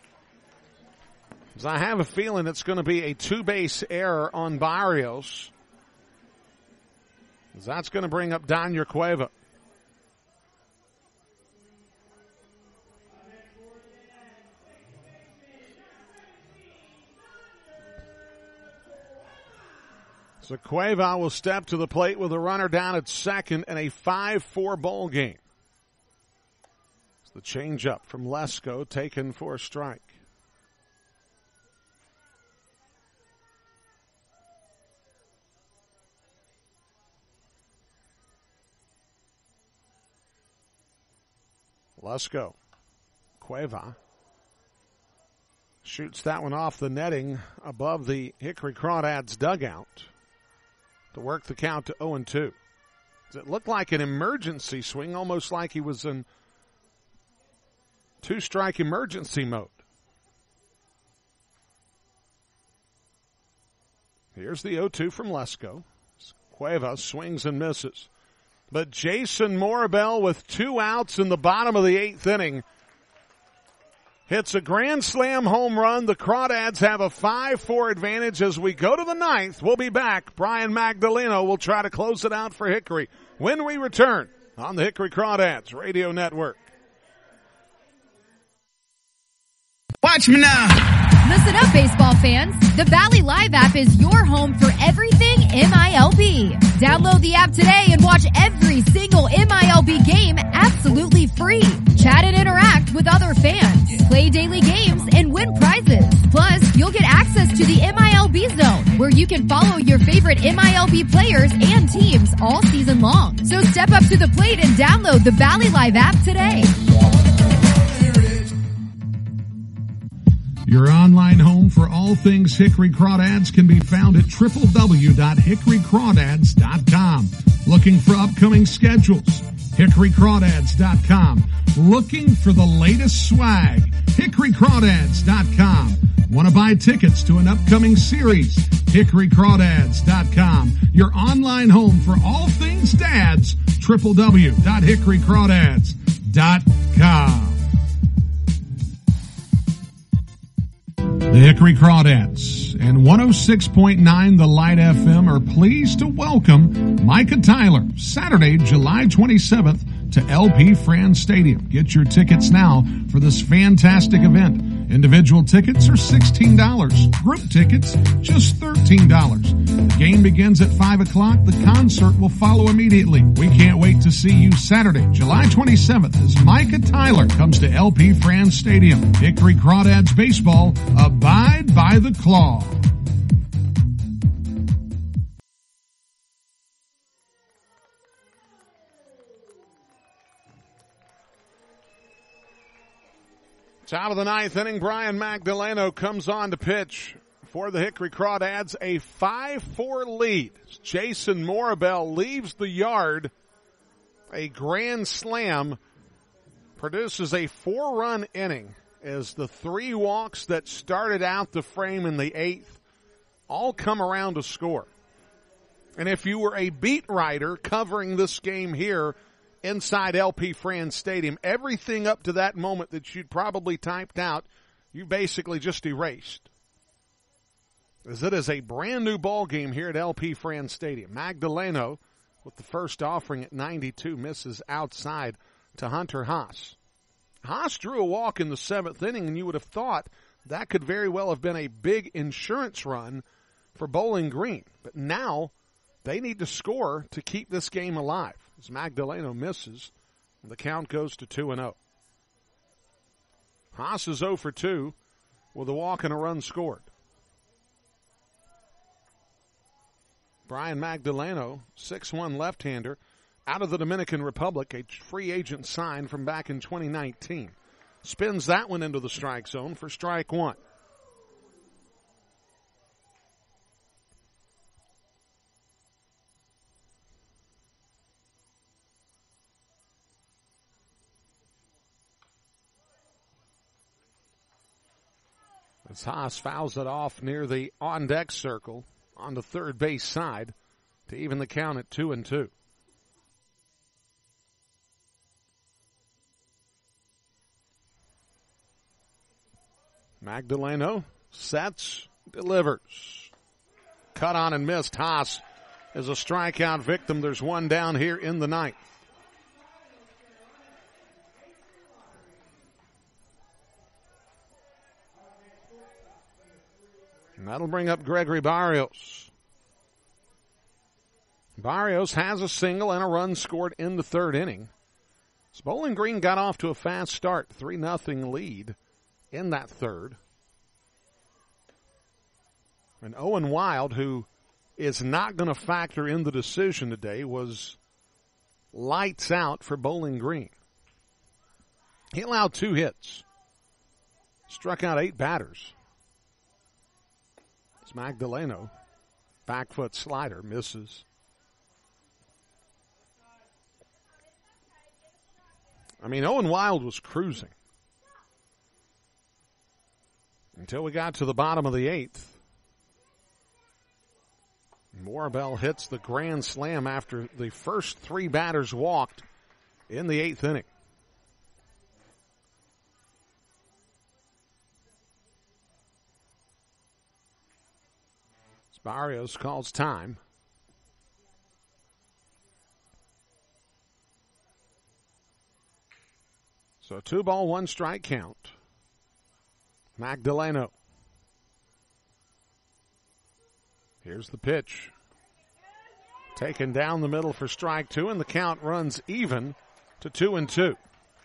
As I have a feeling it's going to be a 2-base error on Barrios. That's going to bring up Daniel Cueva. So Cueva will step to the plate with a runner down at second and a 5-4 ball game. It's the changeup from Lesko taken for a strike. Lesko. Cueva shoots that one off the netting above the Hickory Crawdads dugout to work the count to 0-2. It looked like an emergency swing, almost like he was in 2-strike emergency mode. Here's the 0-2 from Lesko. Cueva swings and misses. But Jason Morabel, with 2 outs in the bottom of the 8th inning, hits a grand slam home run. The Crawdads have a 5-4 advantage as we go to the 9th. We'll be back. Brian Magdaleno will try to close it out for Hickory when we return on the Hickory Crawdads Radio Network. Watch me now. Listen up, baseball fans. The Valley Live app is your home for everything MILB. Download the app today and watch every single MILB game absolutely free. Chat and interact with other fans. Play daily games and win prizes. Plus, you'll get access to the MILB Zone, where you can follow your favorite MILB players and teams all season long. So step up to the plate and download the Valley Live app today. Your online home for all things Hickory Crawdads can be found at www.hickorycrawdads.com. Looking for upcoming schedules? hickorycrawdads.com. Looking for the latest swag? hickorycrawdads.com. Want to buy tickets to an upcoming series? HickoryCrawdads.com, your online home for all things dads, www.HickoryCrawdads.com. The Hickory Crawdads and 106.9 The Light FM are pleased to welcome Micah Tyler Saturday, July 27th to LP Franz Stadium. Get your tickets now for this fantastic event. Individual tickets are $16. Group tickets, just $13. The game begins at 5 o'clock. The concert will follow immediately. We can't wait to see you Saturday, July 27th as Micah Tyler comes to LP Franz Stadium. Hickory Crawdads Baseball, abide by the claw. Top of the ninth inning, Brian Magdaleno comes on to pitch for the Hickory Crawdads, a 5-4 lead. Jason Morabel leaves the yard. A grand slam produces a 4-run inning as the 3 walks that started out the frame in the 8th all come around to score. And if you were a beat writer covering this game here inside LP Franz Stadium, everything up to that moment that you'd probably typed out, you basically just erased. As it is a brand new ball game here at LP Franz Stadium. Magdaleno with the first offering at 92 misses outside to Hunter Haas. Haas drew a walk in the 7th inning, and you would have thought that could very well have been a big insurance run for Bowling Green. But now they need to score to keep this game alive. As Magdaleno misses, the count goes to 2-0. Haas is 0 for 2 with a walk and a run scored. Brian Magdaleno, 6'1" left-hander, out of the Dominican Republic, a free agent signed from back in 2019. Spins that one into the strike zone for strike 1. As Haas fouls it off near the on-deck circle on the third base side to even the count at 2-2. Magdaleno sets, delivers. Cut on and missed. Haas is a strikeout victim. There's one down here in the ninth. And that'll bring up Gregory Barrios. Barrios has a single and a run scored in the 3rd inning. So Bowling Green got off to a fast start, 3-0 lead in that 3rd. And Owen Wild, who is not going to factor in the decision today, was lights out for Bowling Green. He allowed 2 hits, struck out 8 batters. It's Magdaleno, back foot slider, misses. I mean, Owen Wild was cruising until we got to the bottom of the 8th. Morabel hits the grand slam after the first 3 batters walked in the 8th inning. Barrios calls time. So 2-ball, 1-strike count. Magdaleno. Here's the pitch. Taken down the middle for strike 2, and the count runs even to 2-2.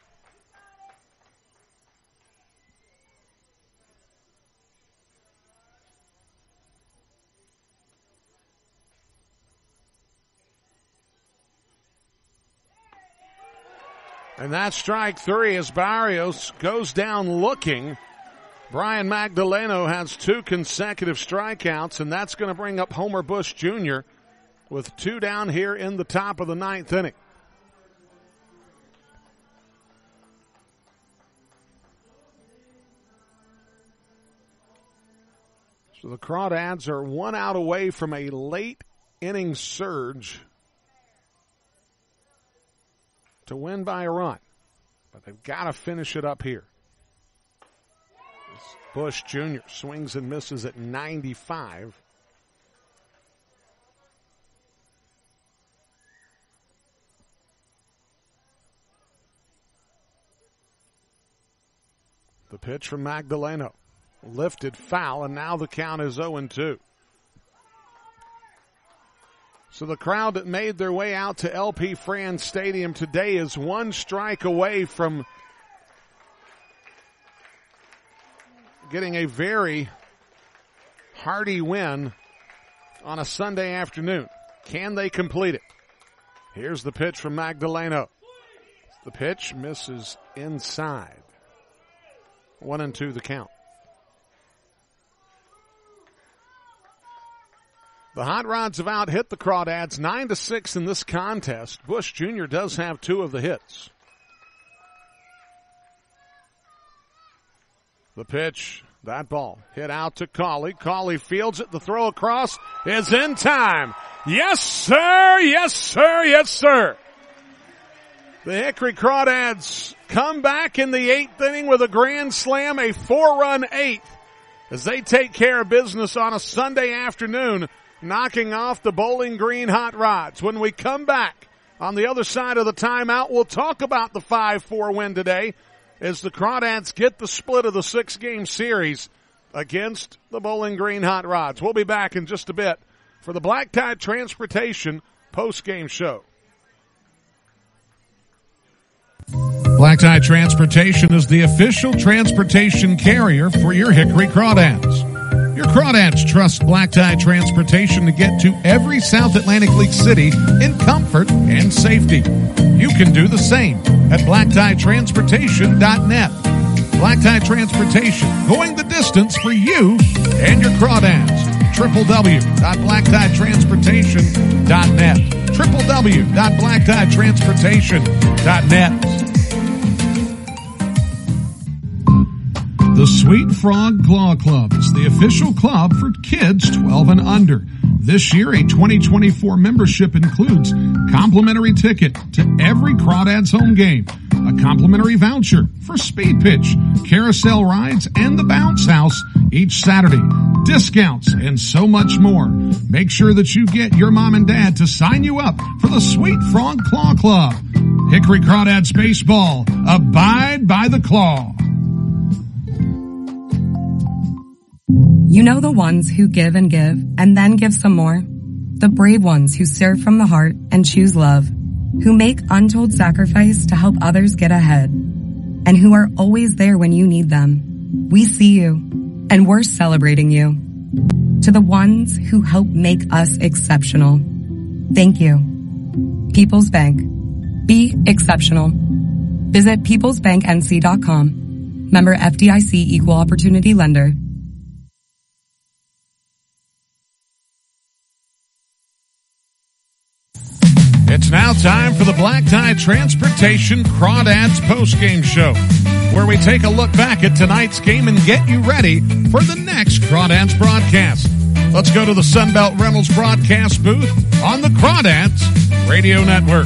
And that's strike 3 as Barrios goes down looking. Brian Magdaleno has 2 consecutive strikeouts, and that's going to bring up Homer Bush Jr. with 2 down here in the top of the 9th inning. So the Crawdads are 1 out away from a late inning surge to win by a run. But they've got to finish it up here. Bush Jr. swings and misses at 95. The pitch from Magdaleno. Lifted foul, and now the count is 0-2. So the crowd that made their way out to LP Fran Stadium today is one strike away from getting a very hearty win on a Sunday afternoon. Can they complete it? Here's the pitch from Magdaleno. The pitch misses inside. 1-2 the count. The Hot Rods have out-hit the Crawdads 9-6 in this contest. Bush Jr. does have 2 of the hits. The pitch, that ball, hit out to Cauley. Cauley fields it. The throw across is in time. Yes, sir! Yes, sir! Yes, sir! The Hickory Crawdads come back in the 8th inning with a grand slam, a 4-run 8th, as they take care of business on a Sunday afternoon, knocking off the Bowling Green Hot Rods. When we come back on the other side of the timeout, we'll talk about the 5-4 win today as the Crawdads get the split of the 6-game series against the Bowling Green Hot Rods. We'll be back in just a bit for the Black Tie Transportation post-game show. Black Tie Transportation is the official transportation carrier for your Hickory Crawdads. Your Crawdads trust Black Tie Transportation to get to every South Atlantic League city in comfort and safety. You can do the same at blacktieTransportation.net. Black Tie Transportation, going the distance for you and your Crawdads. www.blacktieTransportation.net. www.blacktieTransportation.net. The Sweet Frog Claw Club is the official club for kids 12 and under. This year, a 2024 membership includes complimentary ticket to every Crawdads home game, a complimentary voucher for speed pitch, carousel rides, and the bounce house each Saturday, discounts, and so much more. Make sure that you get your mom and dad to sign you up for the Sweet Frog Claw Club. Hickory Crawdads baseball, abide by the claw. You know the ones who give and then give some more? The brave ones who serve from the heart and choose love, who make untold sacrifice to help others get ahead, and who are always there when you need them. We see you, and we're celebrating you. To the ones who help make us exceptional, thank you. People's Bank. Be exceptional. Visit peoplesbanknc.com. Member FDIC Equal Opportunity Lender. It's now time for the Black Tie Transportation Crawdads postgame show, where we take a look back at tonight's game and get you ready for the next Crawdads broadcast. Let's go to the Sunbelt Reynolds broadcast booth on the Crawdads Radio Network.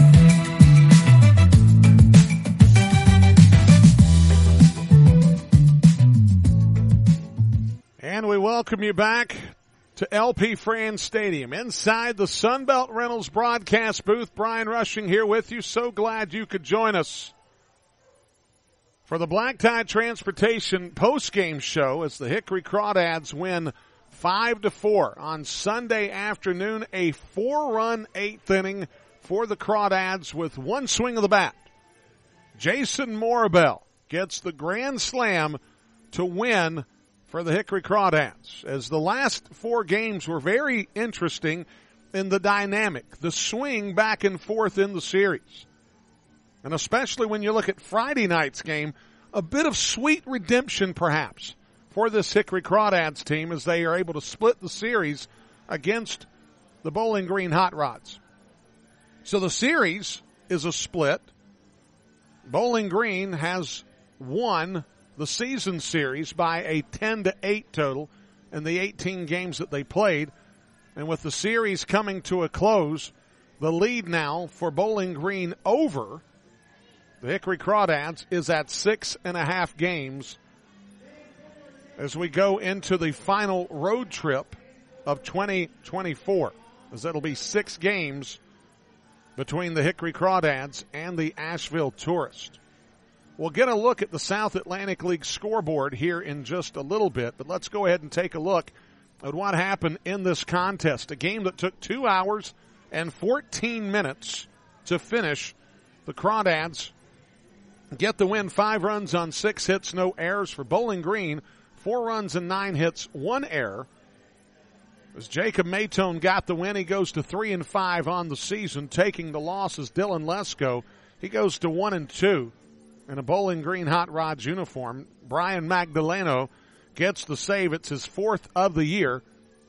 And we welcome you back to LP Fran Stadium inside the Sunbelt Reynolds broadcast booth. Brian Rushing here with you. So glad you could join us for the Black Tie Transportation postgame show as the Hickory Crawdads win 5-4 on Sunday afternoon. A 4-run 8th inning for the Crawdads with one swing of the bat. Jason Morabel gets the grand slam to win for the Hickory Crawdads, as the last 4 games were very interesting in the dynamic, the swing back and forth in the series. And especially when you look at Friday night's game, a bit of sweet redemption perhaps for this Hickory Crawdads team as they are able to split the series against the Bowling Green Hot Rods. So the series is a split. Bowling Green has won the season series by a 10-8 total. in the 18 games that they played. And with the series coming to a close, the lead now for Bowling Green over the Hickory Crawdads is at 6.5 games as we go into the final road trip of 2024, as that'll be 6 games between the Hickory Crawdads and the Asheville Tourist. We'll get a look at the South Atlantic League scoreboard here in just a little bit, but let's go ahead and take a look at what happened in this contest, a game that took 2 hours and 14 minutes to finish. The Crawdads get the win, 5 runs on 6 hits, no errors. For Bowling Green, 4 runs and 9 hits, 1 error. As Jacob Maytone got the win, he goes to 3-5 on the season. Taking the loss is Dylan Lesko. He goes to 1-2 in a Bowling Green Hot Rods uniform. Brian Magdaleno gets the save. It's his 4th of the year.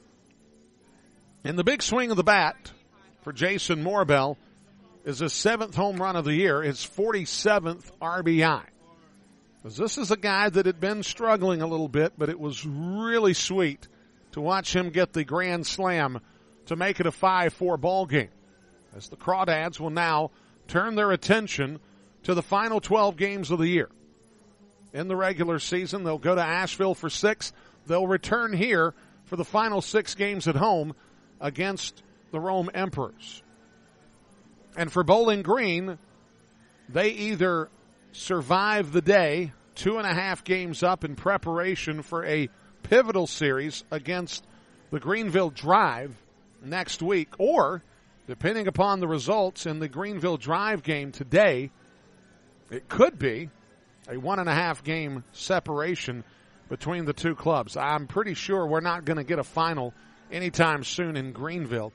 And the big swing of the bat for Jason Morbell is his 7th home run of the year, his 47th RBI. This is a guy that had been struggling a little bit, but it was really sweet to watch him get the grand slam to make it a 5-4 ball game. As the Crawdads will now turn their attention to the final 12 games of the year. In the regular season, they'll go to Asheville for 6. They'll return here for the final 6 games at home against the Rome Emperors. And for Bowling Green, they either survive the day, 2.5 games up in preparation for a pivotal series against the Greenville Drive next week, or, depending upon the results in the Greenville Drive game today, it could be a 1.5 game separation between the two clubs. I'm pretty sure we're not going to get a final anytime soon in Greenville,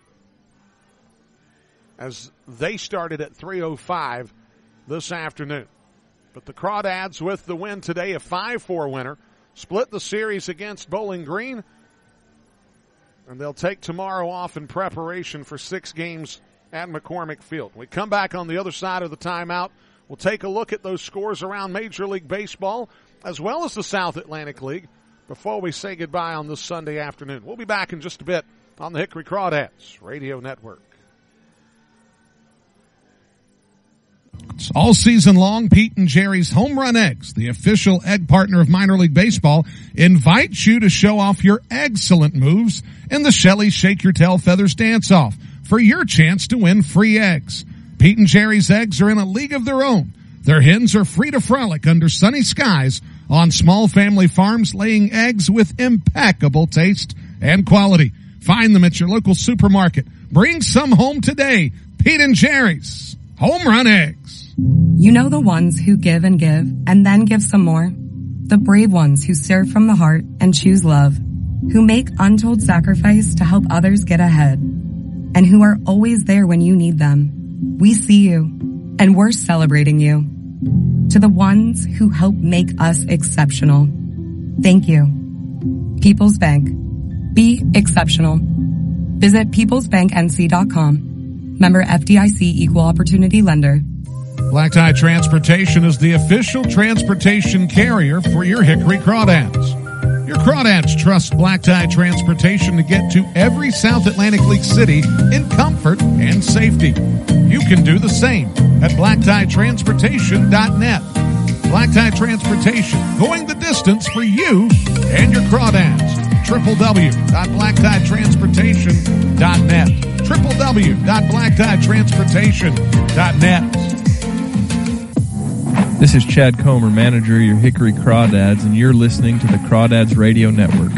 as they started at 3:05 this afternoon. But the Crawdads with the win today, a 5-4 winner, split the series against Bowling Green, and they'll take tomorrow off in preparation for 6 games at McCormick Field. We come back on the other side of the timeout. We'll take a look at those scores around Major League Baseball as well as the South Atlantic League before we say goodbye on this Sunday afternoon. We'll be back in just a bit on the Hickory Crawdads Radio Network. All season long, Pete and Jerry's Home Run Eggs, the official egg partner of minor league baseball, invites you to show off your excellent moves in the Shelly Shake Your Tail Feathers Dance-Off for your chance to win free eggs. Pete and Jerry's eggs are in a league of their own. Their hens are free to frolic under sunny skies on small family farms, laying eggs with impeccable taste and quality. Find them at your local supermarket. Bring some home today. Pete and Jerry's Home Run Eggs. You know the ones who give and then give some more? The brave ones who serve from the heart and choose love, who make untold sacrifice to help others get ahead, and who are always there when you need them. We see you, and we're celebrating you. To the ones who help make us exceptional, thank you. People's Bank. Be exceptional. Visit peoplesbanknc.com. Member FDIC Equal Opportunity Lender. Black Tie Transportation is the official transportation carrier for your Hickory Crawdads. Your Crawdads trust Black Tie Transportation to get to every South Atlantic League city in comfort and safety. You can do the same at blacktieTransportation.net. Black Tie Transportation, going the distance for you and your Crawdads. www.blacktieTransportation.net. www.blacktieTransportation.net. This is Chad Comer, manager of your Hickory Crawdads, and you're listening to the Crawdads Radio Network.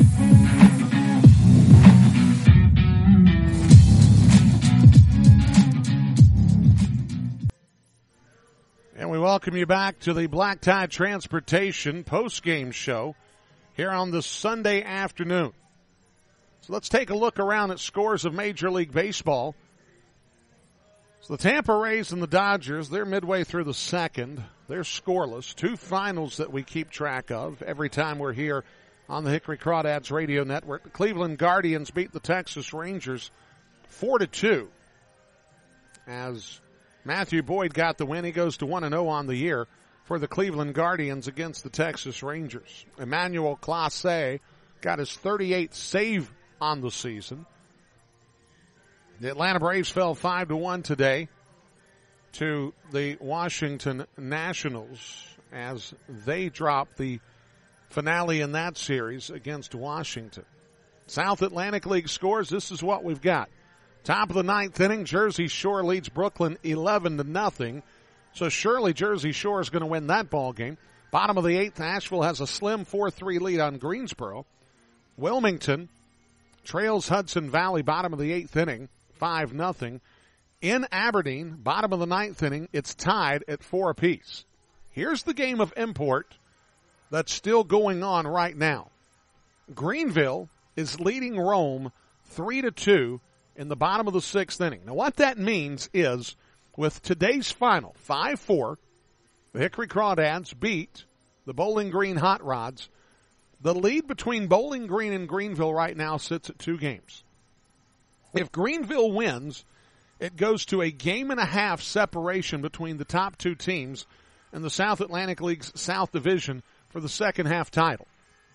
And we welcome you back to the Black Tie Transportation post-game show here on this Sunday afternoon. So let's take a look around at scores of Major League Baseball. So the Tampa Rays and the Dodgers, they're midway through the second. They're scoreless. 2 finals that we keep track of every time we're here on the Hickory Crawdads Radio Network. The Cleveland Guardians beat the Texas Rangers 4-2. As Matthew Boyd got the win, he goes to 1-0 on the year for the Cleveland Guardians against the Texas Rangers. Emmanuel Clase got his 38th save on the season. The Atlanta Braves fell 5-1 today to the Washington Nationals as they dropped the finale in that series against Washington. South Atlantic League scores, this is what we've got. Top of the ninth inning, Jersey Shore leads Brooklyn 11-0. So surely Jersey Shore is going to win that ball game. Bottom of the eighth, Asheville has a slim 4-3 lead on Greensboro. Wilmington trails Hudson Valley, bottom of the eighth inning, 5-0. In Aberdeen, bottom of the ninth inning, it's tied at 4 apiece. Here's the game of import that's still going on right now. Greenville is leading Rome 3-2 in the bottom of the sixth inning. Now what that means is with today's final, 5-4, the Hickory Crawdads beat the Bowling Green Hot Rods. The lead between Bowling Green and Greenville right now sits at 2 games. If Greenville wins, it goes to a game-and-a-half separation between the top 2 teams in the South Atlantic League's South Division for the second half title.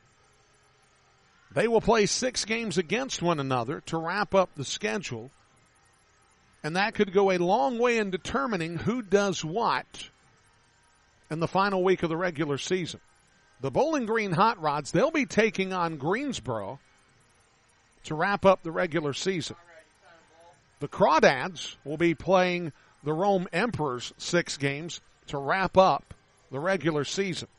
They will play 6 games against one another to wrap up the schedule, and that could go a long way in determining who does what in the final week of the regular season. The Bowling Green Hot Rods, they'll be taking on Greensboro to wrap up the regular season. The Crawdads will be playing the Rome Emperors 6 games to wrap up the regular season.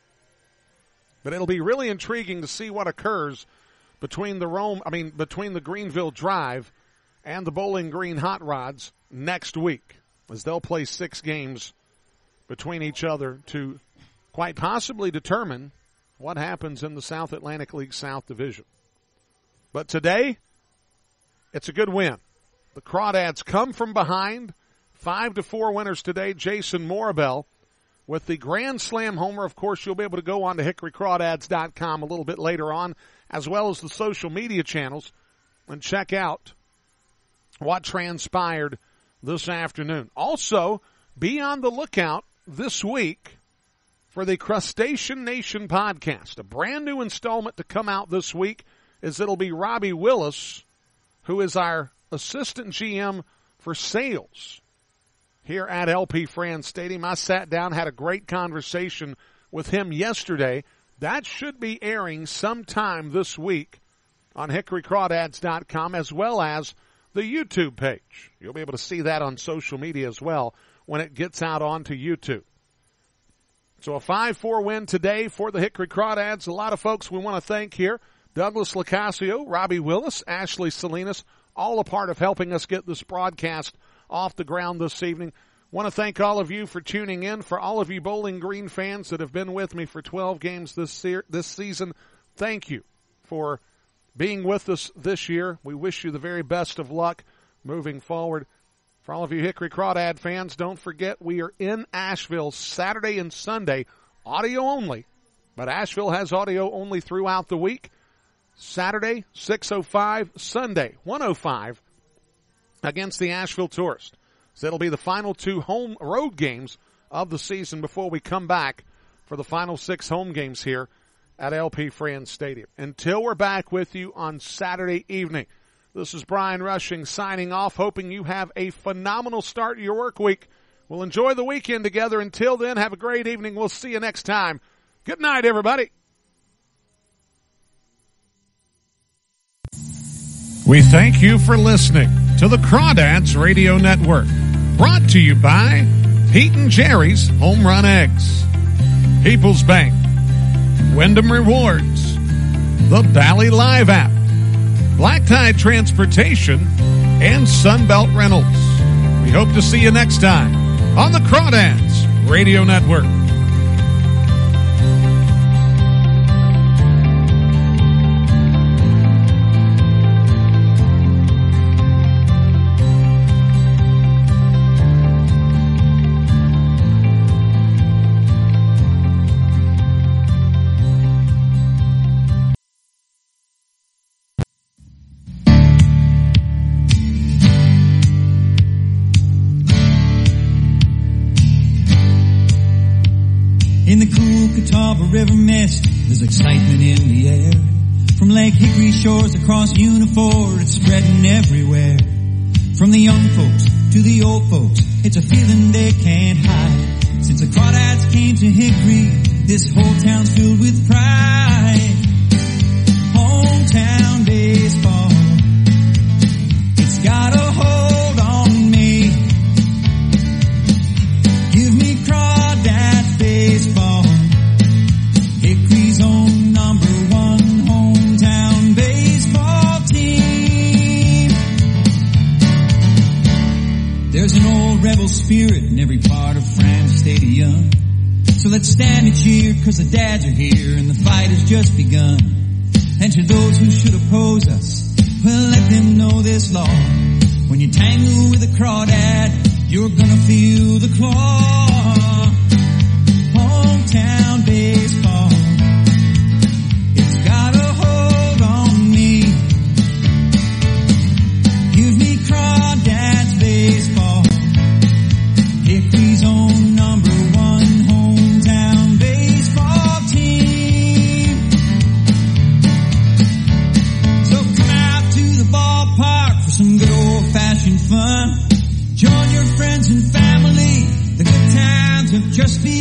But it'll be really intriguing to see what occurs between the Greenville Drive and the Bowling Green Hot Rods next week, as they'll play 6 games between each other to quite possibly determine what happens in the South Atlantic League South Division. But today, it's a good win. The Crawdads come from behind, 5-4 winners today. Jason Morabel with the Grand Slam homer. Of course, you'll be able to go on to HickoryCrawdads.com a little bit later on, as well as the social media channels, and check out what transpired this afternoon. Also, be on the lookout this week for the Crustacean Nation podcast. A brand new installment to come out this week is it'll be Robbie Willis, who is our assistant GM for sales here at LP Franz Stadium. I sat down, had a great conversation with him yesterday. That should be airing sometime this week on HickoryCrawdads.com, as well as the YouTube page. You'll be able to see that on social media as well when it gets out onto YouTube. So a 5-4 win today for the Hickory Crawdads. A lot of folks we want to thank here. Douglas Locascio, Robbie Willis, Ashley Salinas, all a part of helping us get this broadcast off the ground this evening. Want to thank all of you for tuning in. For all of you Bowling Green fans that have been with me for 12 games this season, thank you for being with us this year. We wish you the very best of luck moving forward. For all of you Hickory Crawdad fans, don't forget we are in Asheville Saturday and Sunday, audio only, but Asheville has audio only throughout the week. Saturday, 6:05, Sunday, 1:05 against the Asheville Tourist. So it'll be the final 2 home road games of the season before we come back for the final 6 home games here at LP Franz Stadium. Until we're back with you on Saturday evening, this is Brian Rushing signing off, hoping you have a phenomenal start to your work week. We'll enjoy the weekend together. Until then, have a great evening. We'll see you next time. Good night, everybody. We thank you for listening to the Crawdads Radio Network, brought to you by Pete and Jerry's Home Run Eggs, People's Bank, Wyndham Rewards, the Valley Live app, Black Tide Transportation, and Sunbelt Rentals. We hope to see you next time on the Crawdads Radio Network. In the cool Catawba River mist, there's excitement in the air. From Lake Hickory shores across Uniford, it's spreading everywhere. From the young folks to the old folks, it's a feeling they can't hide. Since the Crawdads came to Hickory, this whole town's filled with pride. Hometown baseball, it's got a hold on me. Give me Crawdads baseball, Hickory's own number one hometown baseball team. There's an old rebel spirit in every part of Francis Stadium. So let's stand and cheer, cause the dads are here and the fight has just begun. And to those who should oppose us, well, let them know this law. When you tangle with a crawdad, you're gonna feel the claw. Hometown baseball, it's got a hold on me. Give me Crawdads baseball, Hickory's own number one hometown baseball team. So come out to the ballpark for some good old-fashioned fun. Join your friends and family, the good times have just begun.